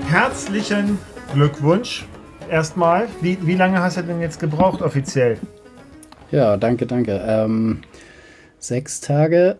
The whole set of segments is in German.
herzlichen Glückwunsch erstmal. Wie lange hast du denn jetzt gebraucht offiziell? Ja, danke. 6 Tage,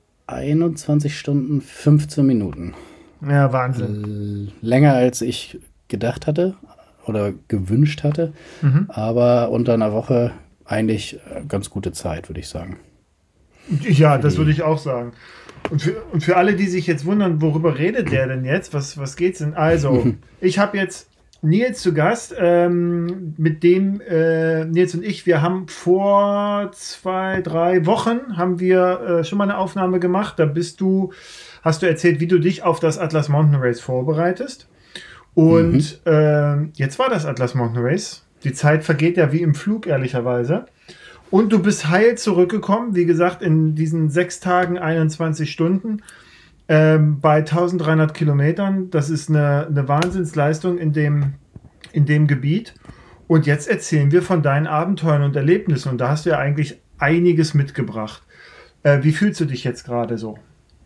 21 Stunden, 15 Minuten. Ja, Wahnsinn. Länger als ich gedacht hatte oder gewünscht hatte, Mhm. aber unter einer Woche eigentlich ganz gute Zeit, würde ich sagen. Ja, Für das würde die. ich auch sagen. Und für alle, die sich jetzt wundern, worüber redet der denn jetzt? Was geht's denn? Also, ich habe jetzt Nils zu Gast, mit dem Nils und ich, wir haben vor 2, 3 Wochen haben wir schon mal eine Aufnahme gemacht. Hast du erzählt, wie du dich auf das Atlas Mountain Race vorbereitest. Mhm. Und jetzt war das Atlas Mountain Race. Die Zeit vergeht ja wie im Flug, ehrlicherweise. Und du bist heil zurückgekommen, wie gesagt, in diesen 6 Tagen, 21 Stunden, bei 1300 Kilometern. Das ist eine Wahnsinnsleistung in dem Gebiet. Und jetzt erzählen wir von deinen Abenteuern und Erlebnissen. Und da hast du ja eigentlich einiges mitgebracht. Wie fühlst du dich jetzt gerade so?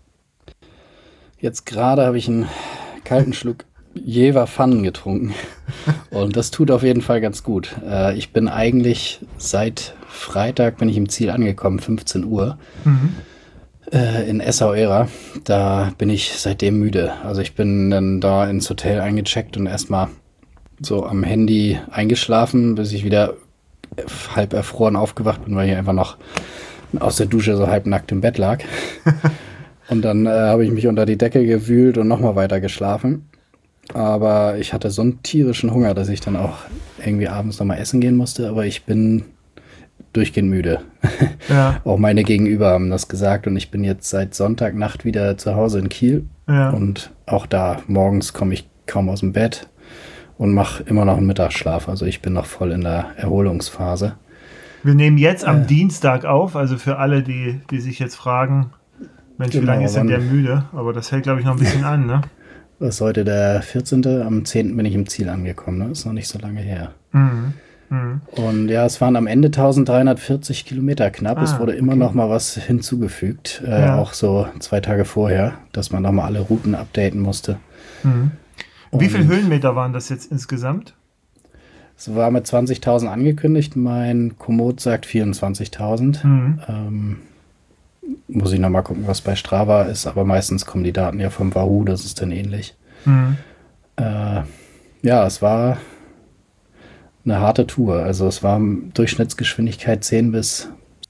Jetzt gerade habe ich einen kalten Schluck Jever Pfannen getrunken und das tut auf jeden Fall ganz gut. Ich bin eigentlich seit Freitag bin ich im Ziel angekommen, 15 Uhr Mhm. in Essaouira. Da bin ich seitdem müde. Also ich bin dann da ins Hotel eingecheckt und erstmal so am Handy eingeschlafen, bis ich wieder halb erfroren aufgewacht bin, weil ich einfach noch aus der Dusche so halbnackt im Bett lag. Und dann habe ich mich unter die Decke gewühlt und nochmal weiter geschlafen. Aber ich hatte so einen tierischen Hunger, dass ich dann auch irgendwie abends nochmal essen gehen musste. Aber ich bin durchgehend müde. Ja, Auch meine Gegenüber haben das gesagt. Und ich bin jetzt seit Sonntagnacht wieder zu Hause in Kiel. ja. Und auch da morgens komme ich kaum aus dem Bett und mache immer noch einen Mittagsschlaf. Also ich bin noch voll in der Erholungsphase. Wir nehmen jetzt am Äh, Dienstag auf, also für alle, die sich jetzt fragen, Mensch, wie lange genau, ist denn der wann müde? Aber das hält, glaube ich, noch ein bisschen an, ne? ist heute der 14.? Am 10. bin ich im Ziel angekommen. Ne? Ist noch nicht so lange her. Mhm. Mhm. Und ja, es waren am Ende 1340 Kilometer knapp. Es Ah, wurde immer okay. noch mal was hinzugefügt, Ja. auch so 2 Tage vorher, dass man noch mal alle Routen updaten musste. Mhm. Wie viele Und Höhenmeter waren das jetzt insgesamt? es war mit 20.000 angekündigt. Mein Komoot sagt 24.000. Mhm. Muss ich noch mal gucken, was bei Strava ist. Aber meistens kommen die Daten ja vom Wahoo, das ist dann ähnlich. Mhm. Äh, ja, es war eine harte Tour. Also es war Durchschnittsgeschwindigkeit 10 bis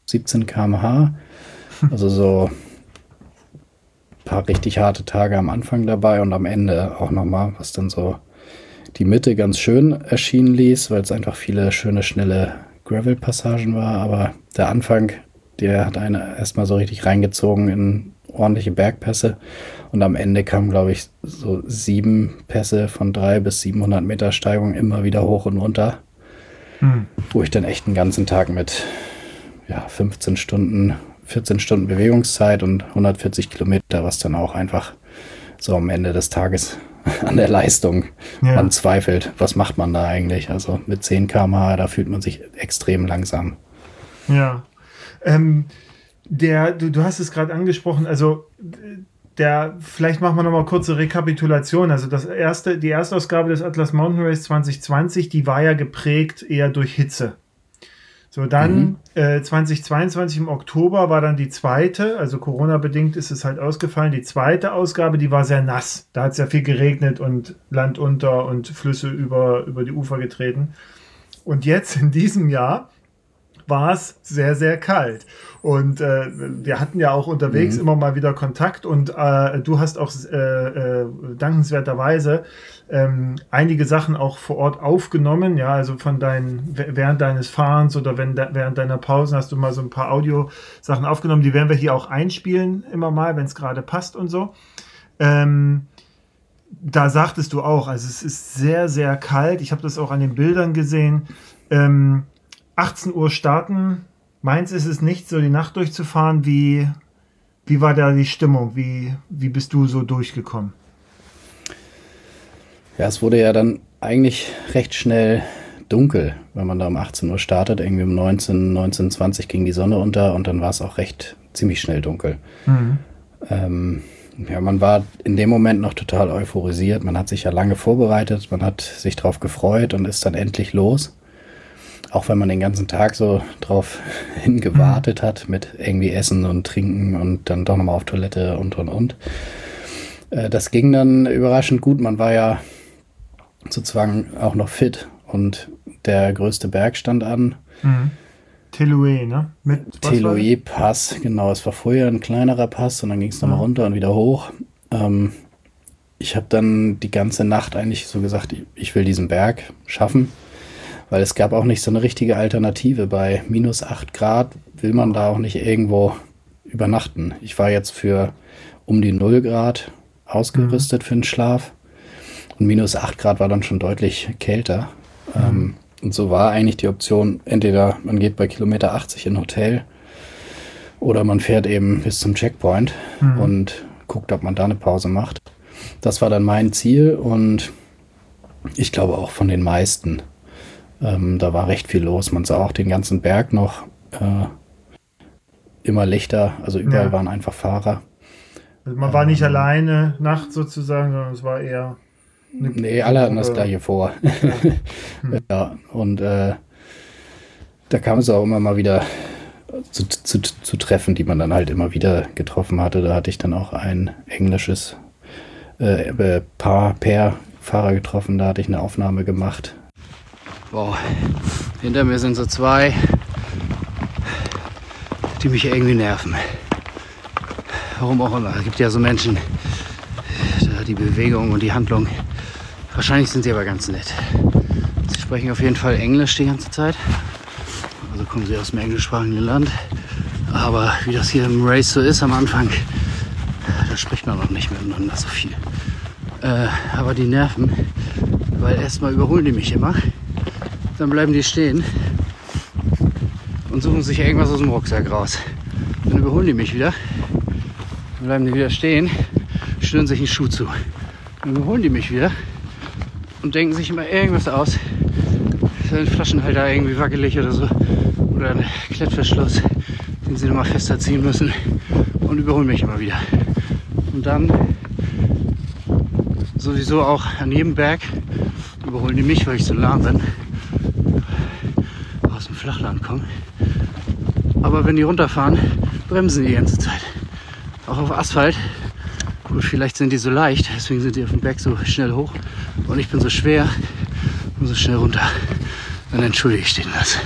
17 km/h. Also so ein paar richtig harte Tage am Anfang dabei und am Ende auch nochmal, was dann so die Mitte ganz schön erschienen ließ, weil es einfach viele schöne, schnelle Gravel-Passagen war. Aber der Anfang, der hat einen erstmal so richtig reingezogen in ordentliche Bergpässe. Und am Ende kamen, glaube ich, so 7 Pässe von 300 bis 700 Meter Steigung immer wieder hoch und runter, Mhm. wo ich dann echt einen ganzen Tag mit 15 Stunden, 14 Stunden Bewegungszeit und 140 Kilometer, was dann auch einfach so am Ende des Tages an der Leistung, man Ja. zweifelt, was macht man da eigentlich? Also mit 10 km/h, da fühlt man sich extrem langsam. Ja. Ähm, du hast es gerade angesprochen, also vielleicht machen wir noch mal kurze Rekapitulation. Also die Erstausgabe des Atlas Mountain Race 2020, die war ja geprägt eher durch Hitze. So, Mhm. dann 2022 im Oktober war dann die zweite, also Corona-bedingt ist es halt ausgefallen, die zweite Ausgabe, die war sehr nass. Da hat es ja viel geregnet und Land unter und Flüsse über die Ufer getreten. Und jetzt in diesem Jahr war es sehr, sehr kalt. Und wir hatten ja auch unterwegs Mhm. immer mal wieder Kontakt und du hast auch dankenswerterweise einige Sachen auch vor Ort aufgenommen, ja, also während deines Fahrens oder während deiner Pausen hast du mal so ein paar Audiosachen aufgenommen, die werden wir hier auch einspielen, immer mal, wenn es gerade passt und so. Ähm, Da sagtest du auch, also es ist sehr, sehr kalt. Ich habe das auch an den Bildern gesehen. Ähm, 18 Uhr starten. Meins ist es nicht, so die Nacht durchzufahren. Wie war da die Stimmung? Wie bist du so durchgekommen? Ja, es wurde ja dann eigentlich recht schnell dunkel, wenn man da um 18 Uhr startet. Irgendwie um 19:20 ging die Sonne unter und dann war es auch ziemlich schnell dunkel. Mhm. Ähm, ja, man war in dem Moment noch total euphorisiert. Man hat sich ja lange vorbereitet, man hat sich drauf gefreut und ist dann endlich los. Auch wenn man den ganzen Tag so drauf hingewartet hat mit irgendwie Essen und Trinken und dann doch nochmal auf Toilette und. Das ging dann überraschend gut. Man war ja sozusagen auch noch fit und der größte Berg stand an. Teloe, ne? Teloe-Pass, genau. Es war vorher ein kleinerer Pass und dann ging es nochmal runter und wieder hoch. Ich habe dann die ganze Nacht eigentlich so gesagt, ich will diesen Berg schaffen, weil es gab auch nicht so eine richtige Alternative. Bei minus 8 Grad will man da auch nicht irgendwo übernachten. Ich war jetzt für um die 0 Grad ausgerüstet für den Schlaf und minus 8 Grad war dann schon deutlich kälter. Und so war eigentlich die Option, entweder man geht bei Kilometer 80 in ein Hotel oder man fährt eben bis zum Checkpoint und guckt, ob man da eine Pause macht. Das war dann mein Ziel und ich glaube auch von den meisten. Da war recht viel los. Man sah auch den ganzen Berg noch immer Lichter, also überall waren einfach Fahrer. Also man war nicht alleine nachts sozusagen, sondern es war eher... Nee, alle hatten das Gleiche vor. Ja, und da kam es auch immer mal wieder zu Treffen, die man dann halt immer wieder getroffen hatte. Da hatte ich dann auch ein englisches Pair-Fahrer getroffen, da hatte ich eine Aufnahme gemacht. Wow, hinter mir sind so zwei, die mich irgendwie nerven. Warum auch immer. Es gibt ja so Menschen, die Bewegung und die Handlung. Wahrscheinlich sind sie aber ganz nett. Sie sprechen auf jeden Fall Englisch die ganze Zeit. Also kommen sie aus dem englischsprachigen Land. Aber wie das hier im Race so ist am Anfang, da spricht man noch nicht miteinander so viel. Aber die nerven, weil erstmal überholen die mich immer. Dann bleiben die stehen und suchen sich irgendwas aus dem Rucksack raus. Dann überholen die mich wieder. Dann bleiben die wieder stehen, schnüren sich einen Schuh zu. Dann überholen die mich wieder und denken sich immer irgendwas aus. Ist ein Flaschenhalter irgendwie wackelig oder so. Oder ein Klettverschluss, den sie nochmal fester ziehen müssen. Und überholen mich immer wieder. Und dann sowieso auch an jedem Berg überholen die mich, weil ich so lahm bin. Aus dem Flachland komme. Aber wenn die runterfahren, bremsen die ganze Zeit. Auch auf Asphalt. Gut, vielleicht sind die so leicht, deswegen sind die auf dem Berg so schnell hoch. Und ich bin so schwer und so schnell runter. Dann entschuldige ich denen das.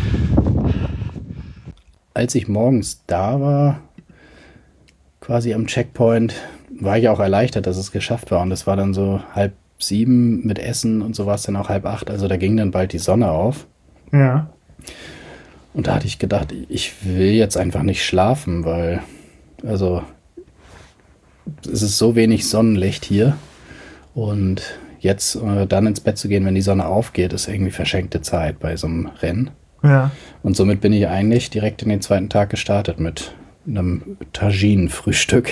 Als ich morgens da war, quasi am Checkpoint, war ich auch erleichtert, dass es geschafft war. Und es war dann so 6:30 mit Essen und so war es dann auch 7:30. Also da ging dann bald die Sonne auf. Ja. Und da hatte ich gedacht, ich will jetzt einfach nicht schlafen, weil, also, es ist so wenig Sonnenlicht hier. Und jetzt dann ins Bett zu gehen, wenn die Sonne aufgeht, ist irgendwie verschenkte Zeit bei so einem Rennen. Ja. Und somit bin ich eigentlich direkt in den zweiten Tag gestartet mit einem Tagine-Frühstück.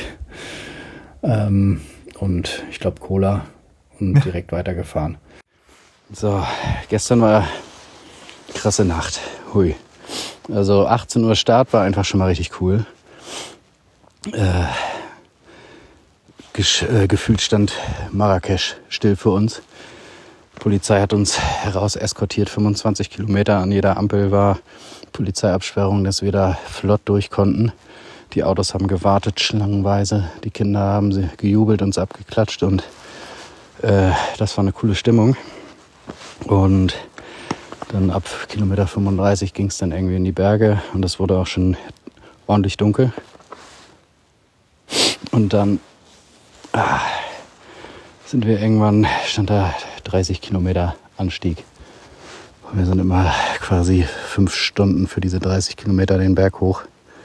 Und ich glaube Cola und direkt weitergefahren. So, gestern war krasse Nacht. Hui. Also 18 Uhr Start war einfach schon mal richtig cool. Gefühlt stand Marrakesch still für uns. Die Polizei hat uns heraus eskortiert, 25 Kilometer. An jeder Ampel war Polizeiabsperrung, dass wir da flott durch konnten. Die Autos haben gewartet, schlangenweise. Die Kinder haben sie gejubelt, uns abgeklatscht und das war eine coole Stimmung. Und dann ab Kilometer 35 ging es dann irgendwie in die Berge und es wurde auch schon ordentlich dunkel. Und dann sind wir irgendwann, stand da 30 Kilometer Anstieg. Und wir sind immer quasi 5 Stunden für diese 30 Kilometer den Berg hoch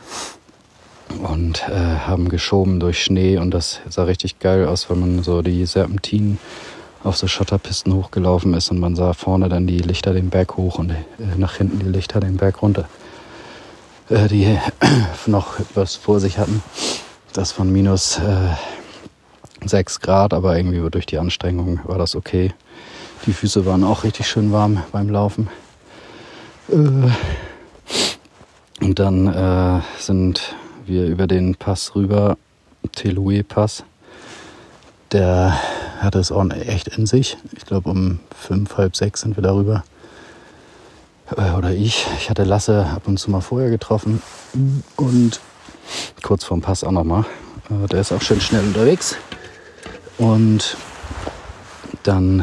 und haben geschoben durch Schnee und das sah richtig geil aus, weil man so die Serpentinen auf so Schotterpisten hochgelaufen ist und man sah vorne dann die Lichter den Berg hoch und nach hinten die Lichter den Berg runter. Die noch was vor sich hatten. Das von minus 6 Grad, aber irgendwie durch die Anstrengung war das okay. Die Füße waren auch richtig schön warm beim Laufen. Und dann sind wir über den Pass rüber Teloe-Pass. Der hatte es auch echt in sich. Ich glaube, um 5, halb 6 sind wir darüber. Oder ich. Ich hatte Lasse ab und zu mal vorher getroffen. Und kurz vorm Pass auch nochmal. Der ist auch schön schnell unterwegs. Und dann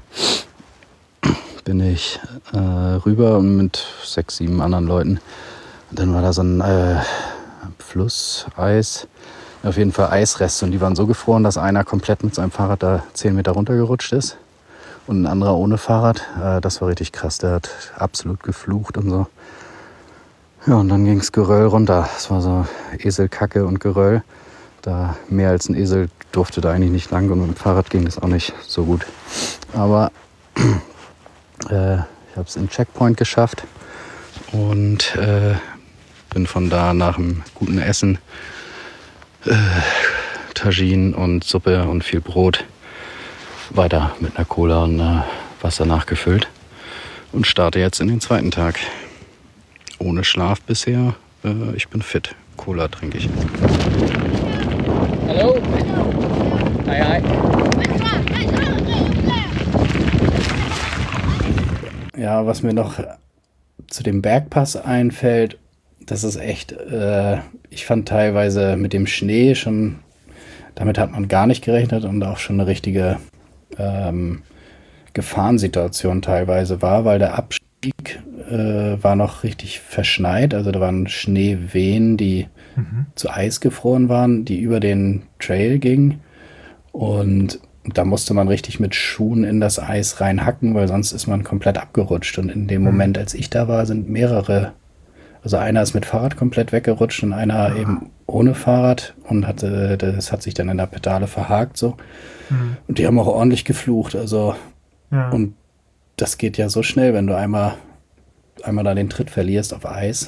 bin ich rüber und mit 6, 7 anderen Leuten. Und dann war da so ein Fluss, Eis. Auf jeden Fall Eisreste. Und die waren so gefroren, dass einer komplett mit seinem Fahrrad da 10 Meter runtergerutscht ist. Und ein anderer ohne Fahrrad. Das war richtig krass. Der hat absolut geflucht und so. Ja, und dann ging's Geröll runter. Es war so Eselkacke und Geröll. Da mehr als ein Esel durfte da eigentlich nicht lang. Und mit dem Fahrrad ging das auch nicht so gut. Aber ich habe es in Checkpoint geschafft. Und bin von da nach einem guten Essen, Tagine und Suppe und viel Brot, weiter mit einer Cola und Wasser nachgefüllt und starte jetzt in den zweiten Tag. Ohne Schlaf bisher. Ich bin fit. Cola trinke ich. Hallo? Hi, hi. Ja, was mir noch zu dem Bergpass einfällt, das ist echt, ich fand teilweise mit dem Schnee schon, damit hat man gar nicht gerechnet und auch schon eine richtige Gefahrensituation teilweise war, weil der Abstieg war noch richtig verschneit, also da waren Schneewehen, die zu Eis gefroren waren, die über den Trail gingen und da musste man richtig mit Schuhen in das Eis reinhacken, weil sonst ist man komplett abgerutscht und in dem Moment, als ich da war, sind mehrere. Also einer ist mit Fahrrad komplett weggerutscht und einer eben ohne Fahrrad und das hat sich dann in der Pedale verhakt so. Und die haben auch ordentlich geflucht. Also und das geht ja so schnell, wenn du einmal da den Tritt verlierst auf Eis.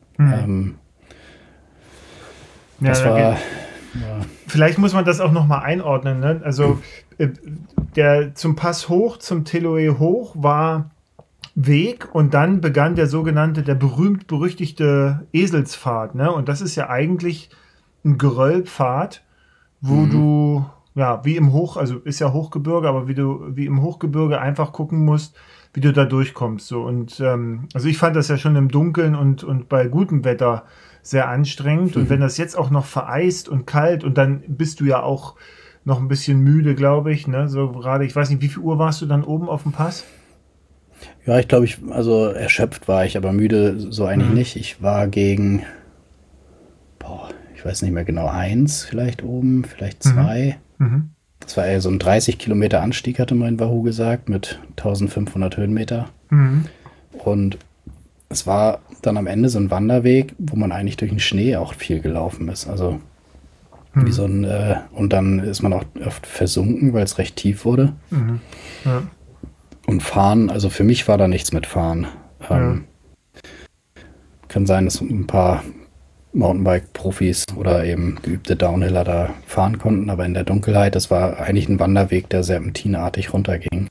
Das war. Vielleicht muss man das auch nochmal einordnen. Ne? Also der zum Pass hoch, zum Teloe hoch war Weg und dann begann der berühmt-berüchtigte Eselspfad. Ne? Und das ist ja eigentlich ein Geröllpfad, wo du, ja, wie im also ist ja Hochgebirge, aber wie im Hochgebirge einfach gucken musst, wie du da durchkommst. So. Und also ich fand das ja schon im Dunkeln und bei gutem Wetter sehr anstrengend. Und wenn das jetzt auch noch vereist und kalt und dann bist du ja auch noch ein bisschen müde, glaube ich. Ne? So gerade, ich weiß nicht, wie viel Uhr warst du dann oben auf dem Pass? Ja, ich glaube, also erschöpft war ich, aber müde so eigentlich nicht. Ich war gegen, ich weiß nicht mehr genau, 1 vielleicht oben, vielleicht 2. Das war eher so ein 30 Kilometer Anstieg, hatte mein Wahoo gesagt, mit 1500 Höhenmeter. Und es war dann am Ende so ein Wanderweg, wo man eigentlich durch den Schnee auch viel gelaufen ist. Also wie so ein, und dann ist man auch oft versunken, weil es recht tief wurde. Ja. Und Fahren, also für mich war da nichts mit Fahren. Kann sein, dass ein paar Mountainbike-Profis oder eben geübte Downhiller da fahren konnten, aber in der Dunkelheit, das war eigentlich ein Wanderweg, der serpentinartig runterging.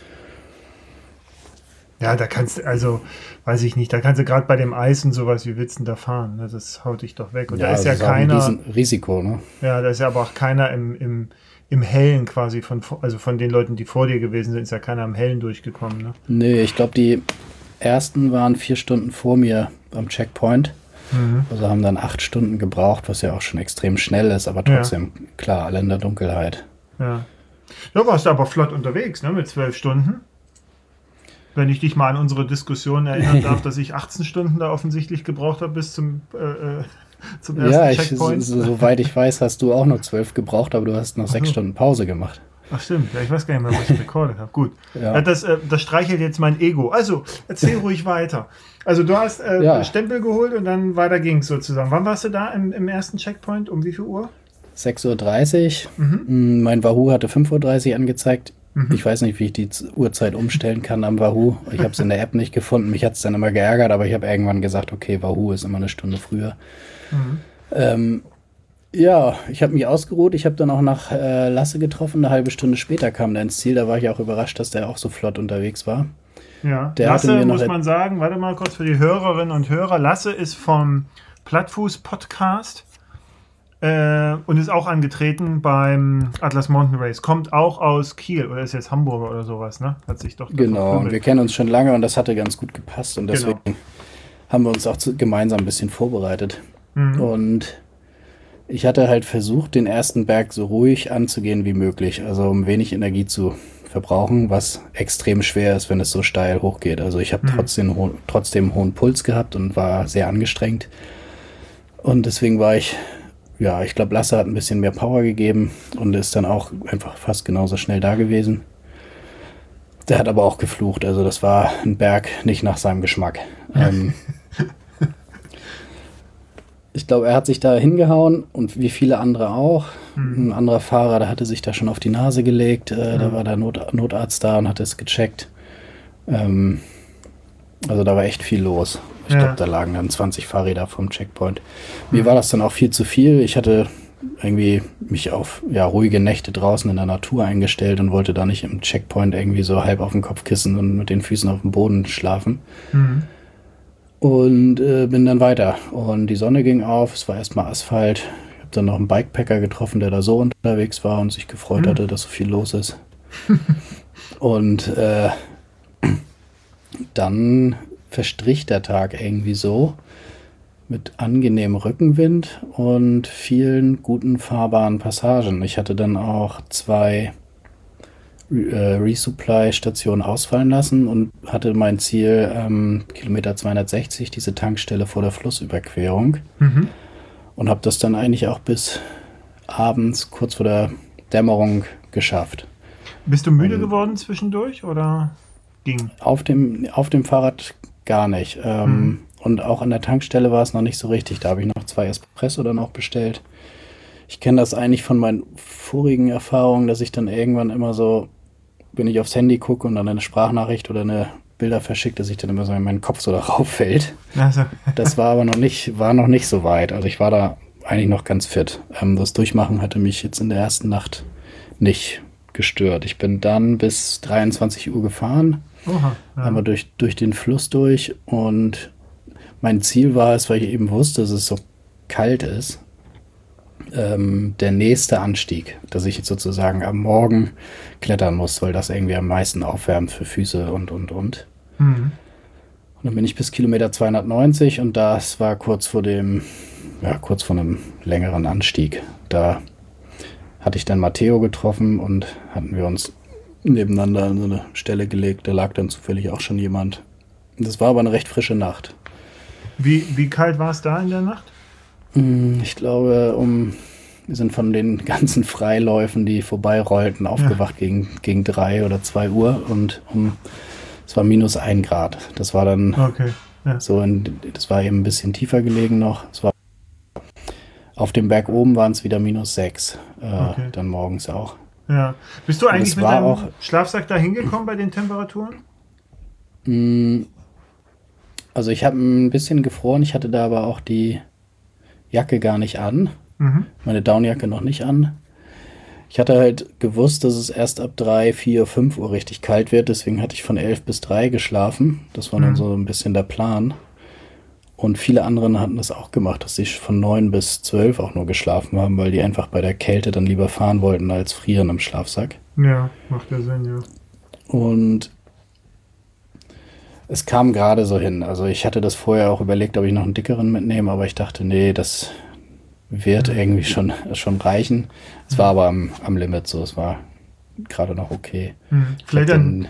Ja, da kannst du, also, weiß ich nicht, da kannst du gerade bei dem Eis und sowas, wie willst du denn da fahren? Ne? Das haut dich doch weg. Und da ist ja keiner. Ein Risiko, ne? Ja, da ist ja aber auch keiner im Hellen quasi, also von den Leuten, die vor dir gewesen sind, ist ja keiner im Hellen durchgekommen, ne? Nee, ich glaube, die ersten waren 4 Stunden vor mir am Checkpoint. Also haben dann 8 Stunden gebraucht, was ja auch schon extrem schnell ist, aber trotzdem, klar, alle in der Dunkelheit. Ja. Ja, warst du aber flott unterwegs, ne, mit 12 Stunden. Wenn ich dich mal an unsere Diskussion erinnern darf, dass ich 18 Stunden da offensichtlich gebraucht habe bis zum ersten Checkpoint. Soweit ich weiß, hast du auch nur 12 gebraucht, aber du hast noch 6 Stunden Pause gemacht. Ach stimmt, ja, ich weiß gar nicht mehr, was ich rekordet habe. Gut, ja. Das streichelt jetzt mein Ego. Also, erzähl ruhig weiter. Also du hast Stempel geholt und dann weiter ging's sozusagen. Wann warst du da im ersten Checkpoint? Um wie viel Uhr? 6:30 Uhr. Mein Wahoo hatte 5:30 Uhr angezeigt. Ich weiß nicht, wie ich die Uhrzeit umstellen kann am Wahoo. Ich habe es in der App nicht gefunden. Mich hat es dann immer geärgert, aber ich habe irgendwann gesagt, okay, Wahoo ist immer eine Stunde früher. Ja, ich habe mich ausgeruht. Ich habe dann auch nach Lasse getroffen. Eine halbe Stunde später kam der ins Ziel. Da war ich auch überrascht, dass der auch so flott unterwegs war. Ja, Lasse, muss man sagen, warte mal kurz für die Hörerinnen und Hörer. Lasse ist vom Plattfuß-Podcast. Und ist auch angetreten beim Atlas Mountain Race. Kommt auch aus Kiel oder ist jetzt Hamburger oder sowas, ne? Hat sich doch Genau, und wir kennen uns schon lange und das hatte ganz gut gepasst und deswegen haben wir uns auch gemeinsam ein bisschen vorbereitet. Und ich hatte halt versucht, den ersten Berg so ruhig anzugehen wie möglich, also um wenig Energie zu verbrauchen, was extrem schwer ist, wenn es so steil hochgeht. Also ich habe trotzdem einen hohen Puls gehabt und war sehr angestrengt. Und deswegen war ich glaube, Lasse hat ein bisschen mehr Power gegeben und ist dann auch einfach fast genauso schnell da gewesen. Der hat aber auch geflucht, also das war ein Berg nicht nach seinem Geschmack. Ich glaube, er hat sich da hingehauen und wie viele andere auch. Ein anderer Fahrer, der hatte sich da schon auf die Nase gelegt. Da war der Notarzt da und hat es gecheckt. Also da war echt viel los. Ich glaube, da lagen dann 20 Fahrräder vom Checkpoint. Mir war das dann auch viel zu viel. Ich hatte irgendwie mich auf ruhige Nächte draußen in der Natur eingestellt und wollte da nicht im Checkpoint irgendwie so halb auf dem Kopfkissen und mit den Füßen auf dem Boden schlafen. Und bin dann weiter. Und die Sonne ging auf, es war erstmal Asphalt. Ich habe dann noch einen Bikepacker getroffen, der da so unterwegs war und sich gefreut hatte, dass so viel los ist. Und dann verstrich der Tag irgendwie so mit angenehmem Rückenwind und vielen guten fahrbaren Passagen. Ich hatte dann auch 2 Resupply-Stationen ausfallen lassen und hatte mein Ziel Kilometer 260, diese Tankstelle vor der Flussüberquerung. Und habe das dann eigentlich auch bis abends, kurz vor der Dämmerung, geschafft. Bist du müde geworden zwischendurch oder ging? Auf dem Fahrrad gar nicht. Und auch an der Tankstelle war es noch nicht so richtig. Da habe ich noch 2 Espresso dann auch bestellt. Ich kenne das eigentlich von meinen vorigen Erfahrungen, dass ich dann irgendwann immer so, wenn ich aufs Handy gucke und dann eine Sprachnachricht oder eine Bilder verschickt, dass ich dann immer so in meinen Kopf so darauf fällt. Also. Das war aber noch nicht so weit. Also ich war da eigentlich noch ganz fit. Das Durchmachen hatte mich jetzt in der ersten Nacht nicht gestört. Ich bin dann bis 23 Uhr gefahren, einmal durch den Fluss durch und mein Ziel war es, weil ich eben wusste, dass es so kalt ist, der nächste Anstieg, dass ich jetzt sozusagen am Morgen klettern muss, weil das irgendwie am meisten aufwärmt für Füße und. Und dann bin ich bis Kilometer 290 und das war kurz vor einem längeren Anstieg. Da hatte ich dann Matteo getroffen und hatten wir uns nebeneinander an so eine Stelle gelegt. Da lag dann zufällig auch schon jemand. Das war aber eine recht frische Nacht. Wie kalt war es da in der Nacht? Ich glaube, wir sind von den ganzen Freiläufen, die vorbeirollten, aufgewacht gegen 3 oder 2 Uhr und es war -1 Grad. Das war dann das war eben ein bisschen tiefer gelegen noch. Es war auf dem Berg oben waren es wieder -6, dann morgens auch. Ja. Bist du eigentlich mit deinem Schlafsack da hingekommen bei den Temperaturen? Also ich habe ein bisschen gefroren, ich hatte da aber auch die Jacke gar nicht an, meine Downjacke noch nicht an. Ich hatte halt gewusst, dass es erst ab 3, 4, 5 Uhr richtig kalt wird, deswegen hatte ich von 11 bis 3 geschlafen. Das war dann so ein bisschen der Plan. Und viele anderen hatten das auch gemacht, dass sie von 9 bis 12 auch nur geschlafen haben, weil die einfach bei der Kälte dann lieber fahren wollten als frieren im Schlafsack. Ja, macht ja Sinn, ja. Und es kam gerade so hin. Also ich hatte das vorher auch überlegt, ob ich noch einen dickeren mitnehme, aber ich dachte, nee, das wird irgendwie schon reichen. Es war aber am Limit so, es war gerade noch okay. Vielleicht dann...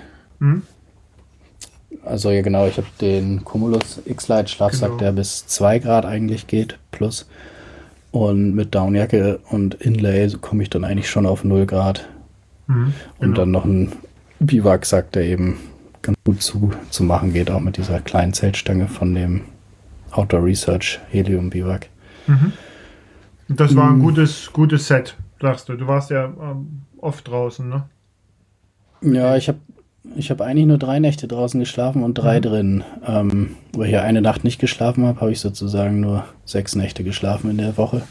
Also ja genau, ich habe den Cumulus X-Lite Schlafsack, der bis 2 Grad eigentlich geht, plus. Und mit Downjacke und Inlay komme ich dann eigentlich schon auf 0 Grad. Und dann noch ein Biwaksack, der eben ganz gut zu machen geht, auch mit dieser kleinen Zeltstange von dem Outdoor Research Helium Biwak. Das war ein gutes Set, sagst du. Du warst ja oft draußen, ne? Ja, ich habe eigentlich nur 3 Nächte draußen geschlafen und 3 drin. Weil ich ja eine Nacht nicht geschlafen habe ich sozusagen nur 6 Nächte geschlafen in der Woche.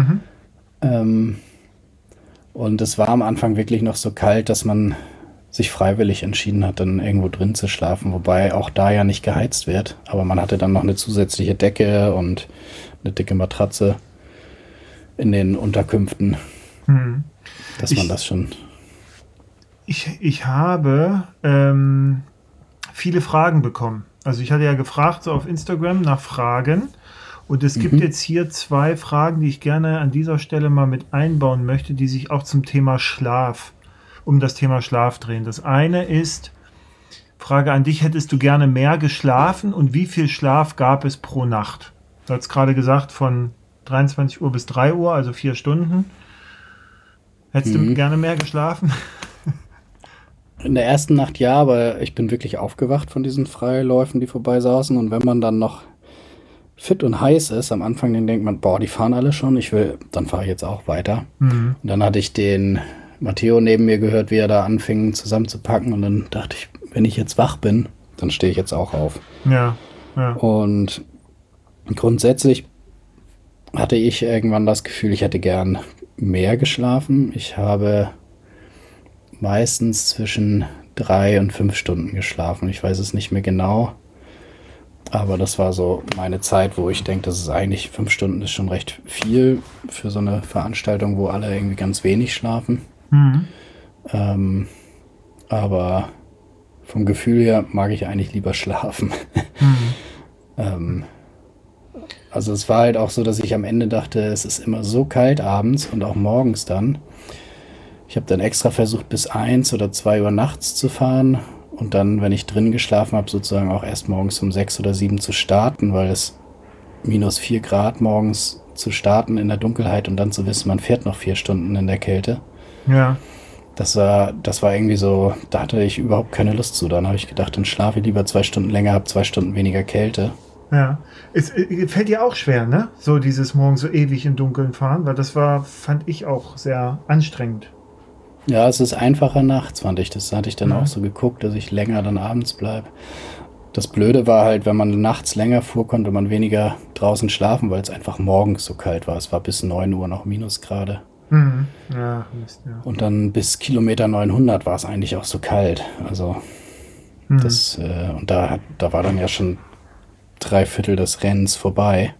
Und es war am Anfang wirklich noch so kalt, dass man sich freiwillig entschieden hat, dann irgendwo drin zu schlafen. Wobei auch da ja nicht geheizt wird. Aber man hatte dann noch eine zusätzliche Decke und eine dicke Matratze. in den Unterkünften, dass man das schon... Ich habe viele Fragen bekommen. Also ich hatte ja gefragt so auf Instagram nach Fragen und es gibt jetzt hier 2 Fragen, die ich gerne an dieser Stelle mal mit einbauen möchte, die sich auch zum Thema Schlaf, um das Thema Schlaf drehen. Das eine ist, Frage an dich, hättest du gerne mehr geschlafen und wie viel Schlaf gab es pro Nacht? Du hast gerade gesagt von 23 Uhr bis 3 Uhr, also 4 Stunden. Hättest du gerne mehr geschlafen? In der ersten Nacht ja, aber ich bin wirklich aufgewacht von diesen Freiläufen, die vorbeisaßen. Und wenn man dann noch fit und heiß ist, am Anfang dann denkt man, boah, die fahren alle schon, dann fahre ich jetzt auch weiter. Und dann hatte ich den Matteo neben mir gehört, wie er da anfing zusammenzupacken. Und dann dachte ich, wenn ich jetzt wach bin, dann stehe ich jetzt auch auf. Ja. Und grundsätzlich hatte ich irgendwann das Gefühl, ich hätte gern mehr geschlafen. Ich habe meistens zwischen 3 und 5 Stunden geschlafen. Ich weiß es nicht mehr genau, aber das war so meine Zeit, wo ich denke, das ist eigentlich 5 Stunden ist schon recht viel für so eine Veranstaltung, wo alle irgendwie ganz wenig schlafen. Aber vom Gefühl her mag ich eigentlich lieber schlafen. Also es war halt auch so, dass ich am Ende dachte, es ist immer so kalt abends und auch morgens dann. Ich habe dann extra versucht, bis 1 oder 2 Uhr nachts zu fahren und dann, wenn ich drin geschlafen habe, sozusagen auch erst morgens um 6 oder 7 zu starten, weil es -4 Grad morgens zu starten in der Dunkelheit und dann zu wissen, man fährt noch 4 Stunden in der Kälte. Ja. Das war irgendwie so, da hatte ich überhaupt keine Lust zu. Dann habe ich gedacht, dann schlafe ich lieber 2 Stunden länger, habe 2 Stunden weniger Kälte. Ja. Es fällt dir auch schwer, ne? So dieses morgens so ewig im Dunkeln fahren, weil fand ich auch sehr anstrengend. Ja, es ist einfacher nachts, fand ich. Das hatte ich dann auch so geguckt, dass ich länger dann abends bleibe. Das Blöde war halt, wenn man nachts länger fuhr, konnte man weniger draußen schlafen, weil es einfach morgens so kalt war. Es war bis 9 Uhr noch Minusgrade. Ja, Mist, ja. Und dann bis Kilometer 900 war es eigentlich auch so kalt. Also das, und da war dann ja schon 3/4 des Rennens vorbei.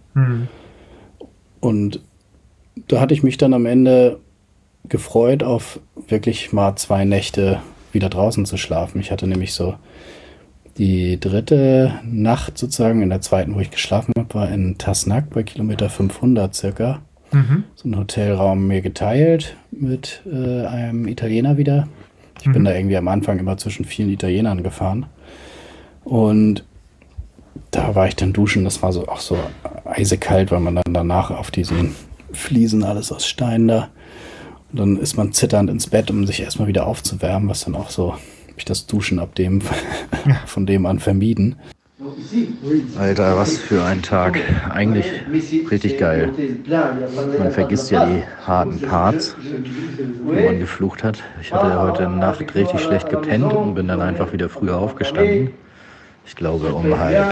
Und da hatte ich mich dann am Ende gefreut, auf wirklich mal 2 Nächte wieder draußen zu schlafen. Ich hatte nämlich so die 3. Nacht sozusagen, in der 2., wo ich geschlafen habe, war in Tasnac bei Kilometer 500 circa. So einen Hotelraum mir geteilt mit einem Italiener wieder. Ich bin da irgendwie am Anfang immer zwischen vielen Italienern gefahren. Und da war ich dann duschen. Das war so auch so eisekalt, weil man dann danach auf diesen Fliesen, alles aus Stein da. Und dann ist man zitternd ins Bett, um sich erstmal wieder aufzuwärmen, was dann auch so, habe ich das Duschen von dem an vermieden. Alter, was für ein Tag. Eigentlich richtig geil. Man vergisst ja die harten Parts, wo man geflucht hat. Ich hatte heute Nacht richtig schlecht gepennt und bin dann einfach wieder früher aufgestanden. Ich glaube, um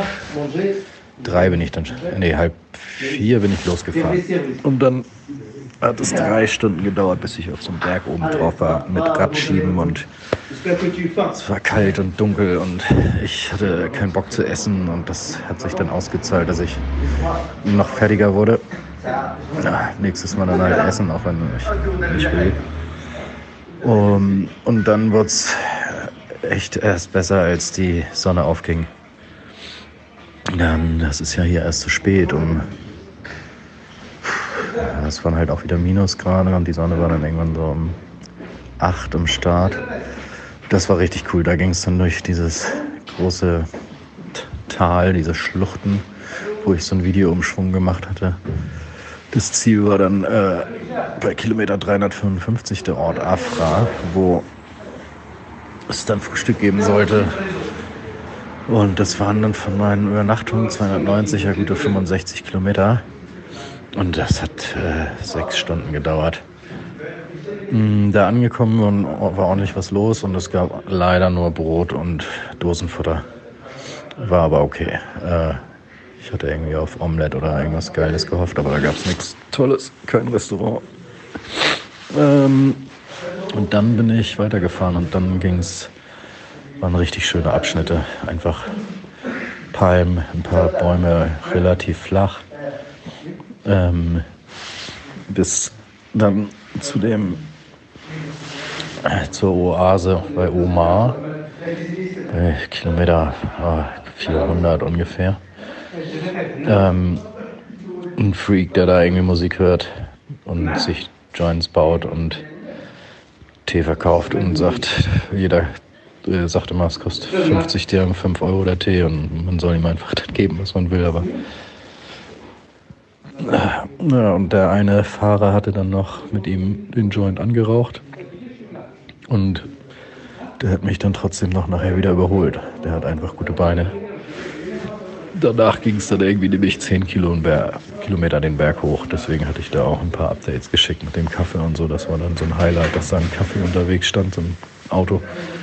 3:30 bin ich dann, 3:30 bin ich losgefahren. Und dann hat es 3 Stunden gedauert, bis ich auf so einem Berg oben drauf war, mit Radschieben und es war kalt und dunkel und ich hatte keinen Bock zu essen und das hat sich dann ausgezahlt, dass ich noch fertiger wurde. Ja, nächstes Mal dann halt essen, auch wenn ich nicht will. Und dann wurde es echt erst besser, als die Sonne aufging. Dann, das ist ja hier erst zu spät, es waren halt auch wieder Minusgrade und die Sonne war dann irgendwann so um 8 am Start. Das war richtig cool. Da ging es dann durch dieses große Tal, diese Schluchten, wo ich so einen Videoumschwung gemacht hatte. Das Ziel war dann bei Kilometer 355 der Ort Afra, wo es dann Frühstück geben sollte. Und das waren dann von meinen Übernachtungen 290, ja gute 65 Kilometer. Und das hat 6 Stunden gedauert. Da angekommen war ordentlich was los und es gab leider nur Brot und Dosenfutter. War aber okay. Ich hatte irgendwie auf Omelette oder irgendwas Geiles gehofft, aber da gab es nichts Tolles, kein Restaurant. Und dann bin ich weitergefahren und dann waren richtig schöne Abschnitte. Einfach Palmen, ein paar Bäume, relativ flach. bis dann zur Oase bei Omar, bei Kilometer 400 ungefähr. Ein Freak, der da irgendwie Musik hört und sich Joints baut und Tee verkauft und sagt, jeder sagt immer, es kostet 50 Dirham, 5 Euro der Tee und man soll ihm einfach das geben, was man will, aber ja, und der eine Fahrer hatte dann noch mit ihm den Joint angeraucht und der hat mich dann trotzdem noch nachher wieder überholt. Der hat einfach gute Beine. Danach ging es dann irgendwie nämlich 10 Kilometer den Berg hoch. Deswegen hatte ich da auch ein paar Updates geschickt mit dem Kaffee und so. Das war dann so ein Highlight, dass da ein Kaffee unterwegs stand, so ein Auto.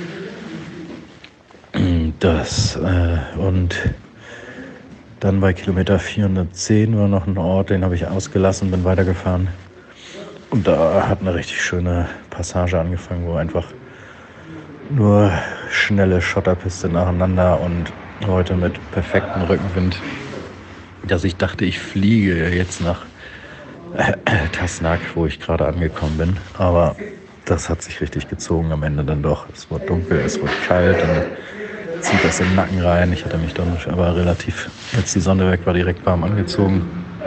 Und dann bei Kilometer 410 war noch ein Ort, den habe ich ausgelassen, bin weitergefahren. Und da hat eine richtig schöne Passage angefangen, wo einfach nur schnelle Schotterpiste nacheinander und heute mit perfektem Rückenwind, dass ich dachte, ich fliege jetzt nach Tasnak, wo ich gerade angekommen bin. Aber das hat sich richtig gezogen am Ende dann doch. Es wurde dunkel, es wurde kalt und zieht das in den Nacken rein. Ich hatte mich dann aber relativ, als die Sonne weg war, direkt warm angezogen.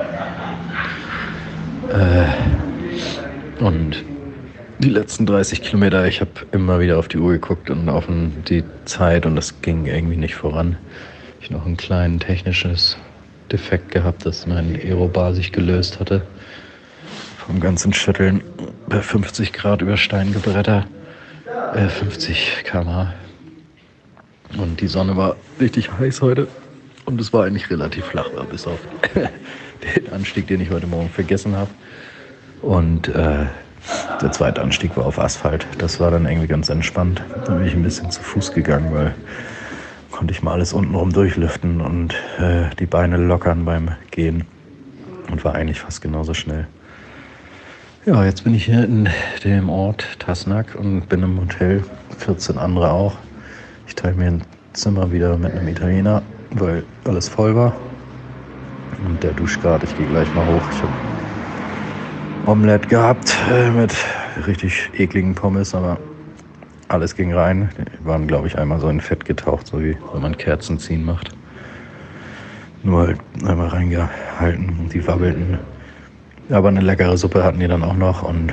Und die letzten 30 Kilometer, ich habe immer wieder auf die Uhr geguckt und auf die Zeit und das ging irgendwie nicht voran. Ich noch ein kleines technisches Defekt gehabt, dass mein Aerobar sich gelöst hatte. Vom ganzen Schütteln bei 50 Grad über Steingebretter, 50 km/h. Und die Sonne war richtig heiß heute und es war eigentlich relativ flach, bis auf den Anstieg, den ich heute Morgen vergessen habe. Und der zweite Anstieg war auf Asphalt. Das war dann irgendwie ganz entspannt. Da bin ich ein bisschen zu Fuß gegangen, weil konnte ich mal alles untenrum durchlüften und die Beine lockern beim Gehen und war eigentlich fast genauso schnell. Ja, jetzt bin ich hier in dem Ort Tasnak und bin im Hotel, 14 andere auch. Ich teile mir ein Zimmer wieder mit einem Italiener, weil alles voll war. Und der duscht gerade, ich gehe gleich mal hoch. Ich habe Omelette gehabt mit richtig ekligen Pommes, aber alles ging rein. Die waren, glaube ich, einmal so in Fett getaucht, so wie wenn man Kerzen ziehen macht. Nur halt einmal reingehalten und die wabbelten. Aber eine leckere Suppe hatten die dann auch noch und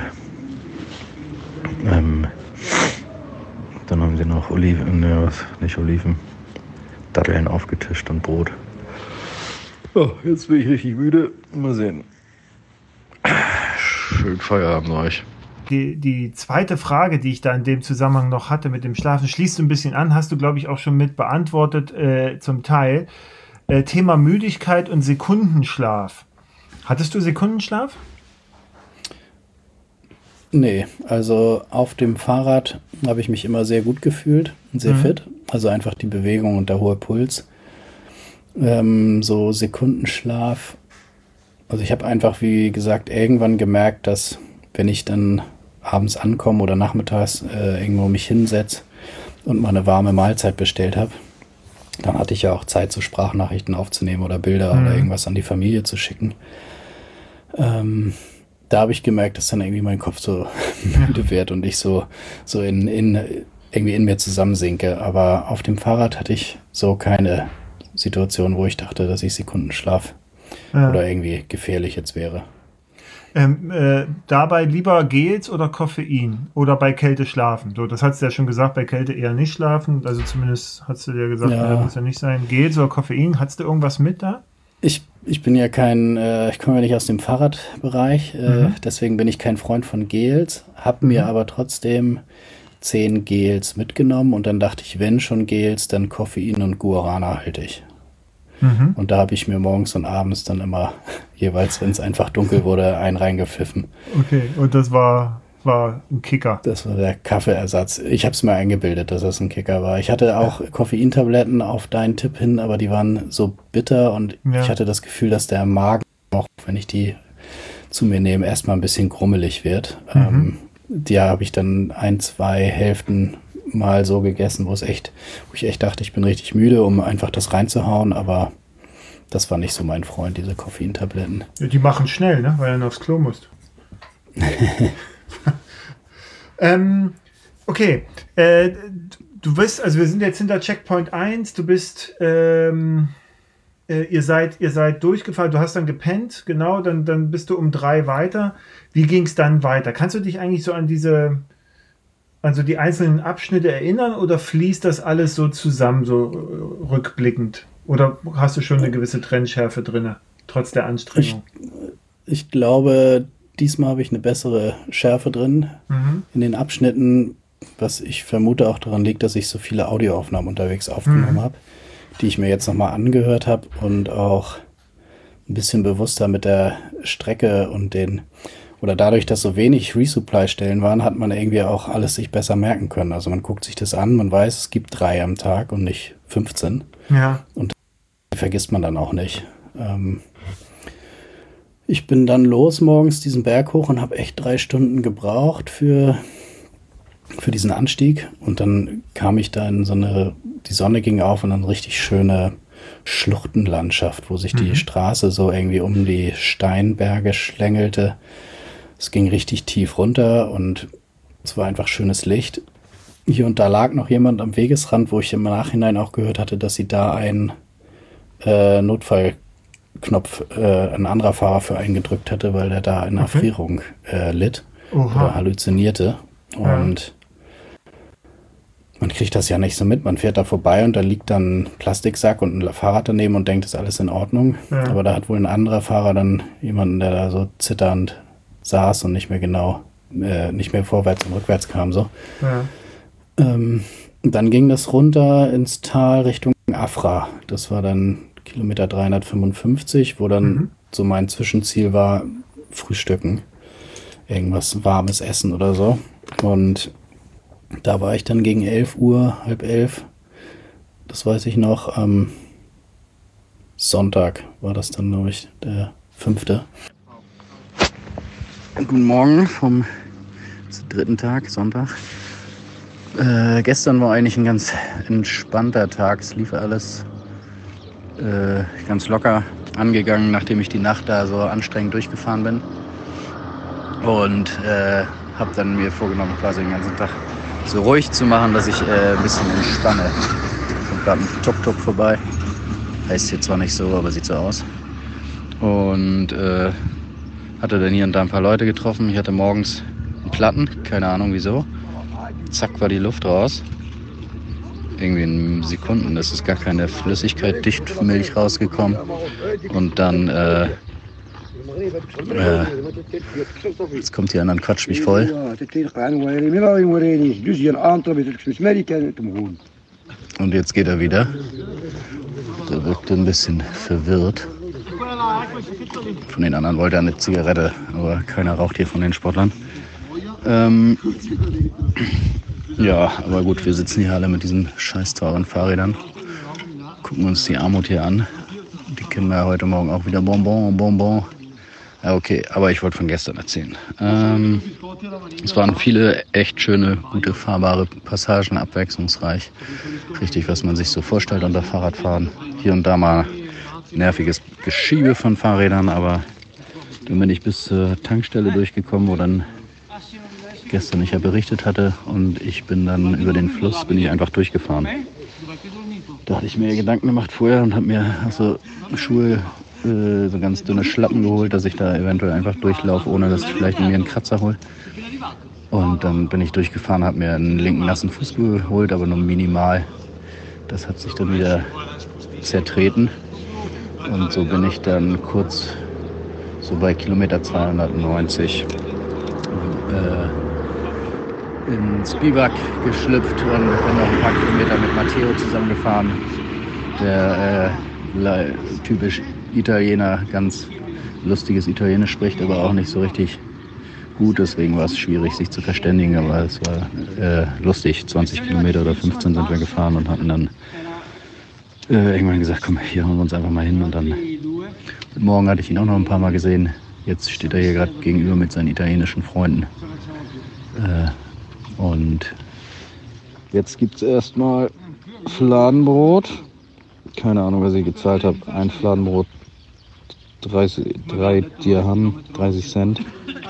dann haben sie noch Datteln aufgetischt und Brot. Oh, jetzt bin ich richtig müde. Mal sehen. Schön Feierabend euch. Die zweite Frage, die ich da in dem Zusammenhang noch hatte mit dem Schlafen, schließt ein bisschen an, hast du, glaube ich, auch schon mit beantwortet, zum Teil. Thema Müdigkeit und Sekundenschlaf. Hattest du Sekundenschlaf? Nee, also auf dem Fahrrad habe ich mich immer sehr gut gefühlt und sehr fit. Also einfach die Bewegung und der hohe Puls. So Sekundenschlaf. Also ich habe einfach, wie gesagt, irgendwann gemerkt, dass wenn ich dann abends ankomme oder nachmittags irgendwo mich hinsetze und mal eine warme Mahlzeit bestellt habe, dann hatte ich ja auch Zeit, so Sprachnachrichten aufzunehmen oder Bilder oder irgendwas an die Familie zu schicken. Da habe ich gemerkt, dass dann irgendwie mein Kopf so müde wird und ich so irgendwie in mir zusammensinke. Aber auf dem Fahrrad hatte ich so keine Situation, wo ich dachte, dass ich Sekundenschlaf oder irgendwie gefährlich jetzt wäre. Dabei lieber Gels oder Koffein oder bei Kälte schlafen? So, das hast du ja schon gesagt, bei Kälte eher nicht schlafen. Also zumindest hast du dir gesagt, muss ja nicht sein. Gels oder Koffein, hattest du irgendwas mit da? Ich bin ja ich komme ja nicht aus dem Fahrradbereich, deswegen bin ich kein Freund von Gels, habe mir aber trotzdem 10 Gels mitgenommen und dann dachte ich, wenn schon Gels, dann Koffein und Guarana halte ich. Und da habe ich mir morgens und abends dann immer jeweils, wenn es einfach dunkel wurde, einen reingepfiffen. Okay, und das war ein Kicker. Das war der Kaffeeersatz. Ich habe es mir eingebildet, dass das ein Kicker war. Ich hatte auch Koffeintabletten auf deinen Tipp hin, aber die waren so bitter und ich hatte das Gefühl, dass der Magen, auch wenn ich die zu mir nehme, erstmal ein bisschen grummelig wird. Die habe ich dann 1-2 Hälften mal so gegessen, wo ich echt dachte, ich bin richtig müde, um einfach das reinzuhauen, aber das war nicht so mein Freund, diese Koffeintabletten. Ja, die machen schnell, ne? Weil du aufs Klo musst. Okay. Du bist, also wir sind jetzt hinter Checkpoint 1, du bist, ihr seid durchgefahren, du hast dann gepennt, genau, dann bist du um 3 weiter. Wie ging es dann weiter? Kannst du dich eigentlich so an die einzelnen Abschnitte erinnern oder fließt das alles so zusammen, so rückblickend? Oder hast du schon eine gewisse Trennschärfe drin, trotz der Anstrengung? Ich glaube, diesmal habe ich eine bessere Schärfe drin in den Abschnitten, was ich vermute auch daran liegt, dass ich so viele Audioaufnahmen unterwegs aufgenommen habe, die ich mir jetzt nochmal angehört habe und auch ein bisschen bewusster mit der Strecke und oder dadurch, dass so wenig Resupply-Stellen waren, hat man irgendwie auch alles sich besser merken können. Also man guckt sich das an, man weiß, es gibt 3 am Tag und nicht 15. Ja. Und das vergisst man dann auch nicht. Ich bin dann los morgens diesen Berg hoch und habe echt 3 Stunden gebraucht für diesen Anstieg. Und dann kam ich da in die Sonne ging auf und dann richtig schöne Schluchtenlandschaft, wo sich die Straße so irgendwie um die Steinberge schlängelte. Es ging richtig tief runter und es war einfach schönes Licht. Hier und da lag noch jemand am Wegesrand, wo ich im Nachhinein auch gehört hatte, dass sie da einen Notfallknopf ein anderer Fahrer für eingedrückt hatte, weil der da in Erfrierung litt oder halluzinierte. Und man kriegt das ja nicht so mit. Man fährt da vorbei und da liegt dann ein Plastiksack und ein Fahrrad daneben und denkt, ist alles in Ordnung. Ja. Aber da hat wohl ein anderer Fahrer dann jemanden, der da so zitternd saß und nicht mehr vorwärts und rückwärts kam. So. Ja. Dann ging das runter ins Tal Richtung Afra. Das war dann Kilometer 355, wo dann so mein Zwischenziel war, Frühstücken. Irgendwas warmes Essen oder so. Und da war ich dann gegen 11 Uhr, halb 11. Das weiß ich noch. Am Sonntag war das dann, glaube ich, der 5. Guten Morgen vom 3. Tag, Sonntag. Gestern war eigentlich ein ganz entspannter Tag. Es lief alles ganz locker angegangen, nachdem ich die Nacht da so anstrengend durchgefahren bin. Und habe dann mir vorgenommen, quasi den ganzen Tag so ruhig zu machen, dass ich ein bisschen entspanne. Kommt gerade ein Tuk-Tuk vorbei. Heißt hier zwar nicht so, aber sieht so aus. Und hatte dann hier und da ein paar Leute getroffen. Ich hatte morgens einen Platten, keine Ahnung wieso. Zack, war die Luft raus. Irgendwie in Sekunden, das ist gar keine Flüssigkeit, Dichtmilch rausgekommen. Und dann jetzt kommt hier einer und quatscht mich voll. Und jetzt geht er wieder. Der wirkte ein bisschen verwirrt. Von den anderen wollte er eine Zigarette, aber keiner raucht hier von den Sportlern. Ja, aber gut, wir sitzen hier alle mit diesen scheiß teuren Fahrrädern. Gucken uns die Armut hier an. Die kennen wir ja heute Morgen auch wieder. Bonbon. Ja, okay, aber ich wollte von gestern erzählen. Es waren viele echt schöne, gute, fahrbare Passagen, abwechslungsreich. Richtig, was man sich so vorstellt unter Fahrradfahren. Hier und da mal nerviges Geschiebe von Fahrrädern, aber dann bin ich bis zur Tankstelle durchgekommen, wo dann gestern ich ja berichtet hatte, und ich bin dann über den Fluss, bin ich einfach durchgefahren. Da hatte ich mir Gedanken gemacht vorher und habe mir so Schuhe, so ganz dünne Schlappen geholt, dass ich da eventuell einfach durchlaufe, ohne dass ich vielleicht mir einen Kratzer hole. Und dann bin ich durchgefahren, habe mir einen linken nassen Fuß geholt, aber nur minimal. Das hat sich dann wieder zertreten. Und so bin ich dann kurz so bei Kilometer 290 ins Biwak geschlüpft und bin noch ein paar Kilometer mit Matteo zusammengefahren. Der typisch Italiener, ganz lustiges Italienisch spricht, aber auch nicht so richtig gut. Deswegen war es schwierig, sich zu verständigen, aber es war lustig. 20 Kilometer oder 15 sind wir gefahren und hatten dann irgendwann gesagt, komm, hier hauen wir uns einfach mal hin. Und dann morgen hatte ich ihn auch noch ein paar Mal gesehen. Jetzt steht er hier gerade gegenüber mit seinen italienischen Freunden. Und jetzt gibt es erstmal Fladenbrot. Keine Ahnung, was ich gezahlt habe. Ein Fladenbrot 3 Dirham, 30 Cent.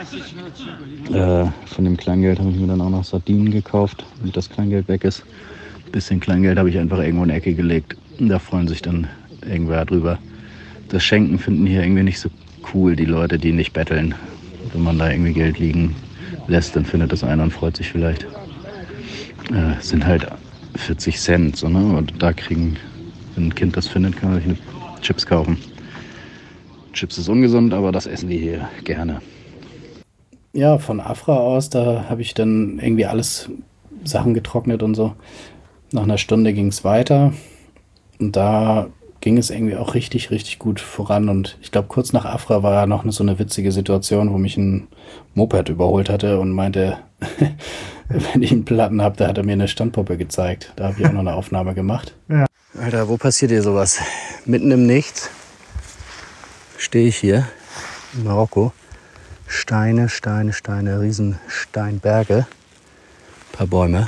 Von dem Kleingeld habe ich mir dann auch noch Sardinen gekauft, damit das Kleingeld weg ist. Ein bisschen Kleingeld habe ich einfach irgendwo in die Ecke gelegt. Und da freuen sich dann irgendwer drüber. Das Schenken finden hier irgendwie nicht so cool, die Leute, die nicht betteln. Wenn man da irgendwie Geld liegen lässt, dann findet das einer und freut sich vielleicht. Sind halt 40 Cent, so, ne? Und da wenn ein Kind das findet, kann man sich Chips kaufen. Chips ist ungesund, aber das essen die hier gerne. Ja, von Afra aus, da habe ich dann irgendwie alles Sachen getrocknet und so. Nach einer Stunde ging es weiter und da ging es irgendwie auch richtig, richtig gut voran. Und ich glaube, kurz nach Afra war noch so eine witzige Situation, wo mich ein Moped überholt hatte und meinte, wenn ich einen Platten habe, da hat er mir eine Standpuppe gezeigt. Da habe ich auch noch eine Aufnahme gemacht. Ja. Alter, wo passiert hier sowas? Mitten im Nichts stehe ich hier in Marokko. Steine, Riesensteinberge, ein paar Bäume,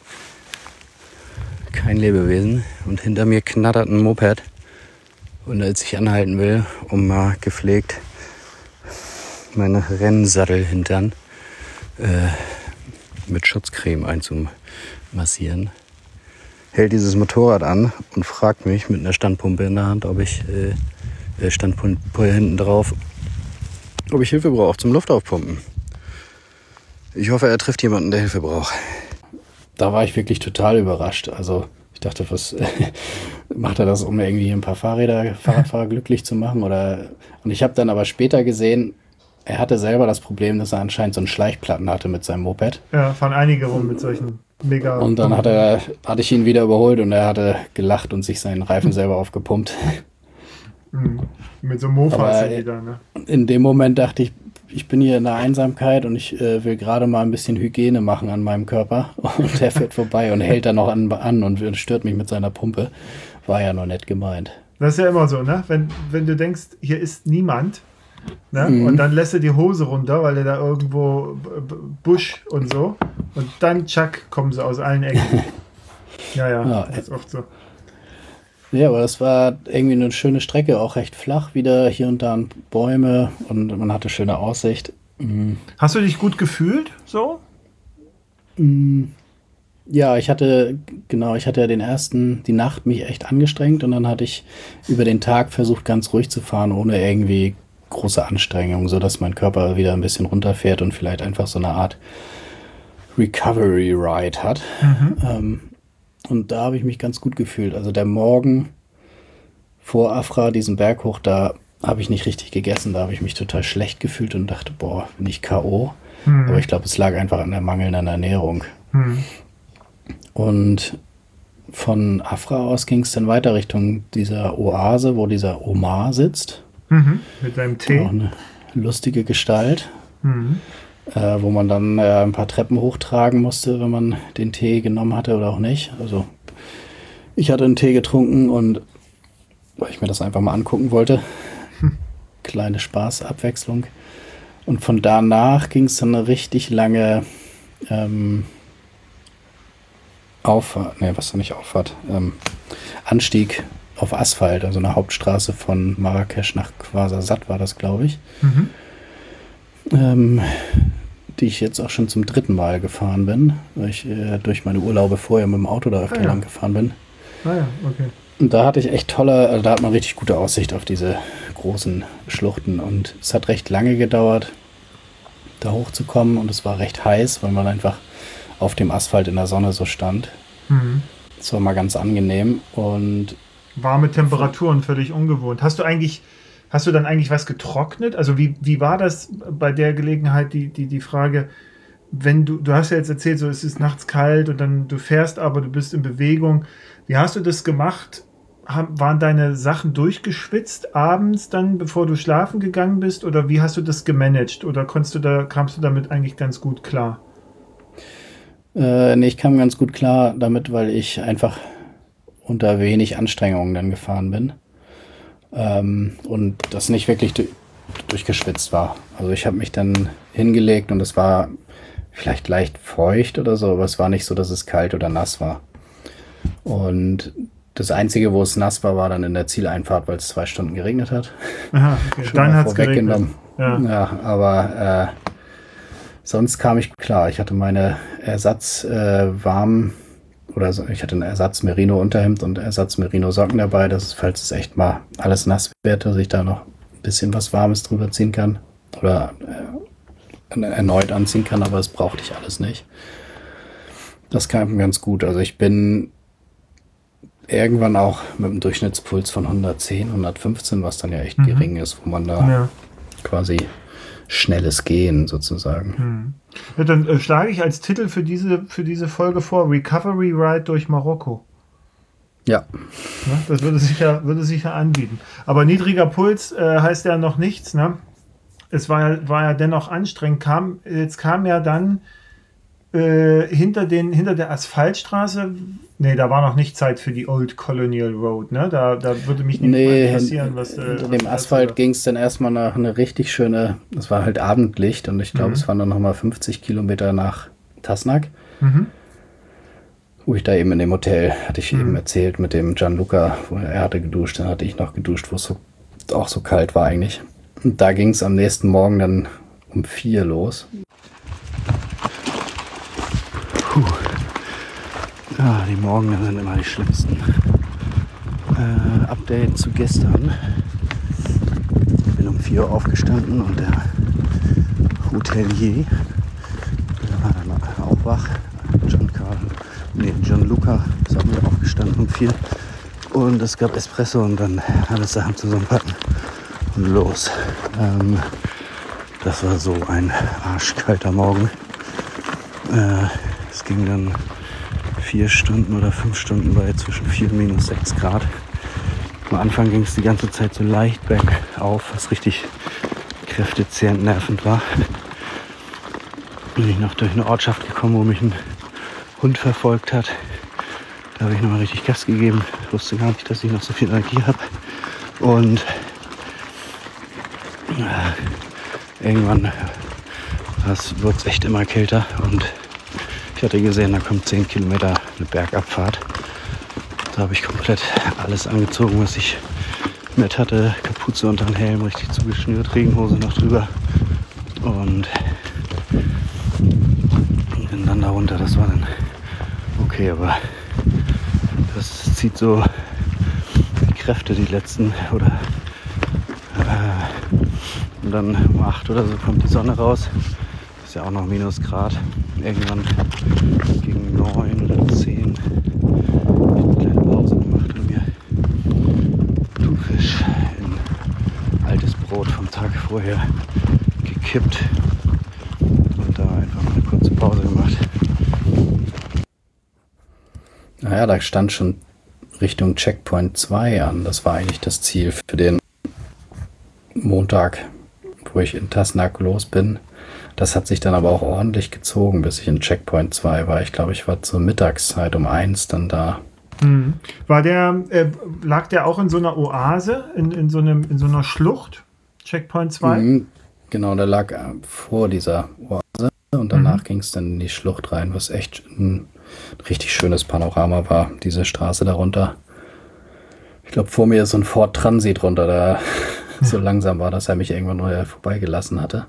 kein Lebewesen und hinter mir knattert ein Moped und als ich anhalten will, um mal gepflegt meinen Rennsattelhintern mit Schutzcreme einzumassieren, hält dieses Motorrad an und fragt mich mit einer Standpumpe in der Hand, ob ich Standpumpe hinten drauf, ob ich Hilfe brauche zum Luftaufpumpen. Ich hoffe, er trifft jemanden, der Hilfe braucht. Da war ich wirklich total überrascht. Also ich dachte, was macht er das, um irgendwie ein paar Fahrradfahrer glücklich zu machen? Und ich habe dann aber später gesehen, er hatte selber das Problem, dass er anscheinend so einen Schleichplatten hatte mit seinem Moped. Ja, fahren einige rum mit solchen mega... Und dann hatte ich ihn wieder überholt und er hatte gelacht und sich seinen Reifen selber aufgepumpt. Mit so Mofas wieder, ne? In dem Moment dachte ich, ich bin hier in der Einsamkeit und ich will gerade mal ein bisschen Hygiene machen an meinem Körper. Und der fährt vorbei und hält dann noch an und stört mich mit seiner Pumpe. War ja noch nett gemeint. Das ist ja immer so, ne? Wenn du denkst, hier ist niemand, ne? Und dann lässt er die Hose runter, weil er da irgendwo Busch und so. Und dann, tschack, kommen sie aus allen Ecken. Ja, das ist oft so. Ja, aber das war irgendwie eine schöne Strecke, auch recht flach wieder, hier und da Bäume und man hatte schöne Aussicht. Hast du dich gut gefühlt, so? Ja, ich hatte ja die Nacht mich echt angestrengt und dann hatte ich über den Tag versucht, ganz ruhig zu fahren, ohne irgendwie große Anstrengung, sodass mein Körper wieder ein bisschen runterfährt und vielleicht einfach so eine Art Recovery Ride hat. Und da habe ich mich ganz gut gefühlt. Also der Morgen vor Afra, diesen Berg hoch, da habe ich nicht richtig gegessen. Da habe ich mich total schlecht gefühlt und dachte, boah, bin ich K.O. Aber ich glaube, es lag einfach an der mangelnden Ernährung. Und von Afra aus ging es dann weiter Richtung dieser Oase, wo dieser Omar sitzt. Mit seinem Tee. Auch eine lustige Gestalt. Wo man dann ein paar Treppen hochtragen musste, wenn man den Tee genommen hatte oder auch nicht. Also ich hatte einen Tee getrunken und weil ich mir das einfach mal angucken wollte. Kleine Spaßabwechslung. Und von danach ging es dann eine richtig lange Anstieg auf Asphalt, also eine Hauptstraße von Marrakesch nach Ouarzazate war das, glaube ich. Die ich jetzt auch schon zum 3. Mal gefahren bin, weil ich durch meine Urlaube vorher mit dem Auto da öfter lang gefahren bin. Okay. Und da hatte ich echt da hat man richtig gute Aussicht auf diese großen Schluchten und es hat recht lange gedauert, da hochzukommen und es war recht heiß, weil man einfach auf dem Asphalt in der Sonne so stand. Das war mal ganz angenehm und warme Temperaturen, völlig ungewohnt. Hast du dann eigentlich was getrocknet? Also wie war das bei der Gelegenheit, die Frage, wenn du hast ja jetzt erzählt, so es ist nachts kalt und dann du fährst, aber du bist in Bewegung. Wie hast du das gemacht? Waren deine Sachen durchgeschwitzt abends dann, bevor du schlafen gegangen bist? Oder wie hast du das gemanagt? Oder kamst du damit eigentlich ganz gut klar? Nee, ich kam ganz gut klar damit, weil ich einfach unter wenig Anstrengungen dann gefahren bin. Und das nicht wirklich durchgeschwitzt war. Also ich habe mich dann hingelegt und es war vielleicht leicht feucht oder so, aber es war nicht so, dass es kalt oder nass war. Und Das Einzige, wo es nass war, war dann in der Zieleinfahrt, weil es 2 Stunden geregnet hat. Aha, okay. Schon Dann mal hat es geregnet. vorweggenommen. Ja, aber sonst kam ich klar. Ich hatte meine Ersatz ich hatte einen Ersatz Merino Unterhemd und Ersatz Merino Socken dabei, falls es echt mal alles nass wird, dass ich da noch ein bisschen was Warmes drüber ziehen kann oder erneut anziehen kann, aber das brauchte ich alles nicht. Das kam ganz gut. Also ich bin irgendwann auch mit einem Durchschnittspuls von 110, 115, was dann ja echt gering ist, wo man da quasi schnelles Gehen sozusagen. Ja, dann schlage ich als Titel für diese Folge vor: Recovery Ride durch Marokko. Ja. Ne? Das würde sicher anbieten. Aber niedriger Puls heißt ja noch nichts. Ne? Es war ja dennoch anstrengend. Jetzt kam ja dann hinter der Asphaltstraße, da war noch nicht Zeit für die Old Colonial Road, ne? Da würde mich nicht mal interessieren, was... Hinter dem Asphalt ging es dann erstmal nach eine richtig schöne, es war halt Abendlicht und ich glaube, es waren dann nochmal 50 Kilometer nach Tasnac. Wo ich da eben in dem Hotel, hatte ich eben erzählt, mit dem Gianluca, wo er hatte geduscht, dann hatte ich noch geduscht, wo es auch so kalt war eigentlich. Und da ging es am nächsten Morgen dann um 4 los. Ja, die Morgen sind immer die schlimmsten. Update zu gestern. Ich bin um 4 Uhr aufgestanden und der Hotelier, der war dann auch wach. Gianluca ist auch wieder aufgestanden um 4. Und es gab Espresso und dann alles Sachen zusammenpacken und los. Das war so ein arschkalter Morgen. Es ging dann 4 Stunden oder 5 Stunden bei zwischen 4 und minus 6 Grad. Am Anfang ging es die ganze Zeit so leicht bergauf, was richtig kräftezehrend nervend war. Bin ich noch durch eine Ortschaft gekommen, wo mich ein Hund verfolgt hat. Da habe ich nochmal richtig Gas gegeben. Ich wusste gar nicht, dass ich noch so viel Energie habe. Und irgendwann wird es echt immer kälter und ich hatte gesehen, da kommt 10 Kilometer eine Bergabfahrt. Da habe ich komplett alles angezogen, was ich mit hatte. Kapuze unter den Helm, richtig zugeschnürt, Regenhose noch drüber. Und bin dann da runter. Das war dann okay, aber das zieht so die Kräfte, die letzten und dann um 8 oder so kommt die Sonne raus. Ist ja auch noch Minusgrad. Irgendwann gegen 9 oder 10 habe ich eine kleine Pause gemacht und mir Thunfisch in altes Brot vom Tag vorher gekippt und da einfach mal eine kurze Pause gemacht. Naja, da stand schon Richtung Checkpoint 2 an. Das war eigentlich das Ziel für den Montag, wo ich in Tasnac los bin. Das hat sich dann aber auch ordentlich gezogen, bis ich in Checkpoint 2 war. Ich glaube, ich war zur Mittagszeit um 1 dann da. Lag der auch in so einer Oase, in so einer Schlucht, Checkpoint 2? Genau, der lag vor dieser Oase und danach ging es dann in die Schlucht rein, was echt ein richtig schönes Panorama war, diese Straße darunter. Ich glaube, vor mir ist so ein Ford Transit runter, da so langsam war, dass er mich irgendwann nur vorbeigelassen hatte.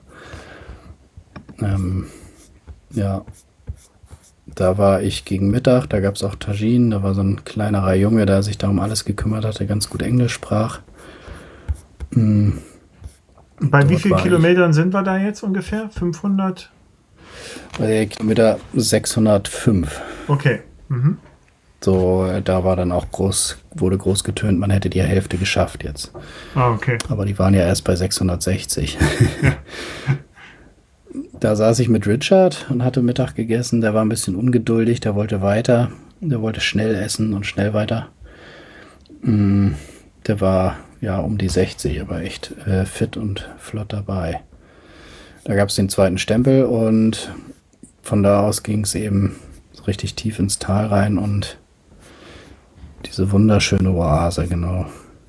Ja, da war ich gegen Mittag, da gab es auch Tagine, da war so ein kleinerer Junge, der sich da um alles gekümmert hatte, ganz gut Englisch sprach. Bei wie vielen Kilometern sind wir da jetzt ungefähr? 500? Bei Kilometer 605. Okay. So, da war dann auch wurde groß getönt, man hätte die Hälfte geschafft jetzt. Okay. Aber die waren ja erst bei 660. Da saß ich mit Richard und hatte Mittag gegessen. Der war ein bisschen ungeduldig, der wollte weiter. Der wollte schnell essen und schnell weiter. Der war ja um die 60, aber echt fit und flott dabei. Da gab es den zweiten Stempel und von da aus ging es eben so richtig tief ins Tal rein und diese wunderschöne Oase, genau.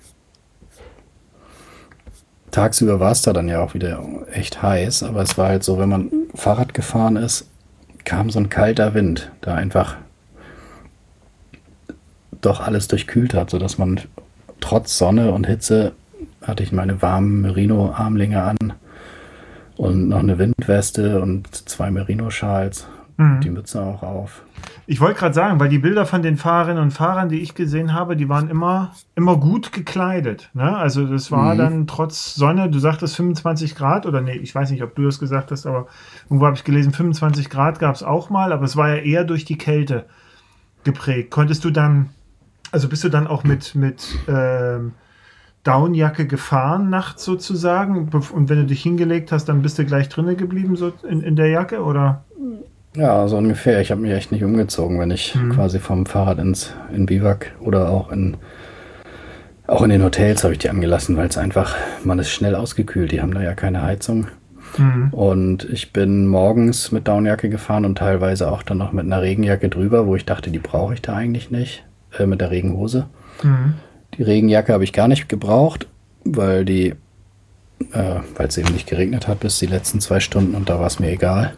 Tagsüber war es da dann ja auch wieder echt heiß, aber es war halt so, wenn man Fahrrad gefahren ist, kam so ein kalter Wind da einfach doch alles durchkühlt hat, sodass man trotz Sonne und Hitze hatte ich meine warmen Merino-Armlinge an und noch eine Windweste und 2 Merino-Schals, die Mütze auch auf. Ich wollte gerade sagen, weil die Bilder von den Fahrerinnen und Fahrern, die ich gesehen habe, die waren immer gut gekleidet. Ne? Also das war dann trotz Sonne, du sagtest 25 Grad oder nee, ich weiß nicht, ob du das gesagt hast, aber irgendwo habe ich gelesen, 25 Grad gab es auch mal, aber es war ja eher durch die Kälte geprägt. Konntest du dann, also bist du dann auch mit Downjacke gefahren nachts sozusagen und wenn du dich hingelegt hast, dann bist du gleich drinnen geblieben so in der Jacke oder? Ja, so ungefähr. Ich habe mich echt nicht umgezogen, wenn ich quasi vom Fahrrad in Biwak oder auch in den Hotels habe ich die angelassen, weil es einfach, man ist schnell ausgekühlt. Die haben da ja keine Heizung. Und ich bin morgens mit Downjacke gefahren und teilweise auch dann noch mit einer Regenjacke drüber, wo ich dachte, die brauche ich da eigentlich nicht, mit der Regenhose. Die Regenjacke habe ich gar nicht gebraucht, weil es eben nicht geregnet hat bis die letzten 2 Stunden und da war es mir egal.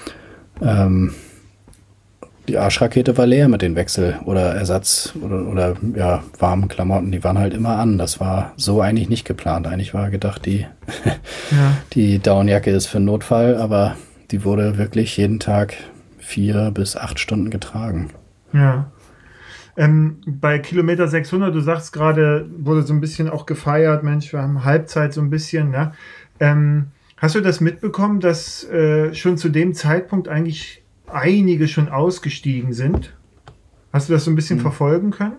Die Arschrakete war leer mit den Wechsel- oder Ersatz- oder warmen Klamotten. Die waren halt immer an. Das war so eigentlich nicht geplant. Eigentlich war gedacht, die Downjacke ist für einen Notfall, aber die wurde wirklich jeden Tag 4 bis 8 Stunden getragen. Ja. Bei Kilometer 600, du sagst gerade, wurde so ein bisschen auch gefeiert, Mensch, wir haben Halbzeit so ein bisschen, ne? Hast du das mitbekommen, dass schon zu dem Zeitpunkt eigentlich einige schon ausgestiegen sind? Hast du das so ein bisschen verfolgen können?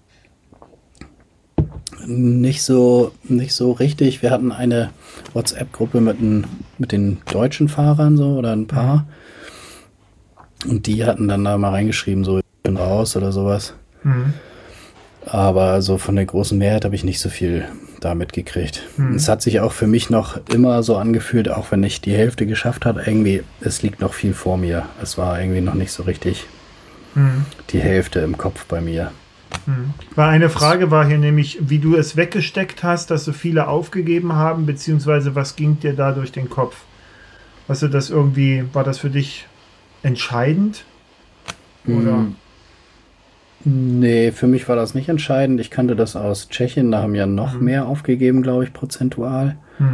Nicht so richtig. Wir hatten eine WhatsApp-Gruppe mit den deutschen Fahrern so oder ein paar. Und die hatten dann da mal reingeschrieben, so ich bin raus oder sowas. Aber so von der großen Mehrheit habe ich nicht so viel da mitgekriegt. Es hat sich auch für mich noch immer so angefühlt, auch wenn ich die Hälfte geschafft habe, irgendwie, es liegt noch viel vor mir. Es war irgendwie noch nicht so richtig die Hälfte im Kopf bei mir. Weil eine Frage war hier nämlich, wie du es weggesteckt hast, dass so viele aufgegeben haben, beziehungsweise was ging dir da durch den Kopf? Hast du das irgendwie, war das für dich entscheidend? Oder? Nee, für mich war das nicht entscheidend. Ich kannte das aus Tschechien, da haben ja noch mehr aufgegeben, glaube ich, prozentual.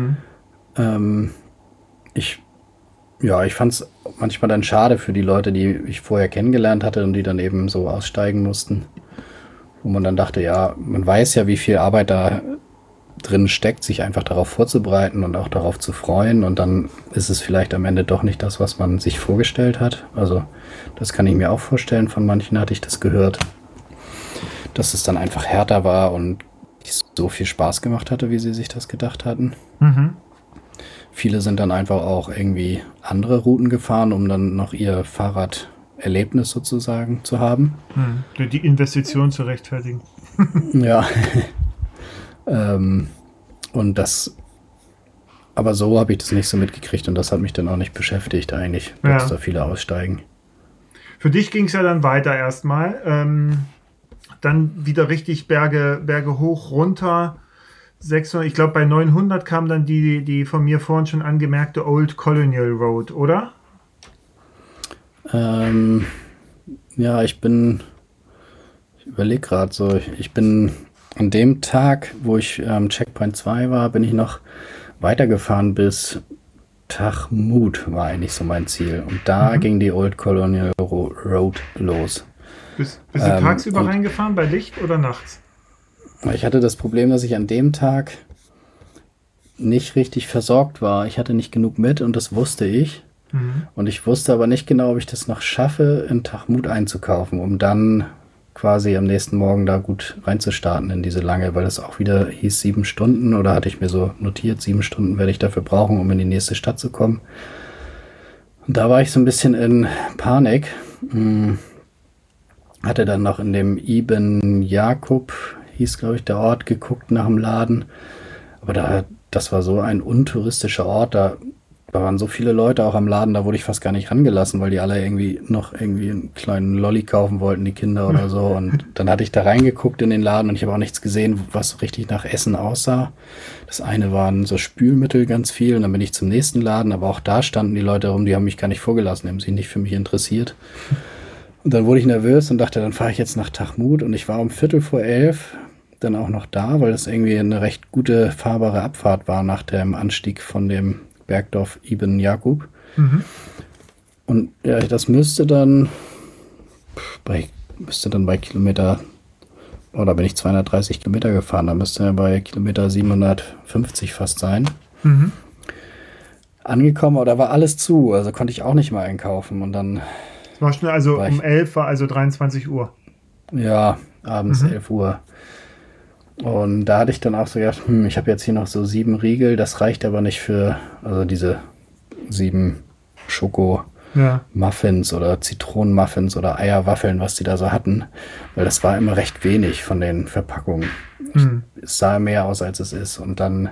Ich fand es manchmal dann schade für die Leute, die ich vorher kennengelernt hatte und die dann eben so aussteigen mussten. Wo man dann dachte, ja, man weiß ja, wie viel Arbeit da drin steckt, sich einfach darauf vorzubereiten und auch darauf zu freuen. Und dann ist es vielleicht am Ende doch nicht das, was man sich vorgestellt hat. Also das kann ich mir auch vorstellen. Von manchen hatte ich das gehört, dass es dann einfach härter war und nicht so viel Spaß gemacht hatte, wie sie sich das gedacht hatten. Viele sind dann einfach auch irgendwie andere Routen gefahren, um dann noch ihr Fahrraderlebnis sozusagen zu haben. Die Investition zu rechtfertigen. Ja. Und das, aber so habe ich das nicht so mitgekriegt und das hat mich dann auch nicht beschäftigt eigentlich, dass da viele aussteigen. Für dich ging es ja dann weiter erstmal. Dann wieder richtig Berge hoch, runter. 600, ich glaube bei 900 kam dann die von mir vorhin schon angemerkte Old Colonial Road, oder? Ja, ich überlege gerade so, ich bin an dem Tag, wo ich Checkpoint 2 war, bin ich noch weitergefahren bis Tahmud war eigentlich so mein Ziel. Und da ging die Old Colonial Road los. Bist du tagsüber reingefahren, bei Licht oder nachts? Ich hatte das Problem, dass ich an dem Tag nicht richtig versorgt war. Ich hatte nicht genug mit und das wusste ich. Und ich wusste aber nicht genau, ob ich das noch schaffe, in Tahmud einzukaufen, um dann quasi am nächsten Morgen da gut reinzustarten in diese lange, weil es auch wieder hieß 7 Stunden oder hatte ich mir so notiert, 7 Stunden werde ich dafür brauchen, um in die nächste Stadt zu kommen. Und da war ich so ein bisschen in Panik. Hatte dann noch in dem Ibn Jakub, hieß glaube ich der Ort, geguckt nach dem Laden. Aber das war so ein untouristischer Ort, da waren so viele Leute auch am Laden, da wurde ich fast gar nicht rangelassen, weil die alle irgendwie einen kleinen Lolli kaufen wollten, die Kinder oder so. Und dann hatte ich da reingeguckt in den Laden und ich habe auch nichts gesehen, was richtig nach Essen aussah. Das eine waren so Spülmittel ganz viel und dann bin ich zum nächsten Laden, aber auch da standen die Leute rum, die haben mich gar nicht vorgelassen, haben sich nicht für mich interessiert. Und dann wurde ich nervös und dachte, dann fahre ich jetzt nach Tachmut. Und ich war um 10:45 dann auch noch da, weil das irgendwie eine recht gute fahrbare Abfahrt war nach dem Anstieg von dem Bergdorf Ibn Jakub. Mhm. Und ja, das müsste dann bei Kilometer, da bin ich 230 Kilometer gefahren, da müsste er bei Kilometer 750 fast sein. Mhm. Angekommen, aber da war alles zu, also konnte ich auch nicht mal einkaufen. Und dann War schon, also war um 11 war also 23 Uhr. ja, abends 11 Uhr. Und da hatte ich dann auch so gedacht, ich habe jetzt hier noch so 7 Riegel, das reicht aber nicht für, also diese 7 Schoko-Muffins oder Zitronenmuffins oder Eierwaffeln, was die da so hatten, weil das war immer recht wenig von den Verpackungen. Es sah mehr aus, als es ist. Und dann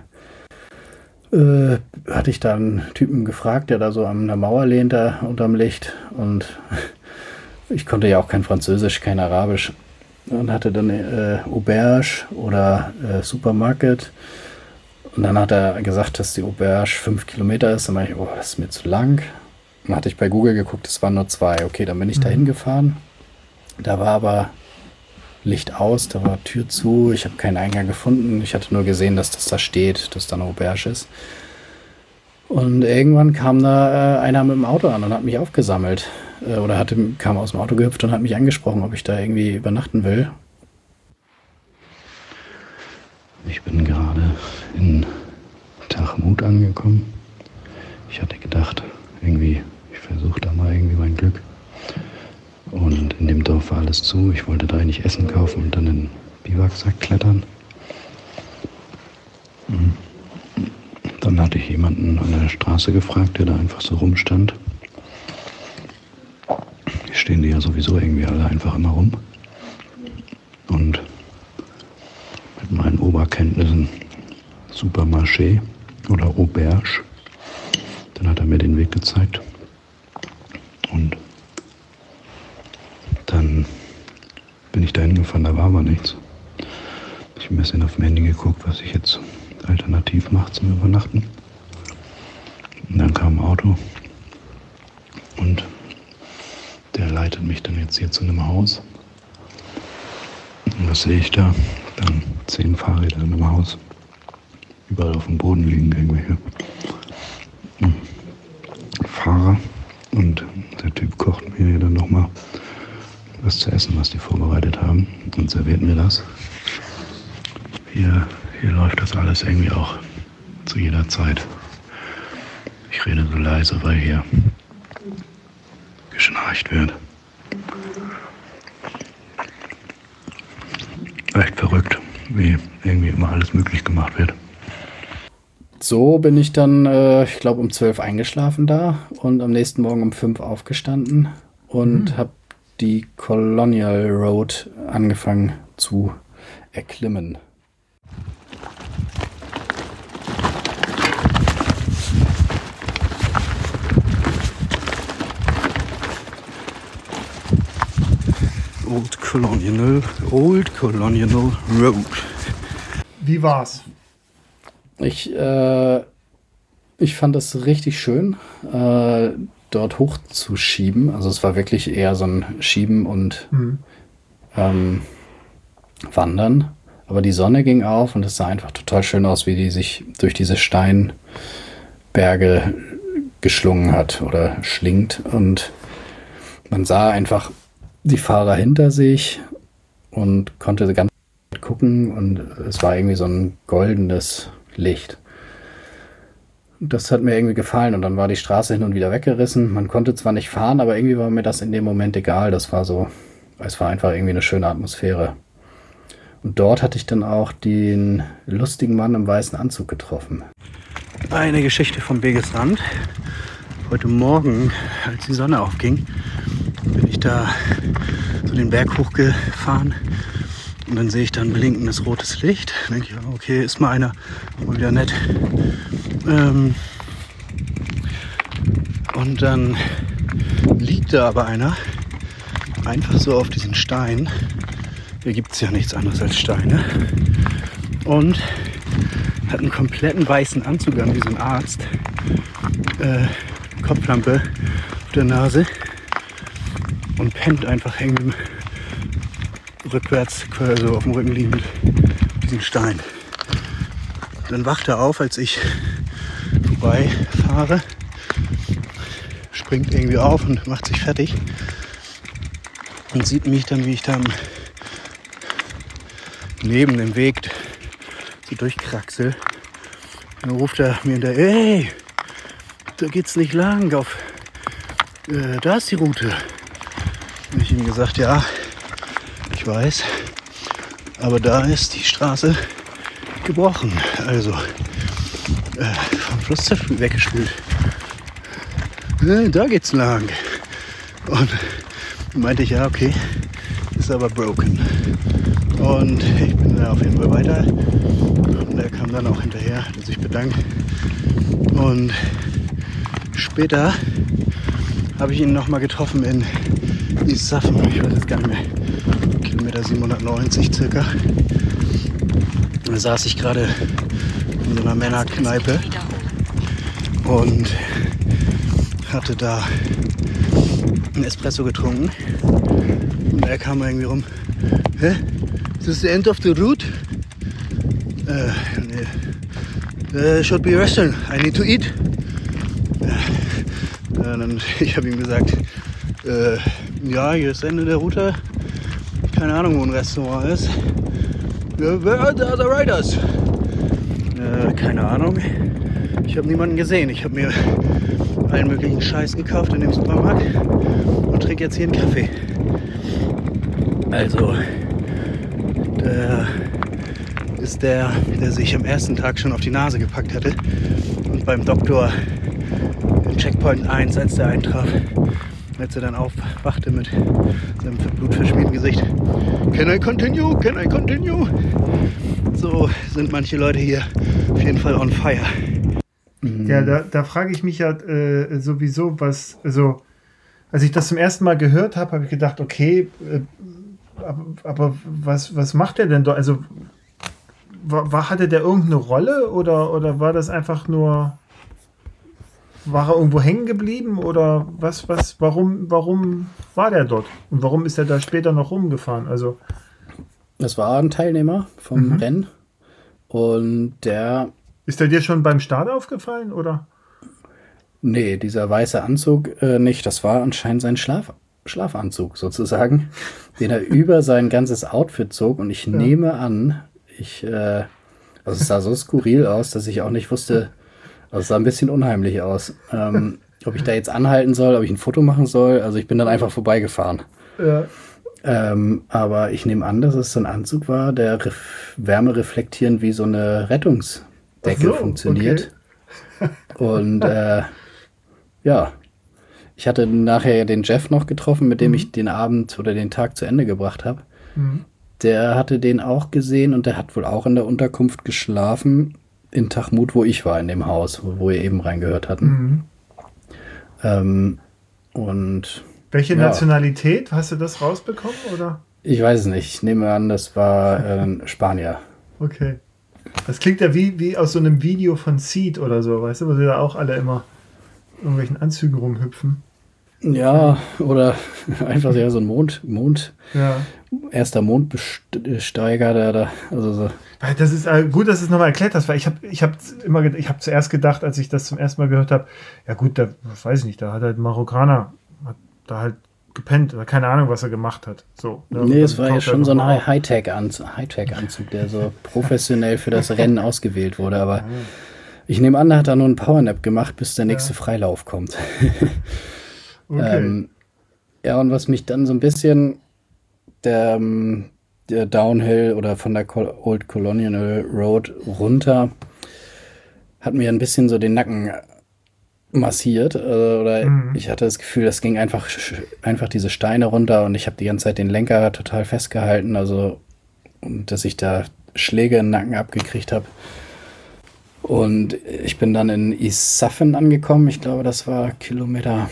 hatte ich da einen Typen gefragt, der da so an der Mauer lehnte unterm Licht, und ich konnte ja auch kein Französisch, kein Arabisch, und hatte dann Auberge oder Supermarket, und dann hat er gesagt, dass die Auberge 5 Kilometer ist. Dann meinte ich, das ist mir zu lang. Dann hatte ich bei Google geguckt, es waren nur 2. Okay, dann bin ich da hingefahren. Da war aber Licht aus, da war Tür zu, ich habe keinen Eingang gefunden. Ich hatte nur gesehen, dass das da steht, dass da eine Auberge ist. Und irgendwann kam da einer mit dem Auto an und hat mich aufgesammelt. Oder kam aus dem Auto gehüpft und hat mich angesprochen, ob ich da irgendwie übernachten will. Ich bin gerade in Tachmut angekommen. Ich hatte gedacht, ich versuche da mal irgendwie mein Glück. Und in dem Dorf war alles zu. Ich wollte da eigentlich Essen kaufen und dann in den Biwaksack klettern. Dann hatte ich jemanden an der Straße gefragt, der da einfach so rumstand. Hier stehen die ja sowieso irgendwie alle einfach immer rum. Und mit meinen Oberkenntnissen Supermarché oder Auberge, dann hat er mir den Weg gezeigt. Und dann bin ich da hingefahren, da war aber nichts. Ich habe ein bisschen auf dem Handy geguckt, was ich jetzt alternativ mache zum Übernachten. Und dann kam ein Auto und der leitet mich dann jetzt hier zu einem Haus. Und was sehe ich da? Dann 10 Fahrräder in einem Haus. Überall auf dem Boden liegen irgendwelche Fahrer. Und der Typ kocht mir hier dann nochmal was zu essen, was die vorbereitet haben, und serviert mir das. Hier läuft das alles irgendwie auch zu jeder Zeit. Ich rede so leise, weil hier geschnarcht wird. Echt verrückt, wie irgendwie immer alles möglich gemacht wird. So bin ich dann, ich glaube, um 12 eingeschlafen da und am nächsten Morgen um 5 aufgestanden und habe die Colonial Road angefangen zu erklimmen. Old Colonial Road. Wie war's? Ich fand das richtig schön, dort hochzuschieben. Also es war wirklich eher so ein Schieben und Wandern. Aber die Sonne ging auf und es sah einfach total schön aus, wie die sich durch diese Steinberge geschlungen hat oder schlingt. Und man sah einfach die Fahrer hinter sich und konnte ganz gucken, und es war irgendwie so ein goldenes Licht. Das hat mir irgendwie gefallen, und dann war die Straße hin und wieder weggerissen. Man konnte zwar nicht fahren, aber irgendwie war mir das in dem Moment egal. Es war einfach irgendwie eine schöne Atmosphäre. Und dort hatte ich dann auch den lustigen Mann im weißen Anzug getroffen. Eine Geschichte vom Wegesrand. Heute Morgen, als die Sonne aufging, bin ich da so den Berg hochgefahren. Und dann sehe ich da ein blinkendes rotes Licht. Dann denke ich, okay, ist mal einer, mal wieder nett. Und dann liegt da aber einer einfach so auf diesen Stein. Hier gibt es ja nichts anderes als Steine. Und hat einen kompletten weißen Anzug an, wie so ein Arzt. Kopflampe auf der Nase. und pennt einfach irgendwie rückwärts, also auf dem Rücken liegend mit diesem Stein. Dann wacht er auf, als ich vorbeifahre, springt irgendwie auf und macht sich fertig und sieht mich dann, wie ich dann neben dem Weg so durchkraxel. Dann ruft er mir hinterher, hey, da geht's nicht lang, da ist die Route. Und ich ihm gesagt, ja, ich weiß, aber da ist die Straße gebrochen, also vom Fluss weggespült. Da geht's lang. Und dann meinte ich, ja, okay, ist aber broken. Und ich bin da auf jeden Fall weiter. Und er kam dann auch hinterher, hat sich bedankt. Und später habe ich ihn nochmal getroffen in Isaffen, ich weiß jetzt gar nicht mehr, Kilometer 790 circa. Und da saß ich gerade in so einer Männerkneipe und hatte da einen Espresso getrunken. Und er kam irgendwie rum, hä? Is this the end of the route? Should be a restaurant, I need to eat. Dann, ich habe ihm gesagt, ja, hier ist das Ende der Route. Keine Ahnung, wo ein Restaurant ist. Where are the other riders? Keine Ahnung. Ich habe niemanden gesehen. Ich habe mir allen möglichen Scheiß gekauft in dem Supermarkt und trinke jetzt hier einen Kaffee. Also, der ist der sich am ersten Tag schon auf die Nase gepackt hatte und beim Doktor im Checkpoint 1, als der eintraf, als er dann aufwachte mit seinem blutverschmierten Gesicht. Can I continue? Can I continue? So sind manche Leute hier auf jeden Fall on fire. Ja, da frage ich mich ja sowieso, was, also als ich das zum ersten Mal gehört habe, habe ich gedacht, okay, aber was macht der denn da? Also hatte der irgendeine Rolle oder war das einfach nur, war er irgendwo hängen geblieben oder warum war der dort? Und warum ist er da später noch rumgefahren? Also Das war ein Teilnehmer vom Rennen und der... Ist der dir schon beim Start aufgefallen, oder? Nee, dieser weiße Anzug nicht. Das war anscheinend sein Schlafanzug sozusagen, den er über sein ganzes Outfit zog. Und ich nehme an, also es sah so skurril aus, dass ich auch nicht wusste, also es sah ein bisschen unheimlich aus, ob ich da jetzt anhalten soll, ob ich ein Foto machen soll. Also ich bin dann einfach vorbeigefahren. Ja. Aber ich nehme an, dass es so ein Anzug war, der wärmereflektierend wie so eine Rettungsdecke funktioniert. Okay. Und ja, ich hatte nachher den Jeff noch getroffen, mit dem ich den Abend oder den Tag zu Ende gebracht habe. Der hatte den auch gesehen und der hat wohl auch in der Unterkunft geschlafen in Tachmut, wo ich war, in dem Haus, wo wir eben reingehört hatten. Und welche Nationalität? Hast du das rausbekommen, oder? Ich weiß es nicht. Ich nehme an, das war Spanier. Okay. Das klingt ja wie aus so einem Video von Seed oder so, weißt du, wo sie da auch alle immer in irgendwelchen Anzügen rumhüpfen. Ja, oder einfach so ein erster Mondbesteiger, also so. Das ist gut, dass du es nochmal erklärt hast, weil ich habe zuerst gedacht, als ich das zum ersten Mal gehört habe, ja gut, da weiß ich nicht, da hat halt ein Marokkaner, hat da halt gepennt oder keine Ahnung, was er gemacht hat. So, ne? Nee, es war ja schon so ein Hightech-Anzug, der so professionell für das Rennen ausgewählt wurde, aber ich nehme an, er hat da nur einen Powernap gemacht, bis der nächste Freilauf kommt. Okay. Ja, und was mich dann so ein bisschen der Downhill oder von der Old Colonial Road runter hat mir ein bisschen so den Nacken massiert. Ich hatte das Gefühl, das ging einfach diese Steine runter und ich habe die ganze Zeit den Lenker total festgehalten, also und dass ich da Schläge im Nacken abgekriegt habe. Und ich bin dann in Isaffen angekommen. Ich glaube, das war Kilometer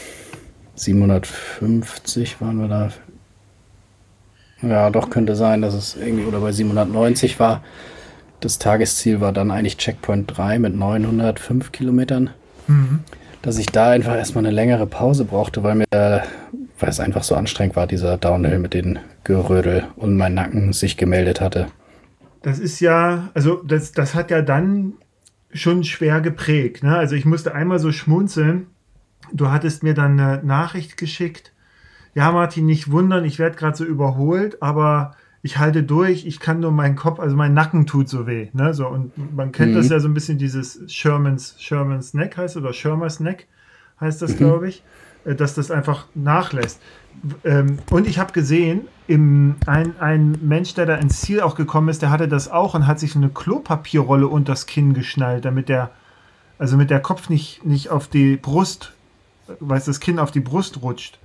750 waren wir da. Ja, doch, könnte sein, dass es irgendwie oder bei 790 war. Das Tagesziel war dann eigentlich Checkpoint 3 mit 905 Kilometern. Dass ich da einfach erstmal eine längere Pause brauchte, weil mir weil es einfach so anstrengend war, dieser Downhill mit den Gerödel und mein Nacken sich gemeldet hatte. Das ist ja, also das hat ja dann schon schwer geprägt. Ne? Also ich musste einmal so schmunzeln. Du hattest mir dann eine Nachricht geschickt. Ja, Martin, nicht wundern, ich werde gerade so überholt, aber ich halte durch, ich kann nur meinen Kopf, also mein Nacken tut so weh. Ne? So, und man kennt das ja so ein bisschen, dieses Sherman's Neck heißt oder Shermer's Neck heißt das, glaube ich, dass das einfach nachlässt. Und ich habe gesehen, ein Mensch, der da ins Ziel auch gekommen ist, der hatte das auch und hat sich so eine Klopapierrolle unters Kinn geschnallt, damit mit der Kopf nicht auf die Brust, weil das Kinn auf die Brust rutscht.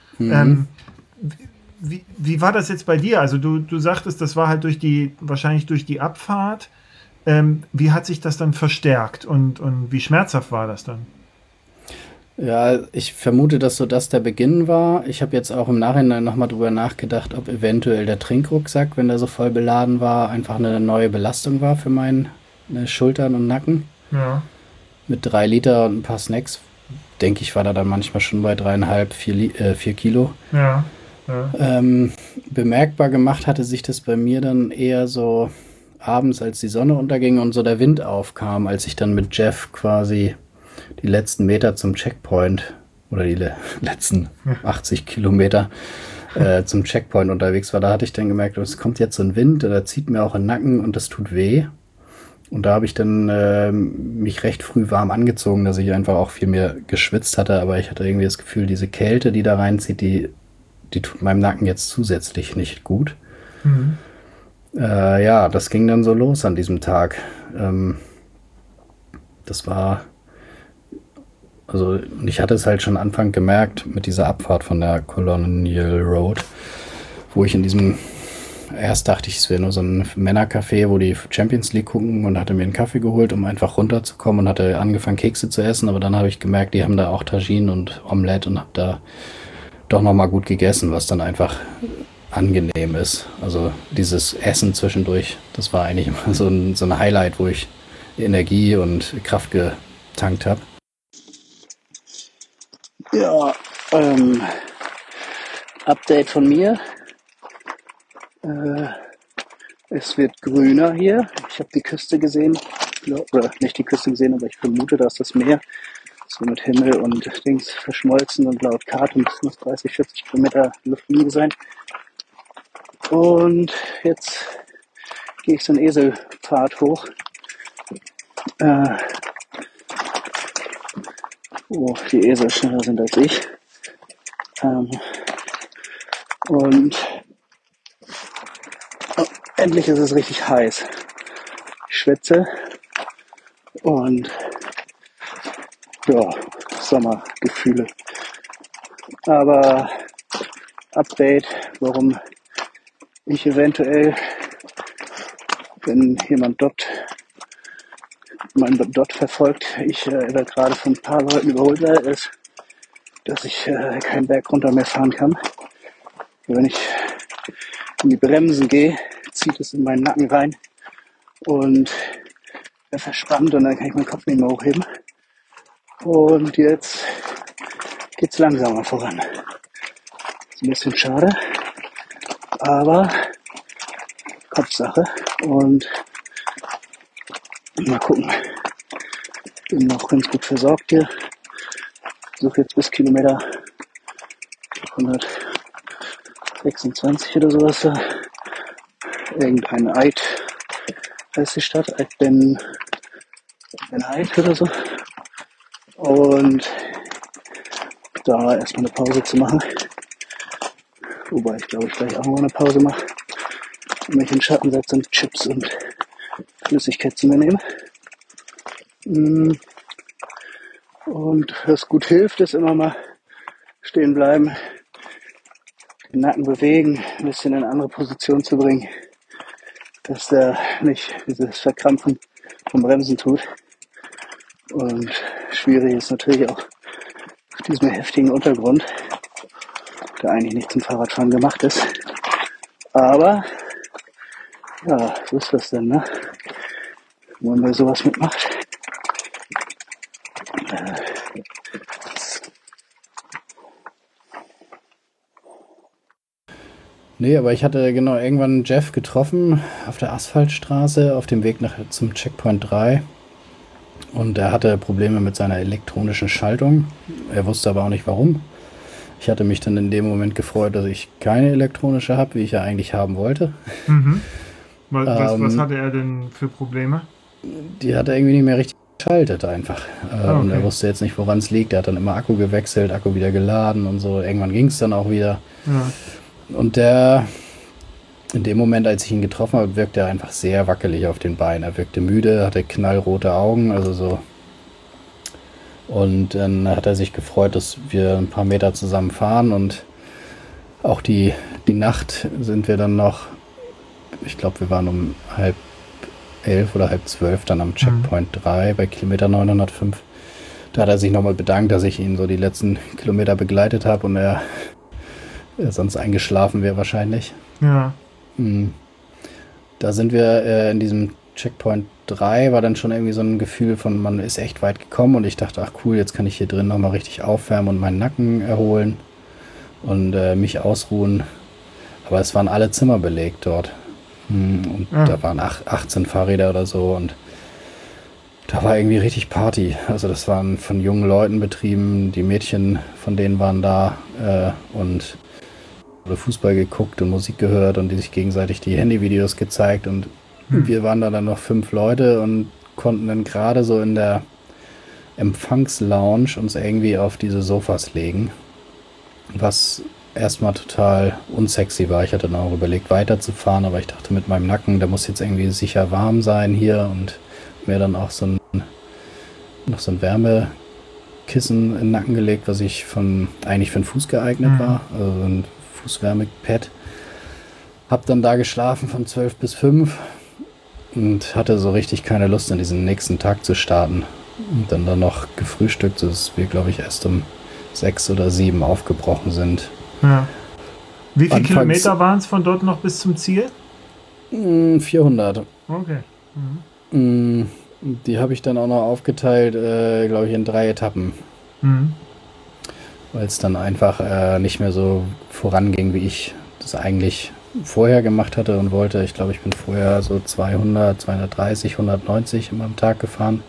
Wie war das jetzt bei dir? Also du sagtest, das war halt wahrscheinlich durch die Abfahrt. Wie hat sich das dann verstärkt und wie schmerzhaft war das dann? Ja, ich vermute, dass so das der Beginn war. Ich habe jetzt auch im Nachhinein nochmal drüber nachgedacht, ob eventuell der Trinkrucksack, wenn der so voll beladen war, einfach eine neue Belastung war für meine Schultern und Nacken. Ja. Mit 3 Liter und ein paar Snacks, denke ich, war da dann manchmal schon bei 3,5, 4 Kilo. Ja. Bemerkbar gemacht hatte sich das bei mir dann eher so abends, als die Sonne unterging und so der Wind aufkam, als ich dann mit Jeff quasi die letzten Meter zum Checkpoint oder die letzten 80 Kilometer zum Checkpoint unterwegs war. Da hatte ich dann gemerkt, es kommt jetzt so ein Wind, der zieht mir auch in den Nacken und das tut weh. Und da habe ich dann mich recht früh warm angezogen, dass ich einfach auch viel mehr geschwitzt hatte. Aber ich hatte irgendwie das Gefühl, diese Kälte, die da reinzieht, die tut meinem Nacken jetzt zusätzlich nicht gut. Ja, das ging dann so los an diesem Tag. Das war, also ich hatte es halt schon Anfang gemerkt mit dieser Abfahrt von der Colonial Road, wo ich erst dachte ich, es wäre nur so ein Männercafé, wo die Champions League gucken, und hatte mir einen Kaffee geholt, um einfach runterzukommen, und hatte angefangen, Kekse zu essen. Aber dann habe ich gemerkt, die haben da auch Tagine und Omelette, und habe da doch nochmal gut gegessen, was dann einfach angenehm ist. Also dieses Essen zwischendurch, das war eigentlich immer so ein Highlight, wo ich Energie und Kraft getankt habe. Ja, Update von mir. Es wird grüner hier. Ich habe die Küste gesehen. Oder nicht die Küste gesehen, aber ich vermute, dass das Meer so mit Himmel und Dings verschmolzen, und laut Karte müssen es 30, 40 Kilometer Luftlinie sein. Und jetzt gehe ich so einen Eselpfad hoch. Wo die Esel schneller sind als ich. Und endlich ist es richtig heiß. Ich schwitze und ja, Sommergefühle. Aber Update, warum ich eventuell, wenn jemand meinen Dot verfolgt, ich werde gerade von ein paar Leuten überholt werde, ist, dass ich keinen Berg runter mehr fahren kann. Wenn ich in die Bremsen gehe, zieht es in meinen Nacken rein und er verspannt, und dann kann ich meinen Kopf nicht mehr hochheben. Und jetzt geht's langsamer voran. Ist ein bisschen schade, aber Kopfsache. Und mal gucken. Bin noch ganz gut versorgt hier. Suche jetzt bis Kilometer 126 oder sowas da. Irgendein Eid heißt die Stadt. Eid Ben Eid oder so. Und da erstmal eine Pause zu machen. Wobei ich glaube, ich gleich auch mal eine Pause mache. Und mich in den Schatten setze und Chips und Flüssigkeit zu mir nehme. Und was gut hilft, ist immer mal stehen bleiben, den Nacken bewegen, ein bisschen in eine andere Position zu bringen, dass der nicht dieses Verkrampfen vom Bremsen tut. Und schwierig ist natürlich auch auf diesem heftigen Untergrund, der eigentlich nicht zum Fahrradfahren gemacht ist. Aber ja, so ist das denn, ne? Wenn man bei sowas mitmacht. Nee, aber ich hatte genau irgendwann Jeff getroffen auf der Asphaltstraße auf dem Weg zum Checkpoint 3. Und er hatte Probleme mit seiner elektronischen Schaltung. Er wusste aber auch nicht warum. Ich hatte mich dann in dem Moment gefreut, dass ich keine elektronische habe, wie ich ja eigentlich haben wollte. Mhm. Was hatte er denn für Probleme? Die hat er irgendwie nicht mehr richtig geschaltet einfach. Okay. Und er wusste jetzt nicht, woran es liegt. Er hat dann immer Akku gewechselt, Akku wieder geladen und so. Irgendwann ging es dann auch wieder. Ja. Und in dem Moment, als ich ihn getroffen habe, wirkte er einfach sehr wackelig auf den Beinen. Er wirkte müde, hatte knallrote Augen, also so. Und dann hat er sich gefreut, dass wir ein paar Meter zusammen fahren. Und auch die Nacht sind wir dann noch, ich glaube, wir waren um 10:30 oder 11:30 dann am Checkpoint 3 bei Kilometer 905. Da hat er sich nochmal bedankt, dass ich ihn so die letzten Kilometer begleitet habe und er sonst eingeschlafen wäre wahrscheinlich. Ja. Da sind wir in diesem Checkpoint 3, war dann schon irgendwie so ein Gefühl von, man ist echt weit gekommen und ich dachte, ach cool, jetzt kann ich hier drin nochmal richtig aufwärmen und meinen Nacken erholen und mich ausruhen. Aber es waren alle Zimmer belegt dort. Und da waren 18 Fahrräder oder so und da war irgendwie richtig Party. Also das waren von jungen Leuten betrieben, die Mädchen von denen waren da und wurde Fußball geguckt und Musik gehört und die sich gegenseitig die Handyvideos gezeigt und wir waren da dann noch 5 Leute und konnten dann gerade so in der Empfangslounge uns irgendwie auf diese Sofas legen, was erstmal total unsexy war. Ich hatte dann auch überlegt weiterzufahren, aber ich dachte mit meinem Nacken, der muss jetzt irgendwie sicher warm sein hier und mir dann auch noch so ein Wärmekissen in den Nacken gelegt, was eigentlich für den Fuß geeignet war, also so ein Fußwärmepad. Hab dann da geschlafen von 12 bis 5 und hatte so richtig keine Lust, in diesen nächsten Tag zu starten. Und dann noch gefrühstückt, sodass wir, glaube ich, erst um 6 oder 7 aufgebrochen sind. Ja. Wie viele Kilometer waren es von dort noch bis zum Ziel? 400. Okay. Die habe ich dann auch noch aufgeteilt, glaube ich, in 3 Etappen. Weil es dann einfach nicht mehr so voranging, wie ich das eigentlich vorher gemacht hatte und wollte. Ich glaube, ich bin vorher so 200, 230, 190 immer am Tag gefahren.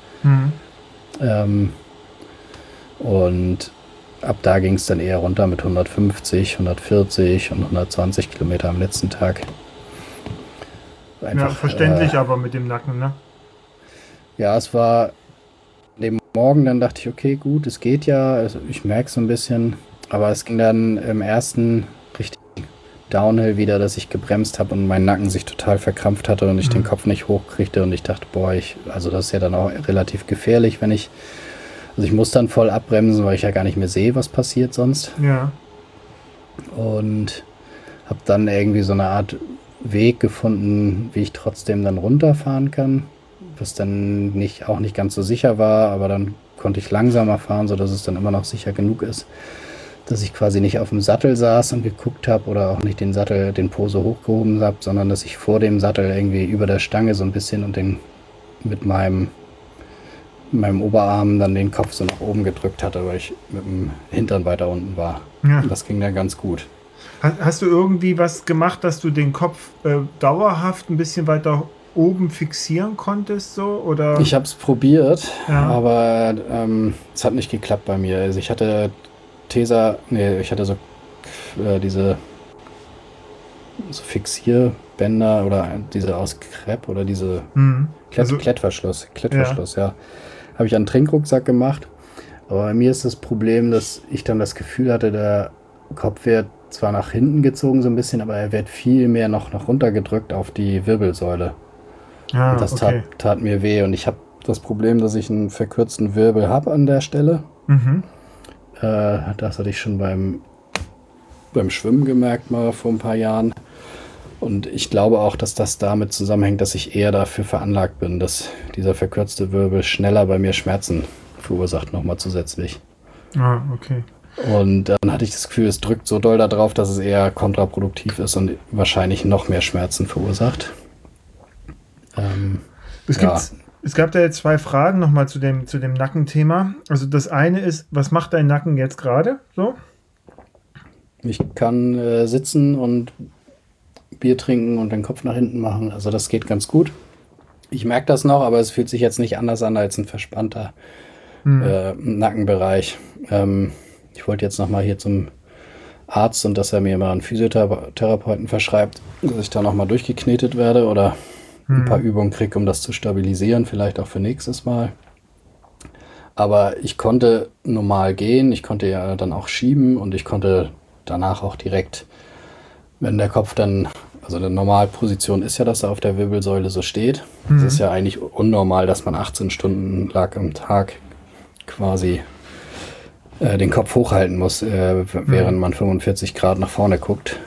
Und ab da ging es dann eher runter mit 150, 140 und 120 Kilometer am letzten Tag. Einfach, ja, verständlich, aber mit dem Nacken, ne? Ja, es war dem Morgen, dann dachte ich, okay, gut, es geht ja, also ich merke es so ein bisschen, aber es ging dann im ersten richtigen Downhill wieder, dass ich gebremst habe und mein Nacken sich total verkrampft hatte und ich den Kopf nicht hochkriegte und ich dachte, also das ist ja dann auch relativ gefährlich, also ich muss dann voll abbremsen, weil ich ja gar nicht mehr sehe, was passiert sonst. Ja. Und habe dann irgendwie so eine Art Weg gefunden, wie ich trotzdem dann runterfahren kann, was dann auch nicht ganz so sicher war, aber dann konnte ich langsamer fahren, sodass es dann immer noch sicher genug ist, dass ich quasi nicht auf dem Sattel saß und geguckt habe oder auch nicht den Po so hochgehoben habe, sondern dass ich vor dem Sattel irgendwie über der Stange so ein bisschen und mit meinem Oberarm dann den Kopf so nach oben gedrückt hatte, weil ich mit dem Hintern weiter unten war. Ja. Und das ging dann ganz gut. Hast du irgendwie was gemacht, dass du den Kopf dauerhaft ein bisschen weiter oben fixieren konntest? So, oder? Ich habe es probiert, aber es hat nicht geklappt bei mir. Also ich hatte so diese so Fixierbänder oder diese aus Krepp oder diese Klettverschluss, ja. Habe ich einen Trinkrucksack gemacht. Aber bei mir ist das Problem, dass ich dann das Gefühl hatte, der Kopf wird zwar nach hinten gezogen so ein bisschen, aber er wird viel mehr noch runtergedrückt auf die Wirbelsäule. Und das tat mir weh. Und ich habe das Problem, dass ich einen verkürzten Wirbel habe an der Stelle. Das hatte ich schon beim Schwimmen gemerkt, mal vor ein paar Jahren. Und ich glaube auch, dass das damit zusammenhängt, dass ich eher dafür veranlagt bin, dass dieser verkürzte Wirbel schneller bei mir Schmerzen verursacht, nochmal zusätzlich. Ah, okay. Und dann hatte ich das Gefühl, es drückt so doll da drauf, dass es eher kontraproduktiv ist und wahrscheinlich noch mehr Schmerzen verursacht. Es gab da jetzt 2 Fragen nochmal zu dem Nackenthema. Also das eine ist, was macht dein Nacken jetzt gerade so? Ich kann sitzen und Bier trinken und den Kopf nach hinten machen. Also das geht ganz gut. Ich merke das noch, aber es fühlt sich jetzt nicht anders an als ein verspannter Nackenbereich. Ich wollte jetzt nochmal hier zum Arzt und dass er mir mal einen Physiotherapeuten verschreibt, dass ich da nochmal durchgeknetet werde oder ein paar Übungen kriege, um das zu stabilisieren, vielleicht auch für nächstes Mal. Aber ich konnte normal gehen, ich konnte ja dann auch schieben und ich konnte danach auch direkt, wenn der Kopf dann, also eine Normalposition ist ja, dass er auf der Wirbelsäule so steht. Es ist ja eigentlich unnormal, dass man 18 Stunden lang am Tag quasi den Kopf hochhalten muss, während man 45 Grad nach vorne guckt.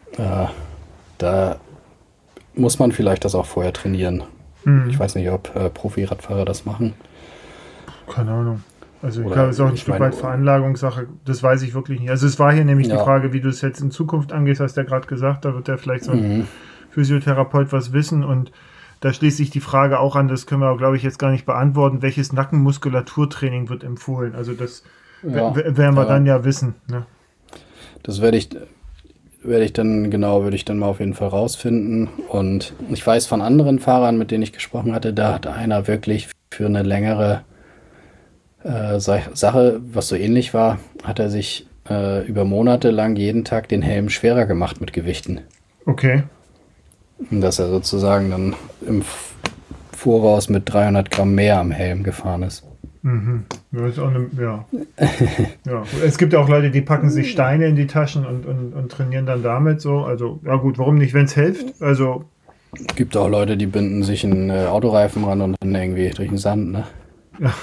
Da muss man vielleicht das auch vorher trainieren. Ich weiß nicht, ob Profi-Radfahrer das machen. Keine Ahnung. Also ich glaube, es ist auch ein Stück weit Veranlagungssache. Das weiß ich wirklich nicht. Also es war hier nämlich die Frage, wie du es jetzt in Zukunft angehst, hast du ja gerade gesagt, da wird ja vielleicht so ein Physiotherapeut was wissen und da schließt sich die Frage auch an, das können wir, glaube ich, jetzt gar nicht beantworten, welches Nackenmuskulaturtraining wird empfohlen. Also das werden wir dann ja wissen. Ne? Das würde ich dann mal auf jeden Fall rausfinden. Und ich weiß von anderen Fahrern, mit denen ich gesprochen hatte, da hat einer wirklich für eine längere Sache, was so ähnlich war, hat er sich über Monate lang jeden Tag den Helm schwerer gemacht mit Gewichten. Okay. Und dass er sozusagen dann im Voraus mit 300 Gramm mehr am Helm gefahren ist. Das ist auch ja. Es gibt ja auch Leute, die packen sich Steine in die Taschen und trainieren dann damit so. Also, ja gut, warum nicht, wenn es hilft? Also. Es gibt auch Leute, die binden sich einen Autoreifen ran und dann irgendwie durch den Sand, ne? Ja.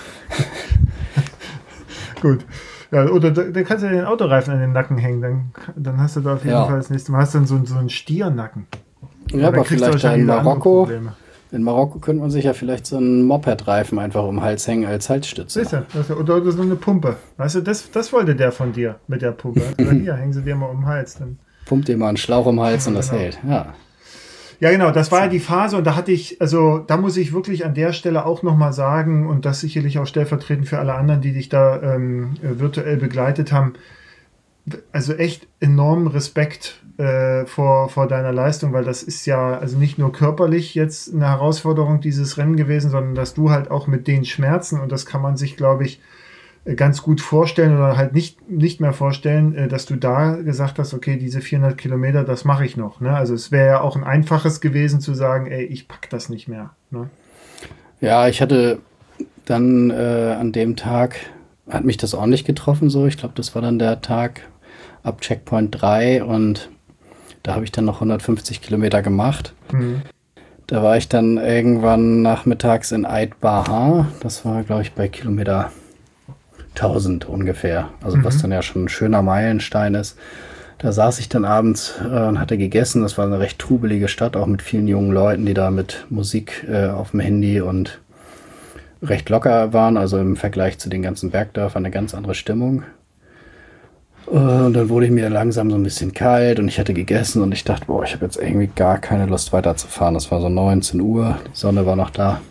Gut. Ja, oder da kannst du den Autoreifen an den Nacken hängen, dann hast du da auf jeden Fall das nächste Mal hast dann so einen Stiernacken. Ja, aber vielleicht in Marokko. In Marokko könnte man sich ja vielleicht so einen Moped-Reifen einfach um den Hals hängen als Halsstütze. Siehst du? Oder so eine Pumpe. Weißt du, das wollte der von dir mit der Pumpe. Also hier, hängen sie dir mal um den Hals. Dann. Pumpt dir mal einen Schlauch um den Hals und das hält. Ja, genau, das war ja die Phase und da muss ich wirklich an der Stelle auch nochmal sagen und das sicherlich auch stellvertretend für alle anderen, die dich da virtuell begleitet haben, also echt enormen Respekt vor deiner Leistung, weil das ist ja also nicht nur körperlich jetzt eine Herausforderung dieses Rennen gewesen, sondern dass du halt auch mit den Schmerzen und das kann man sich, glaube ich, ganz gut vorstellen oder halt nicht mehr vorstellen, dass du da gesagt hast, okay, diese 400 Kilometer, das mache ich noch. Ne? Also es wäre ja auch ein einfaches gewesen zu sagen, ey, ich pack das nicht mehr. Ne? Ja, ich hatte dann an dem Tag, hat mich das ordentlich getroffen so. Ich glaube, das war dann der Tag ab Checkpoint 3 und da habe ich dann noch 150 Kilometer gemacht. Da war ich dann irgendwann nachmittags in Ait Bahar. Das war, glaube ich, bei Kilometer 1000 ungefähr, also was dann ja schon ein schöner Meilenstein ist. Da saß ich dann abends und hatte gegessen. Das war eine recht trubelige Stadt, auch mit vielen jungen Leuten, die da mit Musik auf dem Handy und recht locker waren, also im Vergleich zu den ganzen Bergdörfern eine ganz andere Stimmung. Und dann wurde ich mir langsam so ein bisschen kalt und ich hatte gegessen und ich dachte, boah, ich habe jetzt irgendwie gar keine Lust weiterzufahren. Das war so 19 Uhr, die Sonne war noch da.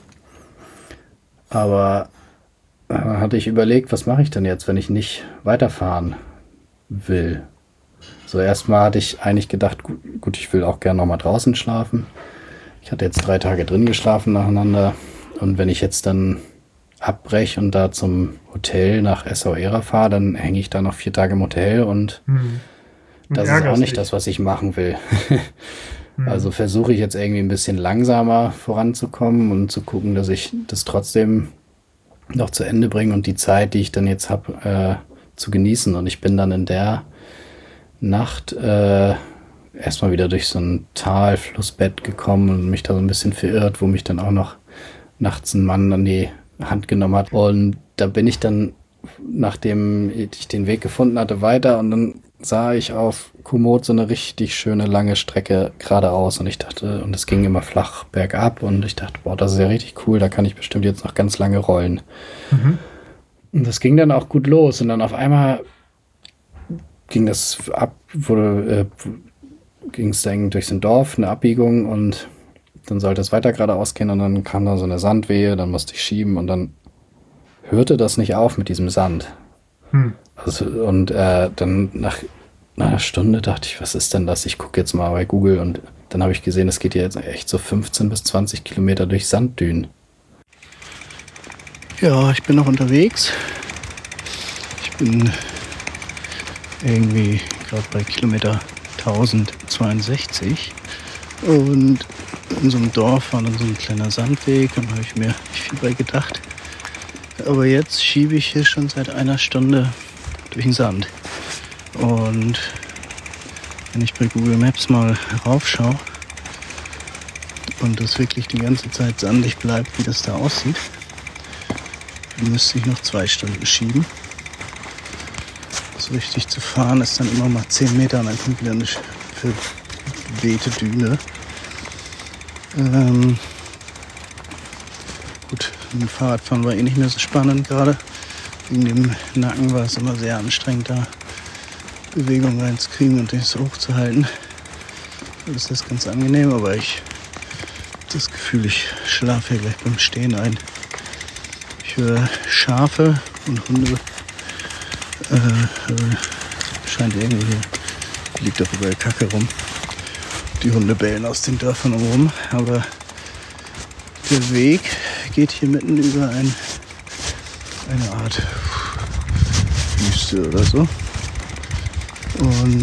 Aber hatte ich überlegt, was mache ich denn jetzt, wenn ich nicht weiterfahren will. So erstmal hatte ich eigentlich gedacht, gut, ich will auch gerne noch mal draußen schlafen. Ich hatte jetzt 3 Tage drin geschlafen nacheinander und wenn ich jetzt dann abbreche und da zum Hotel nach Essaouira fahre, dann hänge ich da noch 4 Tage im Hotel und das ist auch nicht das, was ich machen will. Also versuche ich jetzt irgendwie ein bisschen langsamer voranzukommen und zu gucken, dass ich das trotzdem noch zu Ende bringen und die Zeit, die ich dann jetzt habe, zu genießen. Und ich bin dann in der Nacht erstmal wieder durch so ein Talflussbett gekommen und mich da so ein bisschen verirrt, wo mich dann auch noch nachts ein Mann an die Hand genommen hat. Und da bin ich dann, nachdem ich den Weg gefunden hatte, weiter und dann sah ich auf Komoot so eine richtig schöne lange Strecke geradeaus und ich dachte, und es ging immer flach bergab und ich dachte, boah, das ist ja richtig cool, da kann ich bestimmt jetzt noch ganz lange rollen. Und das ging dann auch gut los und dann auf einmal ging das ab, ging es dann durch so ein Dorf, eine Abbiegung und dann sollte es weiter geradeaus gehen und dann kam da so eine Sandwehe, dann musste ich schieben und dann hörte das nicht auf mit diesem Sand. Also, und dann nach nach einer Stunde dachte ich, was ist denn das? Ich gucke jetzt mal bei Google und dann habe ich gesehen, es geht hier jetzt echt so 15 bis 20 Kilometer durch Sanddünen. Ja, ich bin noch unterwegs. Ich bin irgendwie gerade bei Kilometer 1062 und in so einem Dorf war dann so ein kleiner Sandweg und da habe ich mir nicht viel bei gedacht. Aber jetzt schiebe ich hier schon seit einer Stunde durch den Sand. Und wenn ich bei Google Maps mal raufschaue und das wirklich die ganze Zeit sandig bleibt, wie das da aussieht, dann müsste ich noch 2 Stunden schieben. So richtig zu fahren ist dann immer mal 10 Meter und dann kommt wieder eine verwehte Düne. Gut, mit dem Fahrradfahren war nicht mehr so spannend gerade. Wegen dem Nacken war es immer sehr anstrengend, da Bewegung reinzukriegen und das hochzuhalten. Das ist ganz angenehm, aber ich habe das Gefühl, ich schlafe hier gleich beim Stehen ein. Ich höre Schafe und Hunde. Scheint irgendwie hier, liegt doch überall Kacke rum. Die Hunde bellen aus den Dörfern rum, aber der Weg geht hier mitten über eine Art Wüste oder so. Und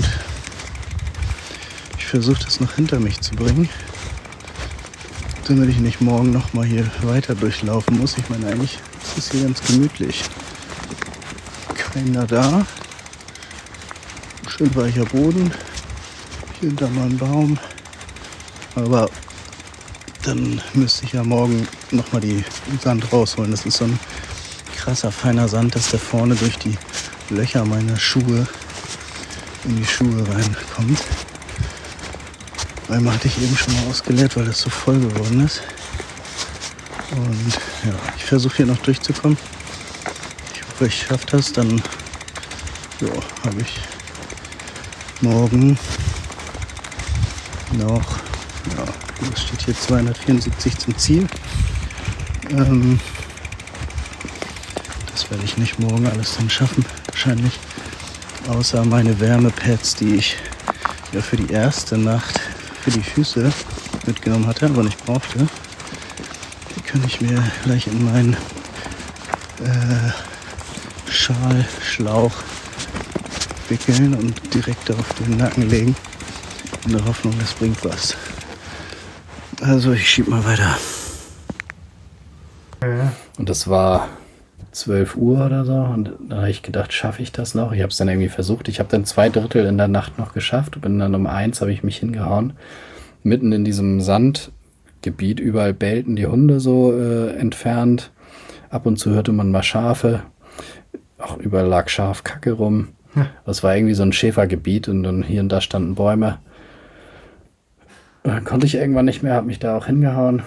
ich versuche das noch hinter mich zu bringen, damit ich nicht morgen noch mal hier weiter durchlaufen muss. Ich meine, eigentlich ist es hier ganz gemütlich. Keiner da. Schön weicher Boden. Hier hinter mal ein Baum. Aber dann müsste ich ja morgen nochmal die Sand rausholen. Das ist so ein krasser, feiner Sand, dass der vorne durch die Löcher meiner Schuhe in die Schuhe reinkommt. Einmal hatte ich eben schon mal ausgeleert, weil das so voll geworden ist. Und ja, ich versuche hier noch durchzukommen. Ich hoffe, ich schaffe das. Dann habe ich morgen noch, es steht hier 274 zum Ziel. Das werde ich nicht morgen alles dann schaffen, wahrscheinlich. Außer meine Wärmepads, die ich ja für die erste Nacht für die Füße mitgenommen hatte, aber nicht brauchte. Die kann ich mir gleich in meinen Schlauch wickeln und direkt auf den Nacken legen. In der Hoffnung, das bringt was. Also ich schieb mal weiter. Und das war 12 Uhr oder so und da habe ich gedacht, schaffe ich das noch? Ich habe es dann irgendwie versucht. Ich habe dann 2/3 in der Nacht noch geschafft. Bin dann um 1 habe ich mich hingehauen. Mitten in diesem Sandgebiet, überall bellten die Hunde so entfernt. Ab und zu hörte man mal Schafe. Auch überall lag Schafkacke rum. Das war irgendwie so ein Schäfergebiet und dann hier und da standen Bäume. Dann konnte ich irgendwann nicht mehr, habe mich da auch hingehauen.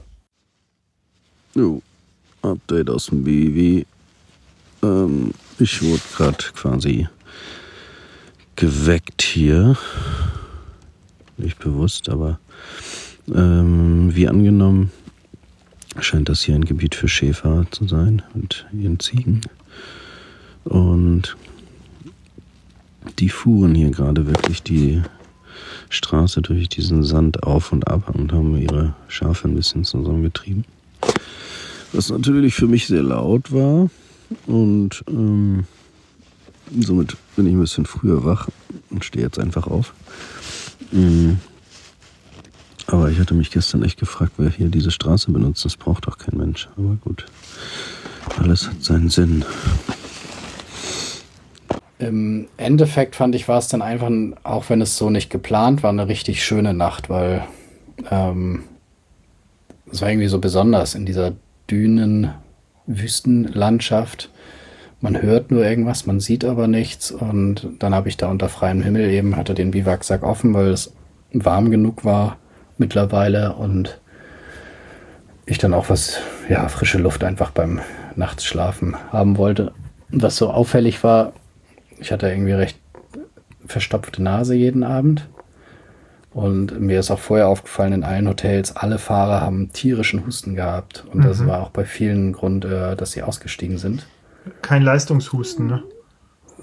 Update aus dem BW. Ich wurde gerade quasi geweckt hier. Nicht bewusst, aber wie angenommen scheint das hier ein Gebiet für Schäfer zu sein und ihren Ziegen. Und die fuhren hier gerade wirklich die Straße durch diesen Sand auf und ab und haben ihre Schafe ein bisschen zusammengetrieben. Was natürlich für mich sehr laut war und somit bin ich ein bisschen früher wach und stehe jetzt einfach auf. Aber ich hatte mich gestern echt gefragt, wer hier diese Straße benutzt. Das braucht doch kein Mensch. Aber gut, alles hat seinen Sinn. Im Endeffekt fand ich, war es dann einfach, auch wenn es so nicht geplant war, eine richtig schöne Nacht, weil es war irgendwie so besonders in dieser Dünen-Wüstenlandschaft. Man hört nur irgendwas, man sieht aber nichts. Und dann habe ich da unter freiem Himmel eben, hatte den Biwaksack offen, weil es warm genug war mittlerweile und ich dann auch frische Luft einfach beim Nachtsschlafen haben wollte. Was so auffällig war, ich hatte irgendwie recht verstopfte Nase jeden Abend. Und mir ist auch vorher aufgefallen, in allen Hotels, alle Fahrer haben tierischen Husten gehabt. Und das war auch bei vielen Grund, dass sie ausgestiegen sind. Kein Leistungshusten, ne?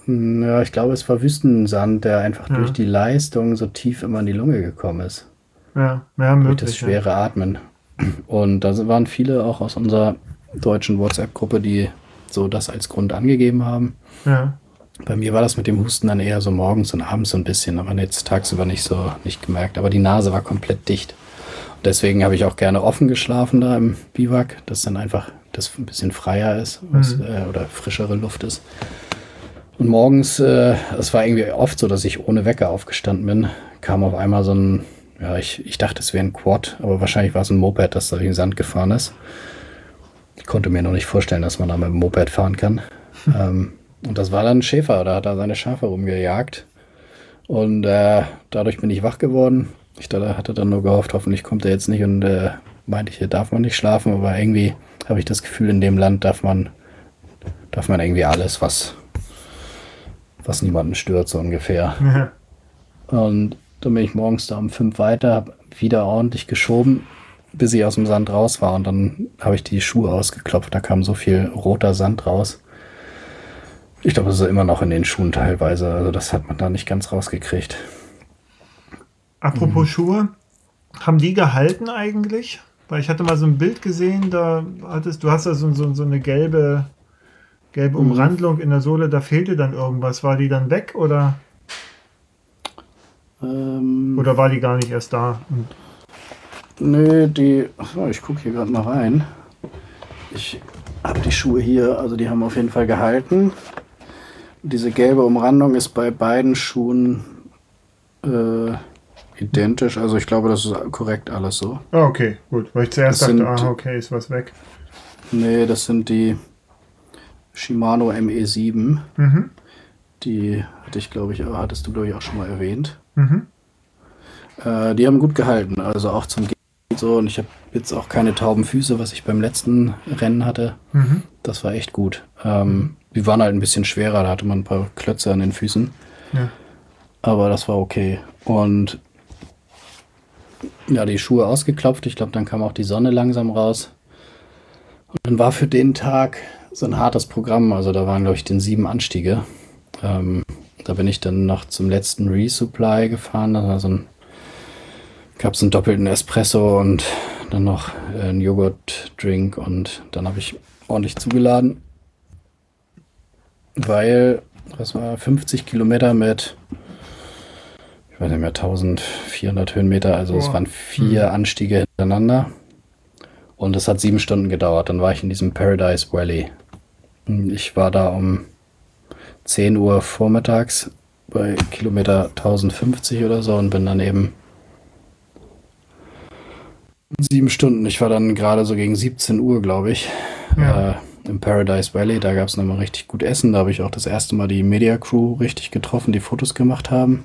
Ja, ich glaube, es war Wüstensand, der einfach durch die Leistung so tief immer in die Lunge gekommen ist. Ja, Durch möglich. das schwere Atmen. Und da waren viele auch aus unserer deutschen WhatsApp-Gruppe, die so das als Grund angegeben haben. Ja. Bei mir war das mit dem Husten dann eher so morgens und abends so ein bisschen, aber jetzt tagsüber nicht gemerkt. Aber die Nase war komplett dicht. Und deswegen habe ich auch gerne offen geschlafen da im Biwak, dass dann einfach das ein bisschen freier ist oder frischere Luft ist. Und morgens, es war irgendwie oft so, dass ich ohne Wecker aufgestanden bin, kam auf einmal so ein, ja, ich dachte, es wäre ein Quad, aber wahrscheinlich war es ein Moped, das da durch den Sand gefahren ist. Ich konnte mir noch nicht vorstellen, dass man da mit dem Moped fahren kann. Und das war dann ein Schäfer, da hat er seine Schafe rumgejagt. Und dadurch bin ich wach geworden. Ich hatte dann nur gehofft, hoffentlich kommt er jetzt nicht und meinte, hier darf man nicht schlafen. Aber irgendwie habe ich das Gefühl, in dem Land darf man irgendwie alles, was niemanden stört, so ungefähr. Ja. Und dann bin ich morgens da um 5 weiter, habe wieder ordentlich geschoben, bis ich aus dem Sand raus war. Und dann habe ich die Schuhe ausgeklopft, da kam so viel roter Sand raus. Ich glaube, es ist immer noch in den Schuhen teilweise. Also das hat man da nicht ganz rausgekriegt. Apropos Schuhe, haben die gehalten eigentlich? Weil ich hatte mal so ein Bild gesehen, du hast da so eine gelbe Umrandlung in der Sohle, da fehlte dann irgendwas. War die dann weg oder war die gar nicht erst da? Nö, ich gucke hier gerade mal rein. Ich habe die Schuhe hier, also die haben auf jeden Fall gehalten. Diese gelbe Umrandung ist bei beiden Schuhen identisch. Also ich glaube, das ist korrekt alles so. Ah, okay, gut. Weil ich zuerst Das dachte, okay, ist was weg. Nee, das sind die Shimano ME7. Mhm. Die hattest du, glaube ich, auch schon mal erwähnt. Mhm. Die haben gut gehalten, also auch zum Gehen so. Und ich habe jetzt auch keine tauben Füße, was ich beim letzten Rennen hatte. Mhm. Das war echt gut. Die waren halt ein bisschen schwerer, da hatte man ein paar Klötze an den Füßen. Ja. Aber das war okay. Und ja, die Schuhe ausgeklopft. Ich glaube, dann kam auch die Sonne langsam raus. Und dann war für den Tag so ein hartes Programm. Also da waren, glaube ich, 7 Anstiege. Da bin ich dann noch zum letzten Resupply gefahren. Da war gab es einen doppelten Espresso und dann noch einen Joghurt-Drink. Und dann habe ich ordentlich zugeladen. Weil, das war 50 Kilometer mit, ich weiß nicht mehr, 1400 Höhenmeter. Also es waren 4 Anstiege hintereinander. Und es hat 7 Stunden gedauert. Dann war ich in diesem Paradise Valley. Ich war da um 10 Uhr vormittags bei Kilometer 1050 oder so und bin dann eben 7 Stunden. Ich war dann gerade so gegen 17 Uhr, glaube ich, im Paradise Valley. Da gab es nochmal richtig gut Essen. Da habe ich auch das erste Mal die Media Crew richtig getroffen, die Fotos gemacht haben.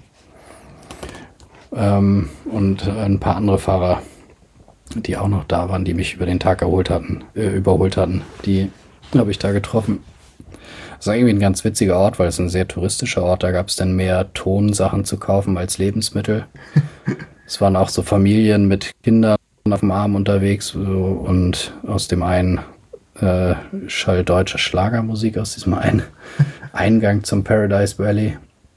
Und ein paar andere Fahrer, die auch noch da waren, die mich über den Tag überholt hatten. Die habe ich da getroffen. Das war irgendwie ein ganz witziger Ort, weil es ein sehr touristischer Ort. Da gab es dann mehr Tonsachen zu kaufen als Lebensmittel. Es waren auch so Familien mit Kindern auf dem Arm unterwegs und aus dem einen Schall deutsche Schlagermusik aus diesem einen Eingang zum Paradise Valley.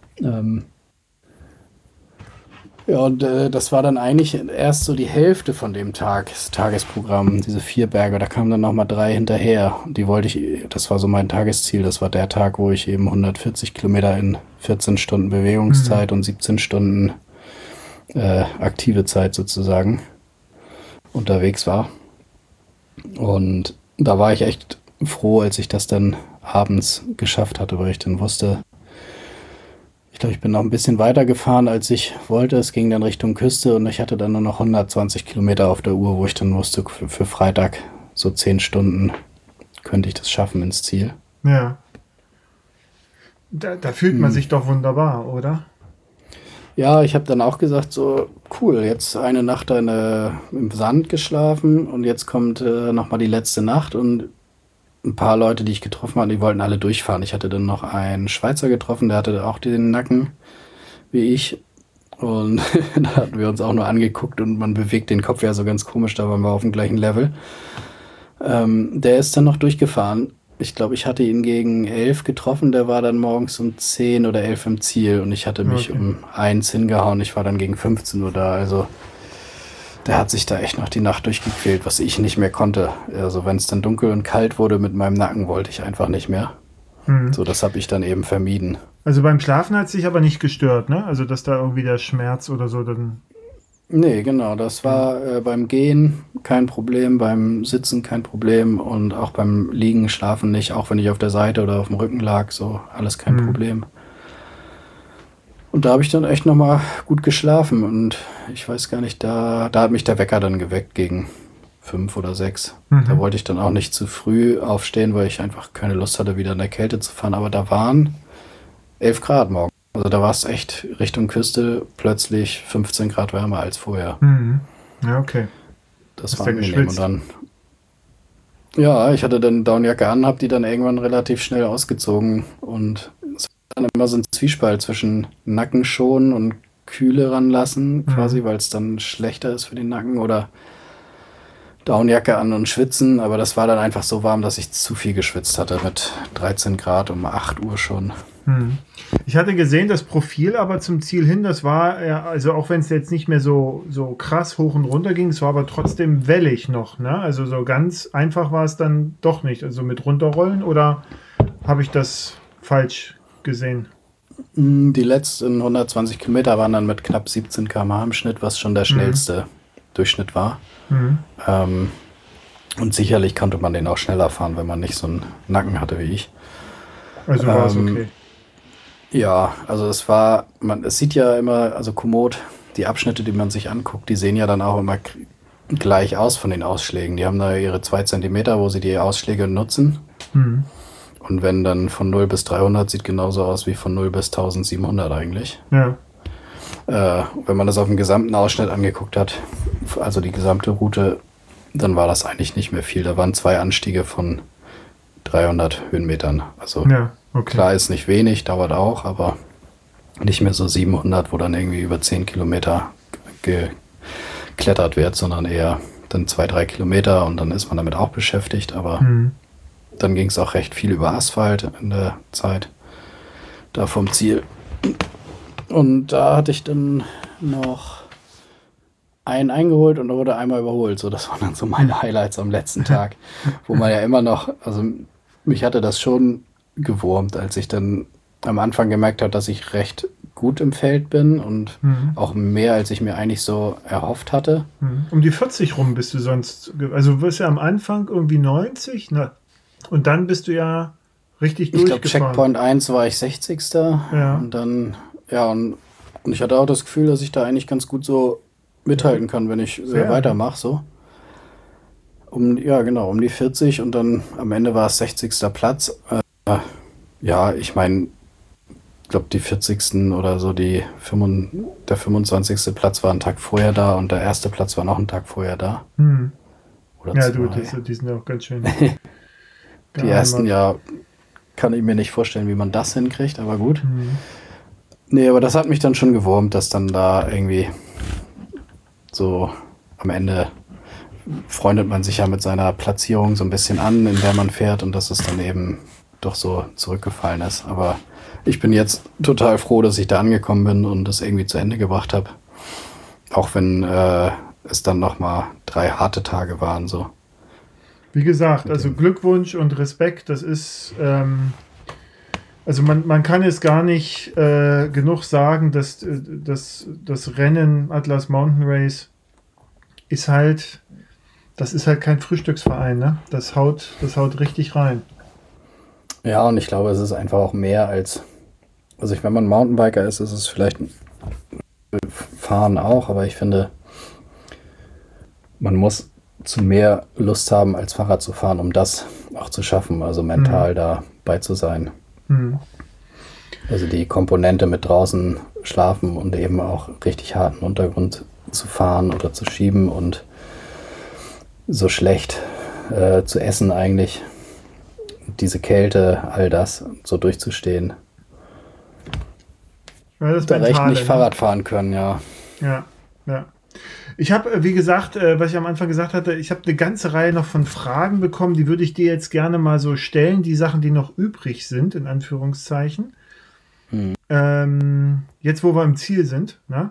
Ja, und das war dann eigentlich erst so die Hälfte von dem Tagesprogramm, diese 4 Berge. Da kamen dann nochmal 3 hinterher. Die das war so mein Tagesziel. Das war der Tag, wo ich eben 140 Kilometer in 14 Stunden Bewegungszeit und 17 Stunden aktive Zeit sozusagen unterwegs war. Und da war ich echt froh, als ich das dann abends geschafft hatte, weil ich dann wusste, ich glaube, ich bin noch ein bisschen weiter gefahren, als ich wollte. Es ging dann Richtung Küste und ich hatte dann nur noch 120 Kilometer auf der Uhr, wo ich dann wusste, für Freitag so 10 Stunden könnte ich das schaffen ins Ziel. Ja. Da fühlt man sich doch wunderbar, oder? Ja, ich habe dann auch gesagt, so cool, jetzt eine Nacht im Sand geschlafen und jetzt kommt nochmal die letzte Nacht und ein paar Leute, die ich getroffen habe, die wollten alle durchfahren. Ich hatte dann noch einen Schweizer getroffen, der hatte auch den Nacken wie ich und da hatten wir uns auch nur angeguckt und man bewegt den Kopf ja so ganz komisch, da waren wir auf dem gleichen Level. Der ist dann noch durchgefahren Ich glaube, ich hatte ihn gegen 11 getroffen, der war dann morgens um 10 oder 11 im Ziel und ich hatte mich um 1 hingehauen, ich war dann gegen 15 Uhr da, also der hat sich da echt noch die Nacht durchgequält, was ich nicht mehr konnte. Also wenn es dann dunkel und kalt wurde mit meinem Nacken, wollte ich einfach nicht mehr. So, das habe ich dann eben vermieden. Also beim Schlafen hat es dich aber nicht gestört, ne? Also dass da irgendwie der Schmerz oder so dann... Nee, genau, das war beim Gehen kein Problem, beim Sitzen kein Problem und auch beim Liegen, Schlafen nicht, auch wenn ich auf der Seite oder auf dem Rücken lag, so alles kein Problem. Und da habe ich dann echt nochmal gut geschlafen und ich weiß gar nicht, da hat mich der Wecker dann geweckt gegen 5 oder 6. Da wollte ich dann auch nicht zu früh aufstehen, weil ich einfach keine Lust hatte, wieder in der Kälte zu fahren, aber da waren 11 Grad morgen. Also da war es echt Richtung Küste plötzlich 15 Grad wärmer als vorher. Ja, okay. Das war angenehm. Und dann, ja, ich hatte dann Downjacke an, habe die dann irgendwann relativ schnell ausgezogen und es war dann immer so ein Zwiespalt zwischen Nacken schonen und Kühle ranlassen, quasi, weil es dann schlechter ist für den Nacken oder Downjacke an und schwitzen, aber das war dann einfach so warm, dass ich zu viel geschwitzt hatte mit 13 Grad um 8 Uhr schon. Ich hatte gesehen, das Profil aber zum Ziel hin, das war, ja, also auch wenn es jetzt nicht mehr so krass hoch und runter ging, es war aber trotzdem wellig noch, ne? Also so ganz einfach war es dann doch nicht. Also mit runterrollen oder habe ich das falsch gesehen? Die letzten 120 Kilometer waren dann mit knapp 17 km/h im Schnitt, was schon der schnellste Durchschnitt war. Und sicherlich konnte man den auch schneller fahren, wenn man nicht so einen Nacken hatte wie ich. Also war es okay. Ja, also es sieht ja immer, also Komoot, die Abschnitte, die man sich anguckt, die sehen ja dann auch immer gleich aus von den Ausschlägen. Die haben da ihre 2 Zentimeter, wo sie die Ausschläge nutzen. Und wenn dann von 0 bis 300 sieht genauso aus wie von 0 bis 1700 eigentlich. Ja. Wenn man das auf dem gesamten Ausschnitt angeguckt hat, also die gesamte Route, dann war das eigentlich nicht mehr viel. Da waren 2 Anstiege von 300 Höhenmetern. Also Ja, okay. klar ist nicht wenig, dauert auch, aber nicht mehr so 700, wo dann irgendwie über 10 Kilometer geklettert wird, sondern eher dann 2-3 Kilometer und dann ist man damit auch beschäftigt. Aber dann ging es auch recht viel über Asphalt in der Zeit da vom Ziel. Und da hatte ich dann noch einen eingeholt und da wurde einmal überholt. So, das waren dann so meine Highlights am letzten Tag, wo man ja immer noch, also mich hatte das schon gewurmt, als ich dann am Anfang gemerkt habe, dass ich recht gut im Feld bin und auch mehr, als ich mir eigentlich so erhofft hatte. Um die 40 rum bist du sonst, also du wirst ja am Anfang irgendwie 90, ne? Und dann bist du ja richtig durchgefahren. Ich glaube, Checkpoint 1 war ich 60. Ja. Und dann, ja, und ich hatte auch das Gefühl, dass ich da eigentlich ganz gut so mithalten kann, wenn ich weitermache, so. Um die 40 und dann am Ende war es 60. Platz. Ja, ich meine, ich glaube, die 40. oder so, der 25. Platz war einen Tag vorher da und der erste Platz war noch einen Tag vorher da. Oder Ja, 2. die sind ja auch ganz schön. Die ersten, ja, kann ich mir nicht vorstellen, wie man das hinkriegt, aber gut. Nee, aber das hat mich dann schon gewurmt, dass dann da irgendwie so am Ende freundet man sich ja mit seiner Platzierung so ein bisschen an, in der man fährt und dass es dann eben doch so zurückgefallen ist. Aber ich bin jetzt total froh, dass ich da angekommen bin und das irgendwie zu Ende gebracht habe. Auch wenn es dann nochmal 3 harte Tage waren, so. Wie gesagt, also Glückwunsch und Respekt, das ist, also man kann es gar nicht genug sagen, dass das Rennen Atlas Mountain Race ist halt, das ist halt kein Frühstücksverein, ne? Das haut richtig rein. Ja, und ich glaube, es ist einfach auch mehr als, also wenn man Mountainbiker ist, ist es vielleicht Fahren auch, aber ich finde, man muss zu mehr Lust haben, als Fahrrad zu fahren, um das auch zu schaffen, also mental dabei zu sein. Also die Komponente mit draußen schlafen und eben auch richtig harten Untergrund zu fahren oder zu schieben und so schlecht zu essen eigentlich, diese Kälte, all das, so durchzustehen. Ja, das da reicht Mentale, nicht ne? Fahrrad fahren können, ja. Ja. Ich habe, wie gesagt, was ich am Anfang gesagt hatte, ich habe eine ganze Reihe noch von Fragen bekommen, die würde ich dir jetzt gerne mal so stellen, die Sachen, die noch übrig sind, in Anführungszeichen. Jetzt, wo wir im Ziel sind. Ne?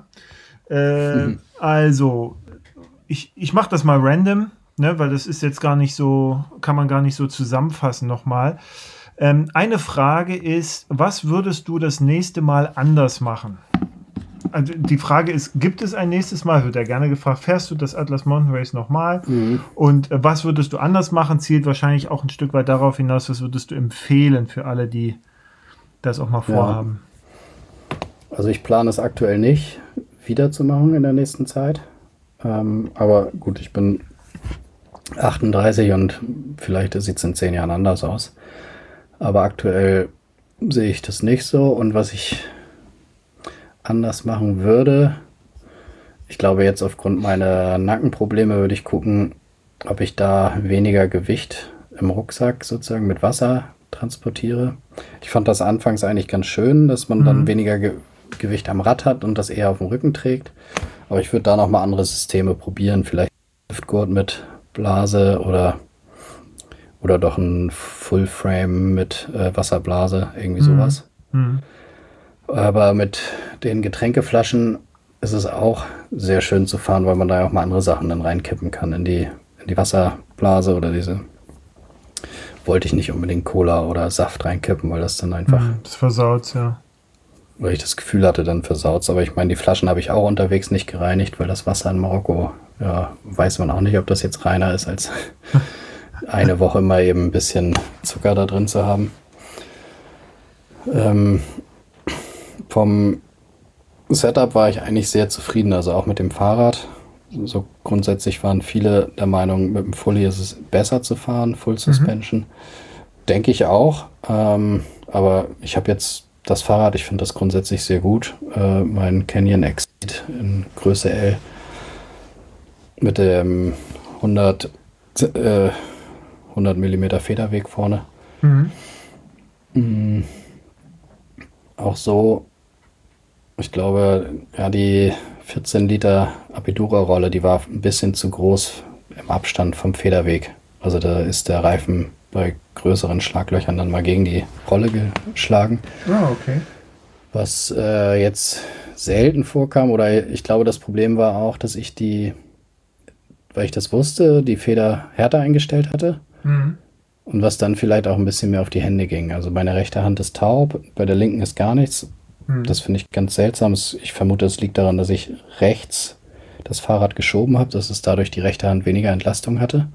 Also, ich mache das mal random, ne, weil das ist jetzt gar nicht so, kann man gar nicht so zusammenfassen nochmal. Eine Frage ist, was würdest du das nächste Mal anders machen? Also die Frage ist, gibt es ein nächstes Mal? Wird ja gerne gefragt, fährst du das Atlas Mountain Race nochmal? Und was würdest du anders machen? Zielt wahrscheinlich auch ein Stück weit darauf hinaus, was würdest du empfehlen für alle, die das auch mal vorhaben? Also ich plane es aktuell nicht, wiederzumachen in der nächsten Zeit. Aber gut, ich bin 38 und vielleicht sieht es in 10 Jahren anders aus. Aber aktuell sehe ich das nicht so. Und was ich anders machen würde, ich glaube jetzt aufgrund meiner Nackenprobleme würde ich gucken, ob ich da weniger Gewicht im Rucksack sozusagen mit Wasser transportiere. Ich fand das anfangs eigentlich ganz schön, dass man dann weniger Gewicht am Rad hat und das eher auf dem Rücken trägt. Aber ich würde da nochmal andere Systeme probieren. Vielleicht Hüftgurt mit Blase oder doch ein Full-Frame mit Wasserblase, irgendwie sowas. Aber mit den Getränkeflaschen ist es auch sehr schön zu fahren, weil man da ja auch mal andere Sachen dann reinkippen kann in die Wasserblase oder diese. Wollte ich nicht unbedingt Cola oder Saft reinkippen, weil das dann einfach. Das versaut, ja. Weil ich das Gefühl hatte, dann versaut. Aber ich meine, die Flaschen habe ich auch unterwegs nicht gereinigt, weil das Wasser in Marokko, ja, weiß man auch nicht, ob das jetzt reiner ist, als eine Woche mal eben ein bisschen Zucker da drin zu haben. Vom Setup war ich eigentlich sehr zufrieden, also auch mit dem Fahrrad. So grundsätzlich waren viele der Meinung, mit dem Fully ist es besser zu fahren, Full Suspension. Denke ich auch. Aber ich habe jetzt das Fahrrad, ich finde das grundsätzlich sehr gut. Mein Canyon Exceed in Größe L mit dem 100 mm Federweg vorne. Auch so, ich glaube, ja, die 14 Liter Apidura-Rolle, die war ein bisschen zu groß im Abstand vom Federweg. Also da ist der Reifen bei größeren Schlaglöchern dann mal gegen die Rolle geschlagen. Ah, okay. Was jetzt selten vorkam, oder ich glaube, das Problem war auch, dass ich weil ich das wusste, die Feder härter eingestellt hatte. Und was dann vielleicht auch ein bisschen mehr auf die Hände ging. Also meine rechte Hand ist taub, bei der linken ist gar nichts. Das finde ich ganz seltsam. Ich vermute, es liegt daran, dass ich rechts das Fahrrad geschoben habe, dass es dadurch die rechte Hand weniger Entlastung hatte.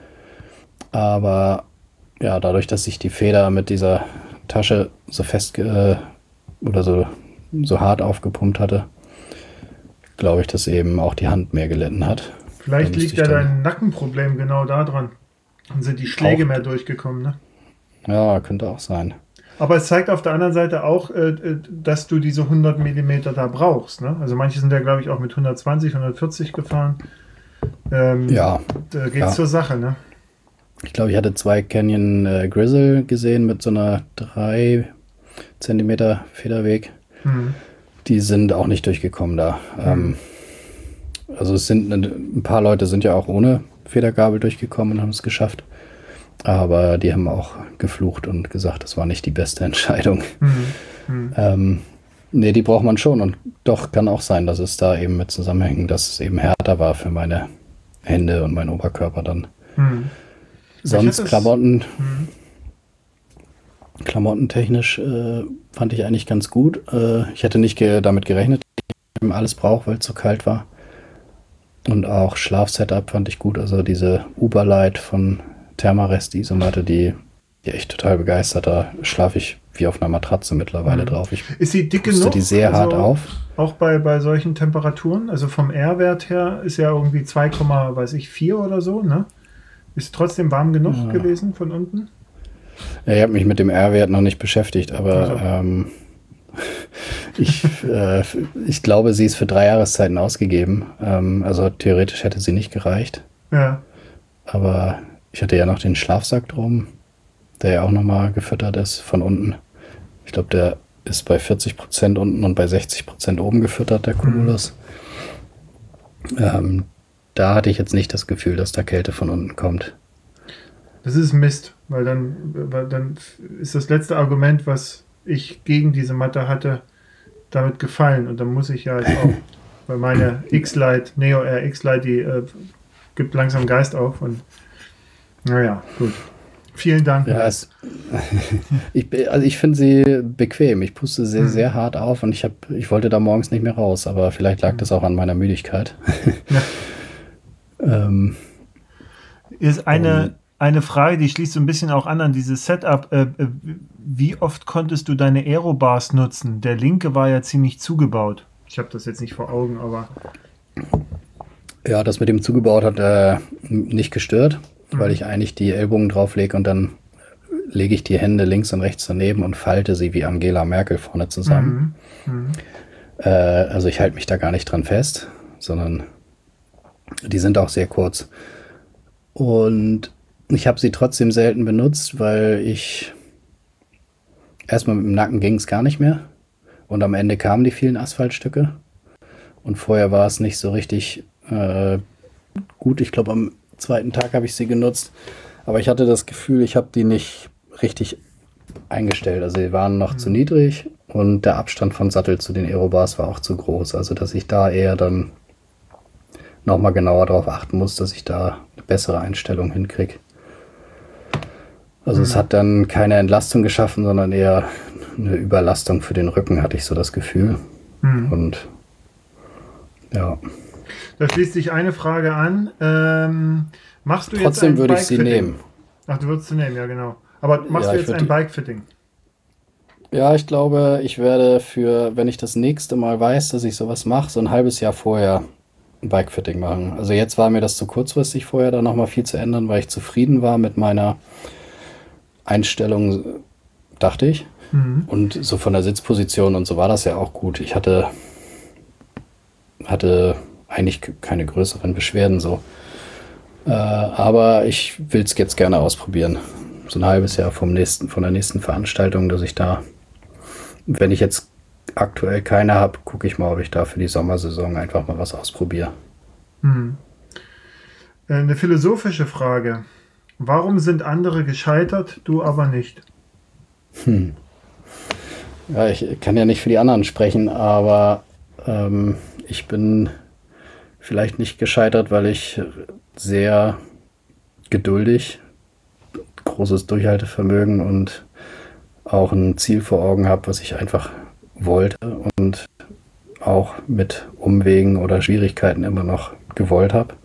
Aber ja, dadurch, dass ich die Feder mit dieser Tasche so fest oder so hart aufgepumpt hatte, glaube ich, dass eben auch die Hand mehr gelitten hat. Vielleicht liegt ja dein Nackenproblem genau da dran. Dann sind die Schläge mehr durchgekommen, ne? Ja, könnte auch sein. Aber es zeigt auf der anderen Seite auch, dass du diese 100 mm da brauchst, ne? Also manche sind ja, glaube ich, auch mit 120, 140 gefahren. Ja. Da geht's zur Sache, ne? Ich glaube, ich hatte 2 Canyon Grizzle gesehen mit so einer 3 cm Federweg. Die sind auch nicht durchgekommen da. Also es sind ein paar Leute sind ja auch ohne Federgabel durchgekommen und haben es geschafft. Aber die haben auch geflucht und gesagt, das war nicht die beste Entscheidung. Nee, die braucht man schon. Und doch kann auch sein, dass es da eben mit zusammenhängt, dass es eben härter war für meine Hände und meinen Oberkörper dann. Sonst klamottentechnisch fand ich eigentlich ganz gut. Ich hätte nicht damit gerechnet, dass ich alles brauche, weil es so kalt war. Und auch Schlafsetup fand ich gut. Also diese Uberlight von Thermarest, die Isomatte, die echt total begeistert. Da schlafe ich wie auf einer Matratze mittlerweile drauf. Ist sie dick genug? Die sehr hart auf. Auch bei solchen Temperaturen? Also vom R-Wert her ist ja irgendwie 2,4 oder so, ne? Ist trotzdem warm genug gewesen von unten? Ja, ich habe mich mit dem R-Wert noch nicht beschäftigt, aber ich glaube, sie ist für 3 Jahreszeiten ausgegeben. Also theoretisch hätte sie nicht gereicht. Ja. Aber ich hatte ja noch den Schlafsack drum, der ja auch nochmal gefüttert ist von unten. Ich glaube, der ist bei 40% unten und bei 60% oben gefüttert, der Cumulus. Da hatte ich jetzt nicht das Gefühl, dass da Kälte von unten kommt. Das ist Mist, weil dann ist das letzte Argument, was ich gegen diese Matte hatte, damit gefallen. Und dann muss ich ja jetzt auch, weil meine X-Lite, Neo Air X-Lite, die gibt langsam Geist auf. Und naja, gut. Vielen Dank. Ja, ich finde sie bequem. Ich puste sehr, sehr hart auf und ich wollte da morgens nicht mehr raus, aber vielleicht lag das auch an meiner Müdigkeit. Ja. Ist eine Frage, die schließt so ein bisschen auch an dieses Setup. Wie oft konntest du deine Aerobars nutzen? Der linke war ja ziemlich zugebaut. Ich habe das jetzt nicht vor Augen, aber... Ja, das mit dem zugebaut hat nicht gestört, weil ich eigentlich die Ellbogen drauflege und dann lege ich die Hände links und rechts daneben und falte sie wie Angela Merkel vorne zusammen. Also ich halte mich da gar nicht dran fest, sondern die sind auch sehr kurz. Und ich habe sie trotzdem selten benutzt, weil erstmal mit dem Nacken ging es gar nicht mehr und am Ende kamen die vielen Asphaltstücke und vorher war es nicht so richtig gut. Ich glaube, am zweiten Tag habe ich sie genutzt, aber ich hatte das Gefühl, ich habe die nicht richtig eingestellt. Also sie waren noch zu niedrig und der Abstand von Sattel zu den Aerobars war auch zu groß. Also dass ich da eher dann nochmal genauer darauf achten muss, dass ich da eine bessere Einstellung hinkriege. Also es hat dann keine Entlastung geschaffen, sondern eher eine Überlastung für den Rücken, hatte ich so das Gefühl. Und ja. Da schließt sich eine Frage an. Machst du Trotzdem jetzt würde ich sie nehmen. Ach, du würdest sie nehmen, ja genau. Aber machst du jetzt ein Bike-Fitting? Ja, ich glaube, ich werde wenn ich das nächste Mal weiß, dass ich sowas mache, so ein halbes Jahr vorher ein Bike-Fitting machen. Also jetzt war mir das zu kurzfristig vorher, da nochmal viel zu ändern, weil ich zufrieden war mit meiner Einstellung, dachte ich. Und so von der Sitzposition und so war das ja auch gut. Ich hatte eigentlich keine größeren Beschwerden so. Aber ich will es jetzt gerne ausprobieren. So ein halbes Jahr von der nächsten Veranstaltung, dass ich da, wenn ich jetzt aktuell keine habe, gucke ich mal, ob ich da für die Sommersaison einfach mal was ausprobiere. Eine philosophische Frage. Warum sind andere gescheitert, du aber nicht? Ja, ich kann ja nicht für die anderen sprechen, aber ich bin vielleicht nicht gescheitert, weil ich sehr geduldig, großes Durchhaltevermögen und auch ein Ziel vor Augen habe, was ich einfach wollte und auch mit Umwegen oder Schwierigkeiten immer noch gewollt habe.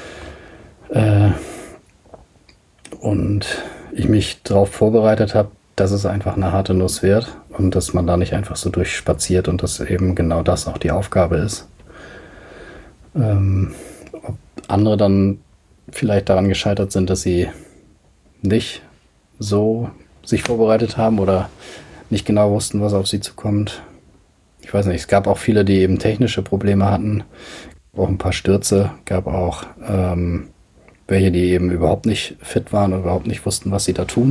Und ich mich darauf vorbereitet habe, dass es einfach eine harte Nuss wird und dass man da nicht einfach so durchspaziert und dass eben genau das auch die Aufgabe ist. Ob andere dann vielleicht daran gescheitert sind, dass sie nicht so sich vorbereitet haben oder nicht genau wussten, was auf sie zukommt. Ich weiß nicht, es gab auch viele, die eben technische Probleme hatten, auch ein paar Stürze, gab auch welche, die eben überhaupt nicht fit waren und überhaupt nicht wussten, was sie da tun.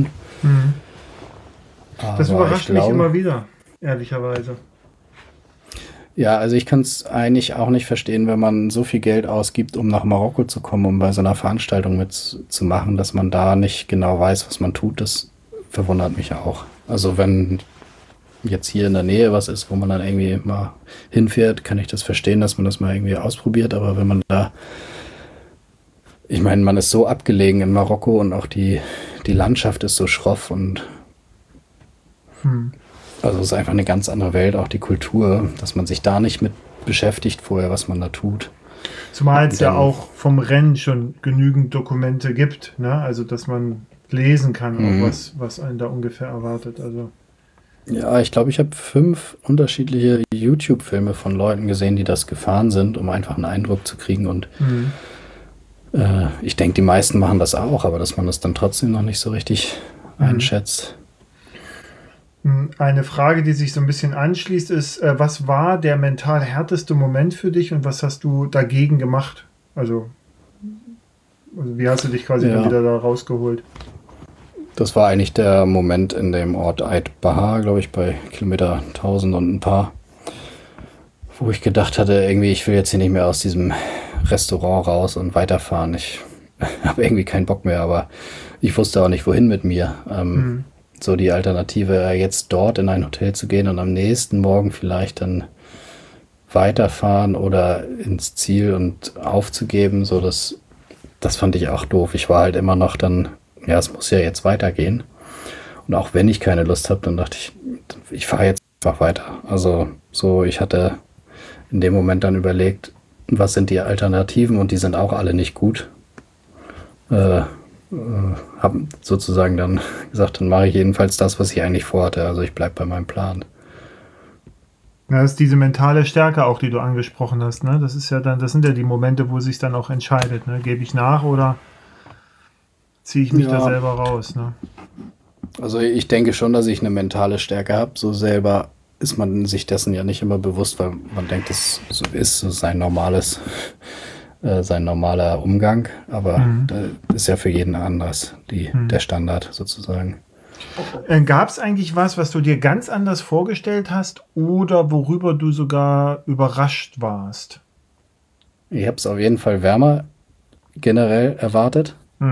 Das überrascht mich immer wieder, ehrlicherweise. Ja, also ich kann es eigentlich auch nicht verstehen, wenn man so viel Geld ausgibt, um nach Marokko zu kommen, um bei so einer Veranstaltung mitzumachen, dass man da nicht genau weiß, was man tut. Das verwundert mich auch. Also wenn jetzt hier in der Nähe was ist, wo man dann irgendwie mal hinfährt, kann ich das verstehen, dass man das mal irgendwie ausprobiert. Aber wenn man da, ich meine, man ist so abgelegen in Marokko und auch die Landschaft ist so schroff und also es ist einfach eine ganz andere Welt, auch die Kultur, dass man sich da nicht mit beschäftigt vorher, was man da tut. Zumal es ja auch vom Rennen schon genügend Dokumente gibt, ne? Also dass man lesen kann, auch was einen da ungefähr erwartet. Also. Ja, ich glaube, ich habe 5 unterschiedliche YouTube-Filme von Leuten gesehen, die das gefahren sind, um einfach einen Eindruck zu kriegen. Und ich denke, die meisten machen das auch, aber dass man das dann trotzdem noch nicht so richtig einschätzt. Eine Frage, die sich so ein bisschen anschließt, ist, was war der mental härteste Moment für dich und was hast du dagegen gemacht? Also wie hast du dich quasi dann wieder da rausgeholt? Das war eigentlich der Moment in dem Ort Ait Bahar, glaube ich, bei Kilometer 1000 und ein paar, wo ich gedacht hatte, irgendwie, ich will jetzt hier nicht mehr aus diesem Restaurant raus und weiterfahren. Ich habe irgendwie keinen Bock mehr, aber ich wusste auch nicht, wohin mit mir. So die Alternative, jetzt dort in ein Hotel zu gehen und am nächsten Morgen vielleicht dann weiterfahren oder ins Ziel und aufzugeben, so das fand ich auch doof. Ich war halt immer noch dann, ja, es muss ja jetzt weitergehen. Und auch wenn ich keine Lust habe, dann dachte ich fahre jetzt einfach weiter. Also so, ich hatte in dem Moment dann überlegt, was sind die Alternativen, und die sind auch alle nicht gut. Habe sozusagen dann gesagt, dann mache ich jedenfalls das, was ich eigentlich vorhatte. Also ich bleibe bei meinem Plan. Ja, das ist diese mentale Stärke auch, die du angesprochen hast, ne? Das ist ja dann, das sind ja die Momente, wo sich dann auch entscheidet, ne? Gebe ich nach oder ziehe ich mich da selber raus, ne? Also ich denke schon, dass ich eine mentale Stärke habe. So selber ist man sich dessen ja nicht immer bewusst, weil man denkt, das ist so sein normaler Umgang. Aber das ist ja für jeden anders, der Standard sozusagen. Gab es eigentlich was du dir ganz anders vorgestellt hast oder worüber du sogar überrascht warst? Ich habe es auf jeden Fall wärmer generell erwartet.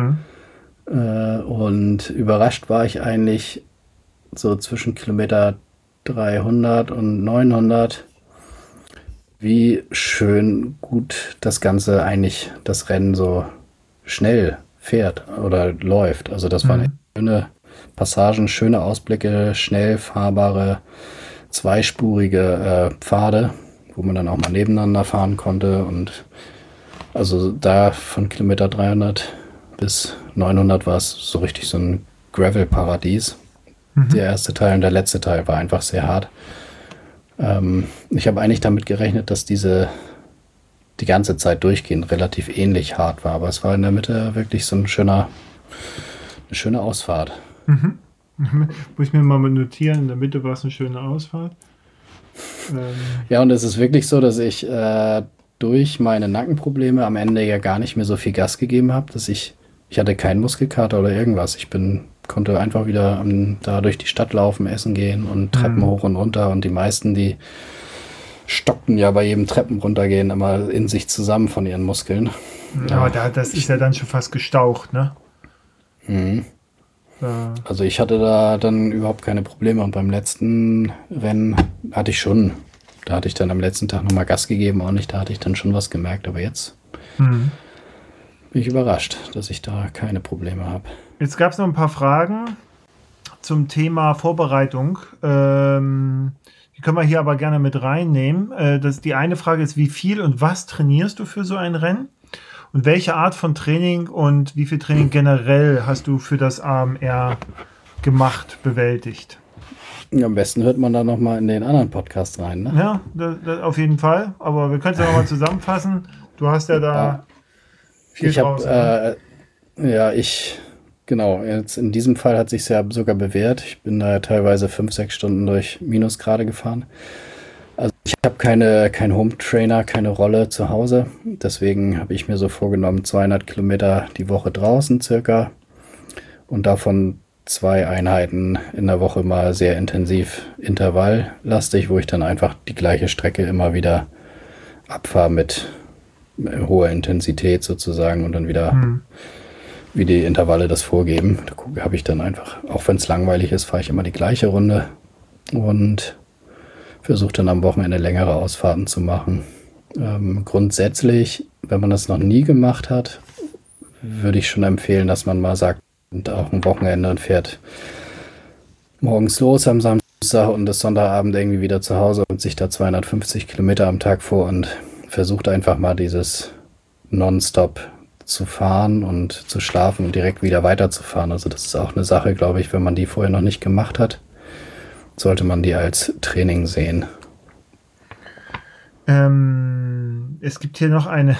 Und überrascht war ich eigentlich so zwischen Kilometer 300 und 900, wie schön gut das Ganze eigentlich, das Rennen so schnell fährt oder läuft. Also das waren schöne Passagen, schöne Ausblicke, schnell fahrbare, zweispurige Pfade, wo man dann auch mal nebeneinander fahren konnte. Und also da von Kilometer 300 bis 900 war es so richtig so ein Gravel-Paradies. Der erste Teil und der letzte Teil war einfach sehr hart. Ich habe eigentlich damit gerechnet, dass die ganze Zeit durchgehend relativ ähnlich hart war, aber es war in der Mitte wirklich so eine schöne Ausfahrt. Muss ich mir mal notieren, in der Mitte war es eine schöne Ausfahrt. Ja, und es ist wirklich so, dass ich durch meine Nackenprobleme am Ende ja gar nicht mehr so viel Gas gegeben habe, dass ich hatte keinen Muskelkater oder irgendwas. Konnte einfach wieder da durch die Stadt laufen, essen gehen und Treppen hoch und runter. Und die meisten, die stockten ja bei jedem Treppen runtergehen immer in sich zusammen von ihren Muskeln. Aber das ist ja dann schon fast gestaucht, ne? Also ich hatte da dann überhaupt keine Probleme. Und beim letzten Rennen hatte ich dann am letzten Tag nochmal Gas gegeben. Auch nicht, da hatte ich dann schon was gemerkt. Aber jetzt bin ich überrascht, dass ich da keine Probleme habe. Jetzt gab es noch ein paar Fragen zum Thema Vorbereitung. Die können wir hier aber gerne mit reinnehmen. Die eine Frage ist, wie viel und was trainierst du für so ein Rennen? Und welche Art von Training und wie viel Training generell hast du für das AMR gemacht, bewältigt? Ja, am besten hört man da nochmal in den anderen Podcast rein, ne? Ja, das auf jeden Fall. Aber wir können es ja nochmal zusammenfassen. Du hast ja da viel draus. Genau, jetzt in diesem Fall hat sich ja sogar bewährt. Ich bin da teilweise 5-6 Stunden durch Minusgrade gefahren. Also ich habe keinen Home-Trainer, keine Rolle zu Hause. Deswegen habe ich mir so vorgenommen, 200 Kilometer die Woche draußen circa. Und davon 2 Einheiten in der Woche mal sehr intensiv intervalllastig, wo ich dann einfach die gleiche Strecke immer wieder abfahre mit hoher Intensität sozusagen und dann wieder... wie die Intervalle das vorgeben. Da habe ich dann einfach, auch wenn es langweilig ist, fahre ich immer die gleiche Runde und versuche dann am Wochenende längere Ausfahrten zu machen. Grundsätzlich, wenn man das noch nie gemacht hat, würde ich schon empfehlen, dass man mal sagt, und auch ein Wochenende und fährt morgens los am Samstag und ist Sonntagabend irgendwie wieder zu Hause und sich da 250 Kilometer am Tag vor und versucht einfach mal dieses Nonstop zu fahren und zu schlafen und direkt wieder weiterzufahren. Also das ist auch eine Sache, glaube ich, wenn man die vorher noch nicht gemacht hat, sollte man die als Training sehen. Es gibt hier noch eine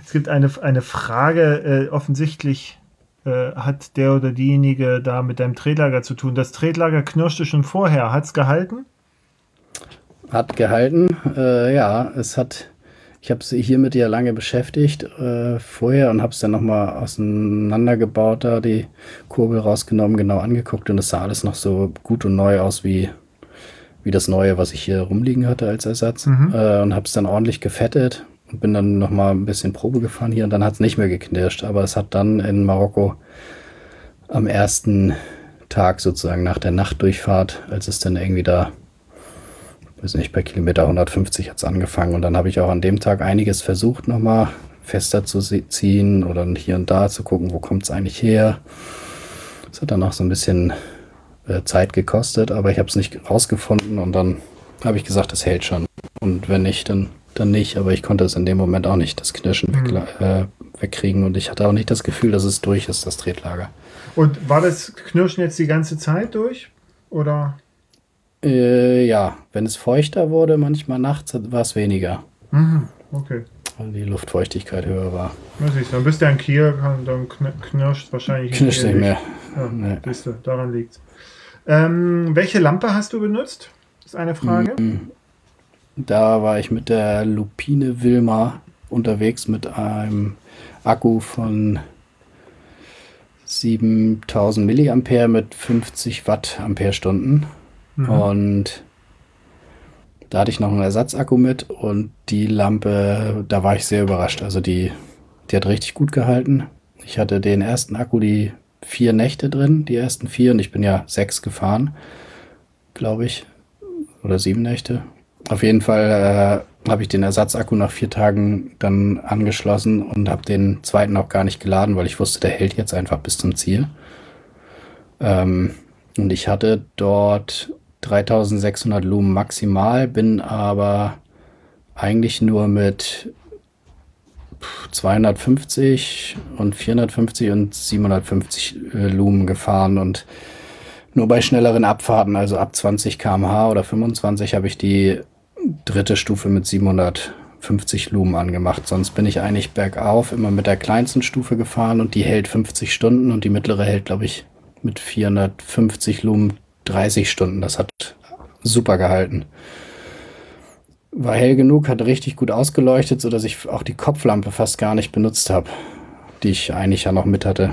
Frage, offensichtlich hat der oder diejenige da mit deinem Tretlager zu tun. Das Tretlager knirschte schon vorher. Hat es gehalten? Hat gehalten, ja. Ich habe sie hiermit ja lange beschäftigt vorher und habe es dann nochmal auseinandergebaut, da die Kurbel rausgenommen, genau angeguckt und es sah alles noch so gut und neu aus wie das Neue, was ich hier rumliegen hatte als Ersatz. Und habe es dann ordentlich gefettet und bin dann nochmal ein bisschen Probe gefahren hier und dann hat es nicht mehr geknirscht. Aber es hat dann in Marokko am ersten Tag sozusagen nach der Nachtdurchfahrt, als es dann irgendwie da, weiß nicht, bei Kilometer 150 hat es angefangen. Und dann habe ich auch an dem Tag einiges versucht, nochmal fester zu ziehen oder hier und da zu gucken, wo kommt es eigentlich her. Das hat dann auch so ein bisschen Zeit gekostet, aber ich habe es nicht rausgefunden und dann habe ich gesagt, das hält schon. Und wenn nicht, dann nicht. Aber ich konnte es in dem Moment auch nicht, das Knirschen wegkriegen und ich hatte auch nicht das Gefühl, dass es durch ist, das Tretlager. Und war das Knirschen jetzt die ganze Zeit durch? Oder? Ja, wenn es feuchter wurde, manchmal nachts, war es weniger. Mhm, okay. Weil die Luftfeuchtigkeit höher war. Ja, siehst du, dann bist du in Kiel, dann knirscht wahrscheinlich Knirscht nicht mehr. Ja, Nee. siehst du, daran liegt's. Welche Lampe hast du benutzt? Das ist eine Frage. Da war ich mit der Lupine Wilma unterwegs mit einem Akku von 7000 Milliampere mit 50 Watt Amperestunden. Und da hatte ich noch einen Ersatzakku mit und die Lampe, da war ich sehr überrascht. Also die hat richtig gut gehalten. Ich hatte den ersten Akku die 4 Nächte drin, die ersten 4 und ich bin ja 6 gefahren, glaube ich, oder 7 Nächte. Auf jeden Fall habe ich den Ersatzakku nach 4 Tagen dann angeschlossen und habe den zweiten auch gar nicht geladen, weil ich wusste, der hält jetzt einfach bis zum Ziel. Und ich hatte dort 3600 Lumen maximal, bin aber eigentlich nur mit 250 und 450 und 750 Lumen gefahren und nur bei schnelleren Abfahrten, also ab 20 km/h oder 25, habe ich die dritte Stufe mit 750 Lumen angemacht. Sonst bin ich eigentlich bergauf immer mit der kleinsten Stufe gefahren und die hält 50 Stunden und die mittlere hält, glaube ich, mit 450 Lumen 30 Stunden. Das hat super gehalten. War hell genug, hat richtig gut ausgeleuchtet, sodass ich auch die Kopflampe fast gar nicht benutzt habe, die ich eigentlich ja noch mit hatte.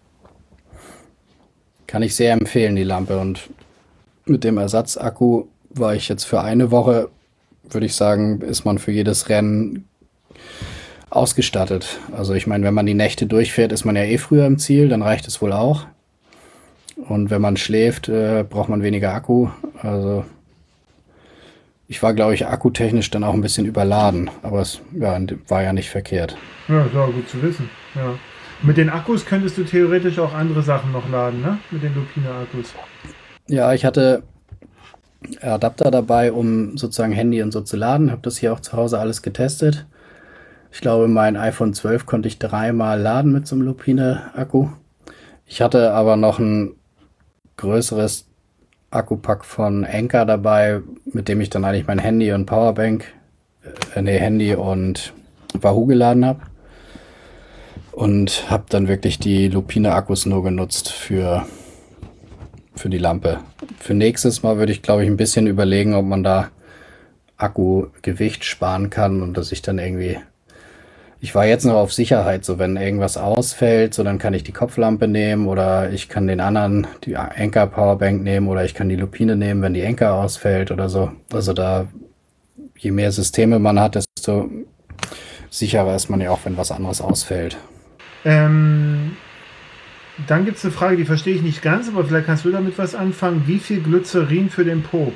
Kann ich sehr empfehlen, die Lampe. Und mit dem Ersatzakku war ich jetzt für eine Woche, würde ich sagen, ist man für jedes Rennen ausgestattet. Also ich meine, wenn man die Nächte durchfährt, ist man ja eh früher im Ziel, dann reicht es wohl auch. Und wenn man schläft, braucht man weniger Akku. Also ich war, glaube ich, akkutechnisch dann auch ein bisschen überladen, aber es war ja nicht verkehrt. Ja, ist auch gut zu wissen. Ja. Mit den Akkus könntest du theoretisch auch andere Sachen noch laden, ne? Mit den Lupine-Akkus. Ja, ich hatte Adapter dabei, um sozusagen Handy und so zu laden. Habe das hier auch zu Hause alles getestet. Ich glaube, mein iPhone 12 konnte ich 3-mal laden mit so einem Lupine-Akku. Ich hatte aber noch ein größeres Akkupack von Anker dabei, mit dem ich dann eigentlich mein Handy und Handy und Wahoo geladen habe. Und habe dann wirklich die Lupine-Akkus nur genutzt für die Lampe. Für nächstes Mal würde ich, glaube ich, ein bisschen überlegen, ob man da Akkugewicht sparen kann und dass ich dann irgendwie... Ich war jetzt noch auf Sicherheit, so wenn irgendwas ausfällt, so dann kann ich die Kopflampe nehmen oder ich kann die Anker Powerbank nehmen oder ich kann die Lupine nehmen, wenn die Anker ausfällt oder so. Also da, je mehr Systeme man hat, desto sicherer ist man ja auch, wenn was anderes ausfällt. Dann gibt es eine Frage, die verstehe ich nicht ganz, aber vielleicht kannst du damit was anfangen. Wie viel Glycerin für den Po?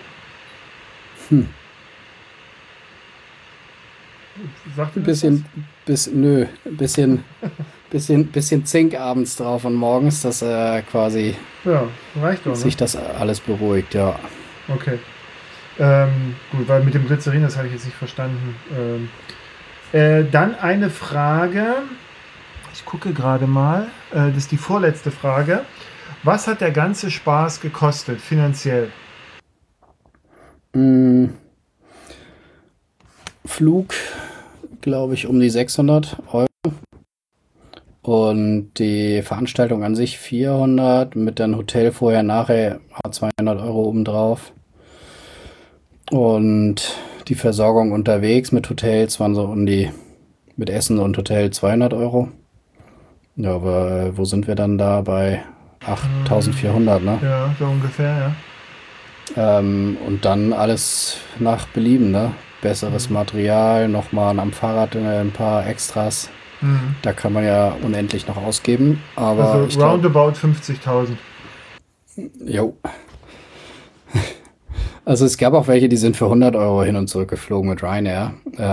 Sagt Ein bisschen Zink abends drauf und morgens, dass quasi ja, reicht doch, sich das alles beruhigt, ja. Okay. Gut, weil mit dem Glycerin, das habe ich jetzt nicht verstanden. Dann eine Frage. Ich gucke gerade mal. Das ist die vorletzte Frage. Was hat der ganze Spaß gekostet, finanziell? Flug, glaube ich, um die 600 Euro. Und die Veranstaltung an sich 400, mit dem Hotel vorher, nachher 200 Euro obendrauf. Und die Versorgung unterwegs mit Hotels waren so mit Essen und Hotel 200 Euro. Ja, aber wo sind wir dann da? Bei 8.400, ne? Ja, so ungefähr, ja. Und dann alles nach Belieben, ne? besseres Material, nochmal am Fahrrad ein paar Extras. Da kann man ja unendlich noch ausgeben. Aber also roundabout 50.000. Jo. Also es gab auch welche, die sind für 100 Euro hin und zurück geflogen mit Ryanair.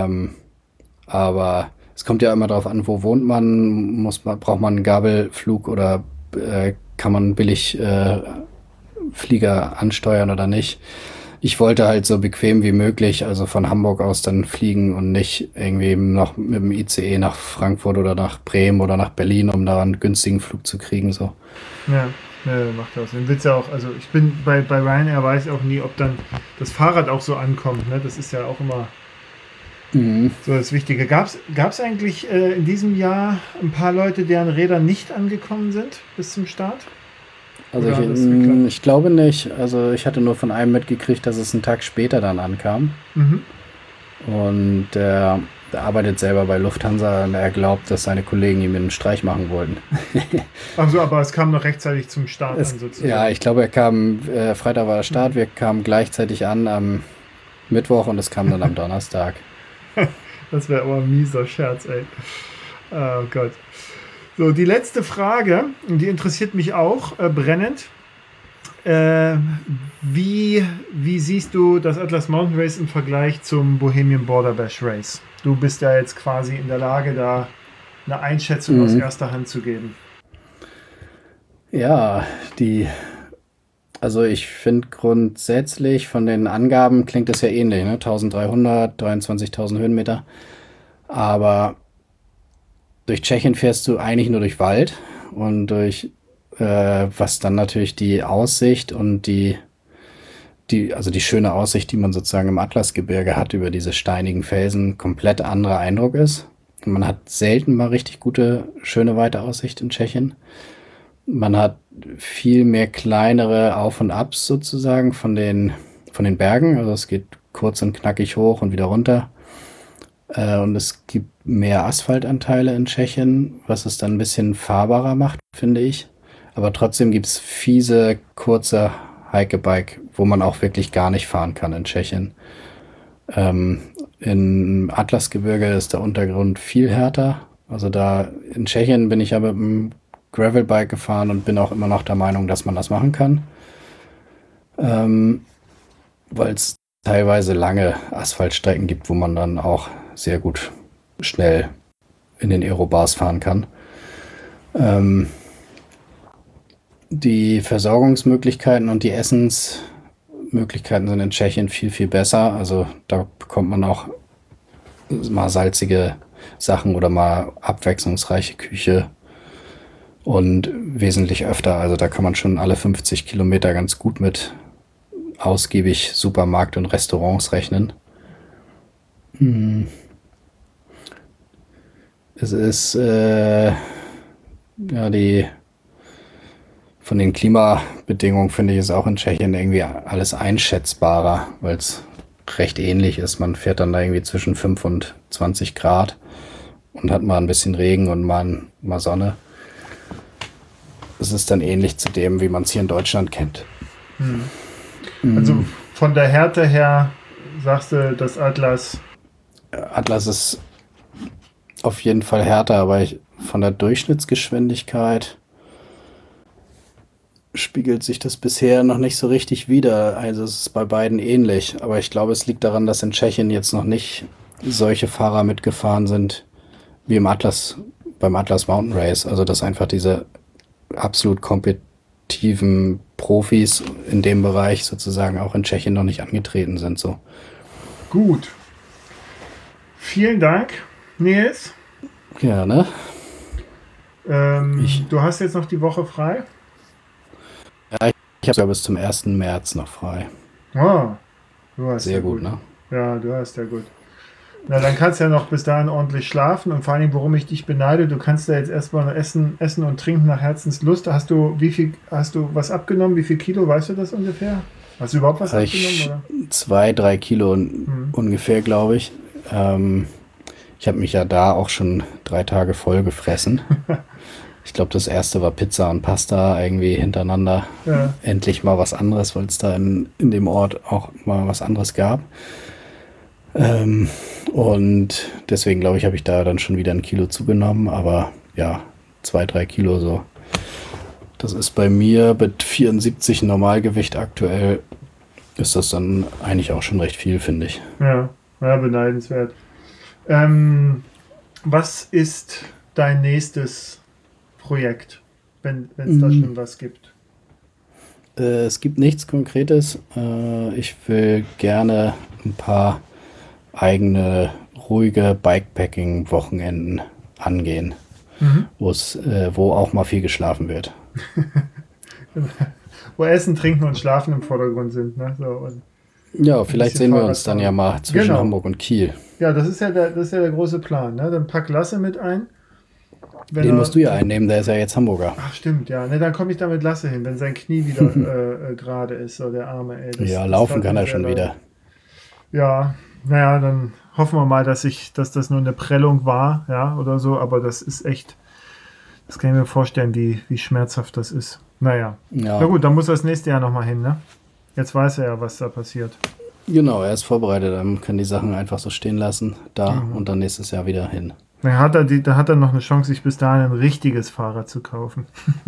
Aber es kommt ja immer darauf an, wo wohnt man, braucht man einen Gabelflug oder kann man billig Flieger ansteuern oder nicht. Ich wollte halt so bequem wie möglich, also von Hamburg aus dann fliegen und nicht irgendwie noch mit dem ICE nach Frankfurt oder nach Bremen oder nach Berlin, um da einen günstigen Flug zu kriegen. So. Ja, macht das. Dann willst ja auch, also ich bin bei Ryanair, weiß auch nie, ob dann das Fahrrad auch so ankommt. Ne? Das ist ja auch immer so das Wichtige. Gab's eigentlich in diesem Jahr ein paar Leute, deren Räder nicht angekommen sind bis zum Start? Also ich glaube nicht. Also ich hatte nur von einem mitgekriegt, dass es einen Tag später dann ankam. Und der arbeitet selber bei Lufthansa und er glaubt, dass seine Kollegen ihm einen Streich machen wollten. Also, aber es kam noch rechtzeitig zum Start an sozusagen. Ja, ich glaube, er kam, Freitag war der Start, wir kamen gleichzeitig an am Mittwoch und es kam dann am Donnerstag. Das wäre aber ein mieser Scherz, ey. Oh Gott. So, die letzte Frage, die interessiert mich auch brennend. Wie siehst du das Atlas Mountain Race im Vergleich zum Bohemian Border Bash Race? Du bist ja jetzt quasi in der Lage, da eine Einschätzung aus erster Hand zu geben. Ja, also ich finde grundsätzlich von den Angaben klingt das ja ähnlich, ne? 1300, 23.000 Höhenmeter. Aber durch Tschechien fährst du eigentlich nur durch Wald und durch was dann natürlich die Aussicht und die schöne Aussicht, die man sozusagen im Atlasgebirge hat über diese steinigen Felsen, komplett anderer Eindruck ist. Man hat selten mal richtig gute, schöne weite Aussicht in Tschechien. Man hat viel mehr kleinere Auf- und Abs sozusagen von den Bergen. Also es geht kurz und knackig hoch und wieder runter. Und es gibt mehr Asphaltanteile in Tschechien, was es dann ein bisschen fahrbarer macht, finde ich. Aber trotzdem gibt es fiese, kurze Hike-Bike, wo man auch wirklich gar nicht fahren kann in Tschechien. Im Atlasgebirge ist der Untergrund viel härter. Also da in Tschechien bin ich ja mit einem Gravelbike gefahren und bin auch immer noch der Meinung, dass man das machen kann. Weil es teilweise lange Asphaltstrecken gibt, wo man dann auch sehr gut schnell in den Aerobars fahren kann. Die Versorgungsmöglichkeiten und die Essensmöglichkeiten sind in Tschechien viel, viel besser. Also da bekommt man auch mal salzige Sachen oder mal abwechslungsreiche Küche und wesentlich öfter. Also da kann man schon alle 50 Kilometer ganz gut mit ausgiebig Supermarkt und Restaurants rechnen. Es ist von den Klimabedingungen finde ich es auch in Tschechien irgendwie alles einschätzbarer, weil es recht ähnlich ist. Man fährt dann da irgendwie zwischen 5 und 20 Grad und hat mal ein bisschen Regen und mal Sonne. Es ist dann ähnlich zu dem, wie man es hier in Deutschland kennt. Also von der Härte her sagst du, das Atlas ist auf jeden Fall härter, aber von der Durchschnittsgeschwindigkeit spiegelt sich das bisher noch nicht so richtig wider. Also es ist bei beiden ähnlich. Aber ich glaube, es liegt daran, dass in Tschechien jetzt noch nicht solche Fahrer mitgefahren sind wie beim Atlas Mountain Race. Also dass einfach diese absolut kompetitiven Profis in dem Bereich sozusagen auch in Tschechien noch nicht angetreten sind. So. Gut. Vielen Dank, Nils. Gerne. Du hast jetzt noch die Woche frei? Ja, ich habe ja bis zum 1. März noch frei. Oh, du hast sehr ja gut, ne? Ja, du hast ja gut. Na, dann kannst du ja noch bis dahin ordentlich schlafen und vor allem, worum ich dich beneide, du kannst da jetzt erstmal essen und trinken nach Herzenslust. Hast du was abgenommen? Wie viel Kilo, weißt du das ungefähr? Hast du überhaupt was abgenommen? Oder? 2-3 Kilo ungefähr, glaube ich. Ich habe mich ja da auch schon 3 Tage voll gefressen. Ich glaube, das erste war Pizza und Pasta irgendwie hintereinander. Ja. Endlich mal was anderes, weil es da in dem Ort auch mal was anderes gab. Und deswegen glaube ich, habe ich da dann schon wieder 1 Kilo zugenommen. Aber ja, 2, 3 Kilo so. Das ist bei mir mit 74 Normalgewicht aktuell, ist das dann eigentlich auch schon recht viel, finde ich. Ja, beneidenswert. Was ist dein nächstes Projekt, wenn es da schon was gibt? Es gibt nichts Konkretes. Ich will gerne ein paar eigene, ruhige Bikepacking-Wochenenden angehen, wo auch mal viel geschlafen wird. Wo Essen, Trinken und Schlafen im Vordergrund sind. Ne? So, und ja, vielleicht sehen wir uns dann ja mal zwischen Hamburg und Kiel. Ja, das ist ja der große Plan. Ne? Dann pack Lasse mit ein. Den musst du ja einnehmen, der ist ja jetzt Hamburger. Ach, stimmt, ja. Ne, dann komme ich da mit Lasse hin, wenn sein Knie wieder gerade ist, so der Arme. Ey, ja, laufen kann er schon wieder. Ja, naja, dann hoffen wir mal, dass das nur eine Prellung war, ja, oder so, aber das ist echt, das kann ich mir vorstellen, wie schmerzhaft das ist. Naja. Ja. Na gut, dann muss er das nächste Jahr nochmal hin, ne? Jetzt weiß er ja, was da passiert. Genau, er ist vorbereitet, dann können die Sachen einfach so stehen lassen, und dann nächstes Jahr wieder hin. Dann hat er noch eine Chance, sich bis dahin ein richtiges Fahrrad zu kaufen.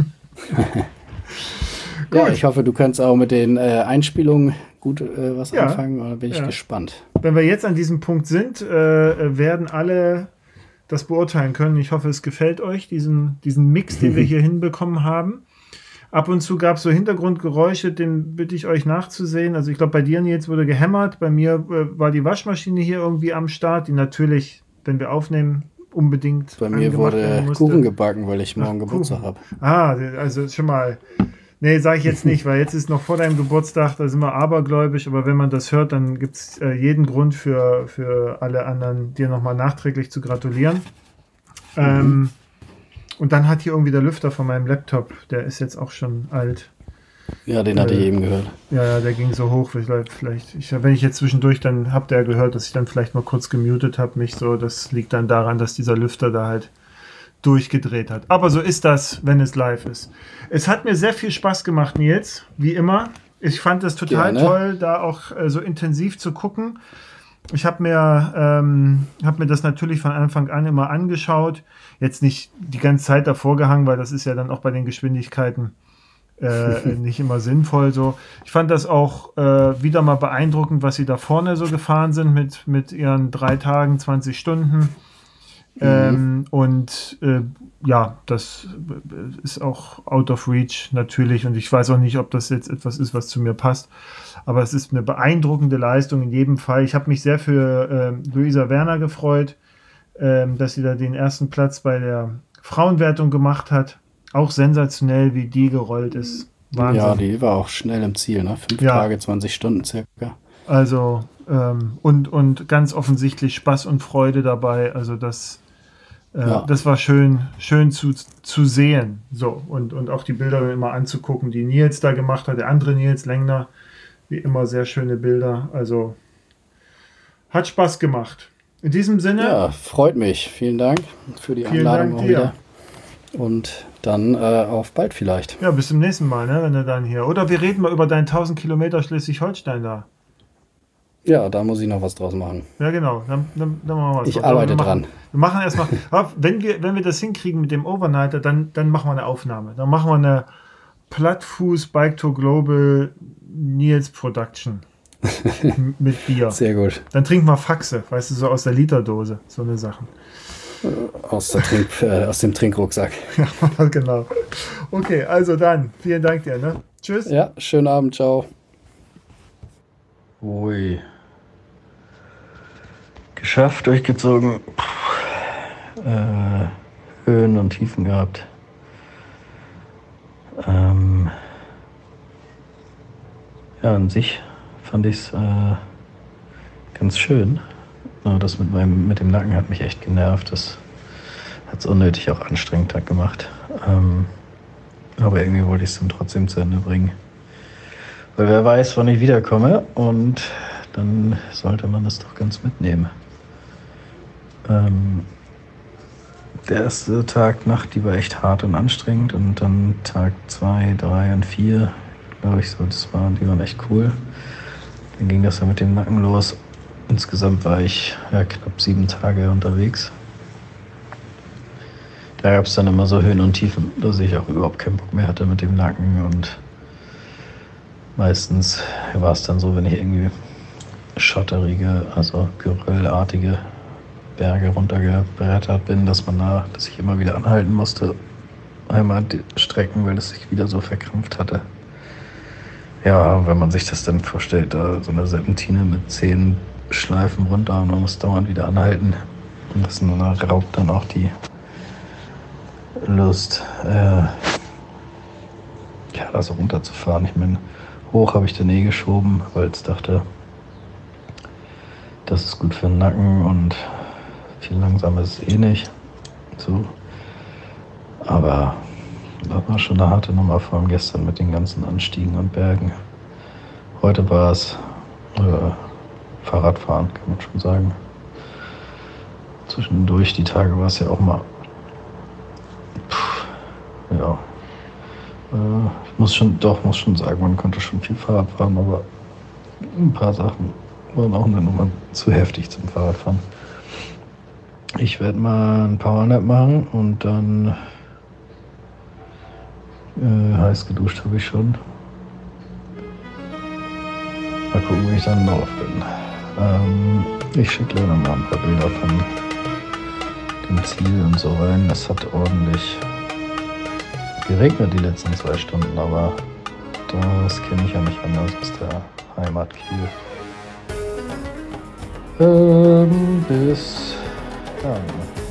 Ja, ich hoffe, du kannst auch mit den Einspielungen gut was anfangen, da bin ich gespannt. Wenn wir jetzt an diesem Punkt sind, werden alle das beurteilen können. Ich hoffe, es gefällt euch, diesen Mix, den wir hier hinbekommen haben. Ab und zu gab es so Hintergrundgeräusche, den bitte ich euch nachzusehen. Also ich glaube, bei dir, Nils, wurde gehämmert. Bei mir war die Waschmaschine hier irgendwie am Start, die natürlich, wenn wir aufnehmen, unbedingt bei mir wurde Kuchen gebacken, weil ich morgen Geburtstag habe. Also schon mal. Nee, sage ich jetzt nicht, weil jetzt ist noch vor deinem Geburtstag, da sind wir abergläubisch, aber wenn man das hört, dann gibt es jeden Grund für alle anderen, dir nochmal nachträglich zu gratulieren. Und dann hat hier irgendwie der Lüfter von meinem Laptop, der ist jetzt auch schon alt. Ja, den hatte ich eben gehört. Ja, der ging so hoch, wenn ich jetzt zwischendurch, dann habt ihr gehört, dass ich dann vielleicht mal kurz gemutet habe, mich so, das liegt dann daran, dass dieser Lüfter da halt durchgedreht hat. Aber so ist das, wenn es live ist. Es hat mir sehr viel Spaß gemacht, Nils, wie immer. Ich fand es total toll, da auch so intensiv zu gucken. Ich habe mir das natürlich von Anfang an immer angeschaut. Jetzt nicht die ganze Zeit davor gehangen, weil das ist ja dann auch bei den Geschwindigkeiten nicht immer sinnvoll. So. Ich fand das auch wieder mal beeindruckend, was sie da vorne so gefahren sind mit ihren 3 Tagen, 20 Stunden. Das ist auch out of reach natürlich und ich weiß auch nicht, ob das jetzt etwas ist, was zu mir passt, aber es ist eine beeindruckende Leistung in jedem Fall. Ich habe mich sehr für Luisa Werner gefreut, dass sie da den ersten Platz bei der Frauenwertung gemacht hat. Auch sensationell, wie die gerollt ist. Wahnsinn. Ja, die war auch schnell im Ziel, ne? 5 Tage, 20 Stunden circa. Also und ganz offensichtlich Spaß und Freude dabei. Also das war schön zu sehen. So, und auch die Bilder immer anzugucken, die Nils da gemacht hat, der andere Nils Lengner. Wie immer sehr schöne Bilder. Also hat Spaß gemacht. In diesem Sinne. Ja, freut mich. Vielen Dank für die Einladung auch wieder. Und dann auf bald vielleicht. Ja, bis zum nächsten Mal, ne, wenn du dann hier. Oder wir reden mal über deinen 1000 Kilometer Schleswig-Holstein da. Ja, da muss ich noch was draus machen. Ja, genau. Dann machen wir was. Ich arbeite dran. Wir machen erstmal, wenn wir das hinkriegen mit dem Overnighter, dann machen wir eine Aufnahme. Dann machen wir eine Plattfuß Bike to Global Nils Production mit Bier. Sehr gut. Dann trinken wir Faxe, weißt du, so aus der Literdose, so eine Sachen. Aus dem Trinkrucksack. Ja, genau. Okay, also dann, vielen Dank dir, ne? Tschüss. Ja, schönen Abend, ciao. Ui. Geschafft, durchgezogen. Höhen und Tiefen gehabt. An sich fand ich es ganz schön. Das mit dem Nacken hat mich echt genervt. Das hat es unnötig auch anstrengend gemacht. Aber irgendwie wollte ich es dann trotzdem zu Ende bringen. Weil wer weiß, wann ich wiederkomme und dann sollte man das doch ganz mitnehmen. Der erste Tag, Nacht, die war echt hart und anstrengend und dann Tag 2, 3 und 4, glaube ich so, die waren echt cool. Dann ging das ja mit dem Nacken los insgesamt war ich knapp 7 Tage unterwegs. Da gab es dann immer so Höhen und Tiefen, dass ich auch überhaupt keinen Bock mehr hatte mit dem Nacken. Und meistens war es dann so, wenn ich irgendwie schotterige, also geröllartige Berge runtergebrettert bin, dass ich immer wieder anhalten musste. Einmal die Strecken, weil es sich wieder so verkrampft hatte. Ja, wenn man sich das dann vorstellt, da so eine Serpentine mit 10 Schleifen runter und man muss dauernd wieder anhalten. Und das raubt dann auch die Lust, da so runterzufahren. Ich meine, hoch habe ich dann geschoben, weil ich dachte, das ist gut für den Nacken und viel langsamer ist es nicht. So. Aber das war schon eine harte Nummer, vor allem gestern mit den ganzen Anstiegen und Bergen. Heute war es Fahrradfahren, kann man schon sagen. Zwischendurch, die Tage war es ja auch mal. Ich muss schon sagen, man konnte schon viel Fahrrad fahren, aber ein paar Sachen waren auch eine Nummer zu heftig zum Fahrradfahren. Ich werde mal ein Powernap machen und dann heiß geduscht habe ich schon. Mal gucken, wie ich dann drauf bin. Ich schicke dir noch mal ein paar Bilder von dem Ziel und so rein. Es hat ordentlich geregnet die letzten 2 Stunden, aber das kenne ich ja nicht anders aus der Heimat Kiel. Bis dann.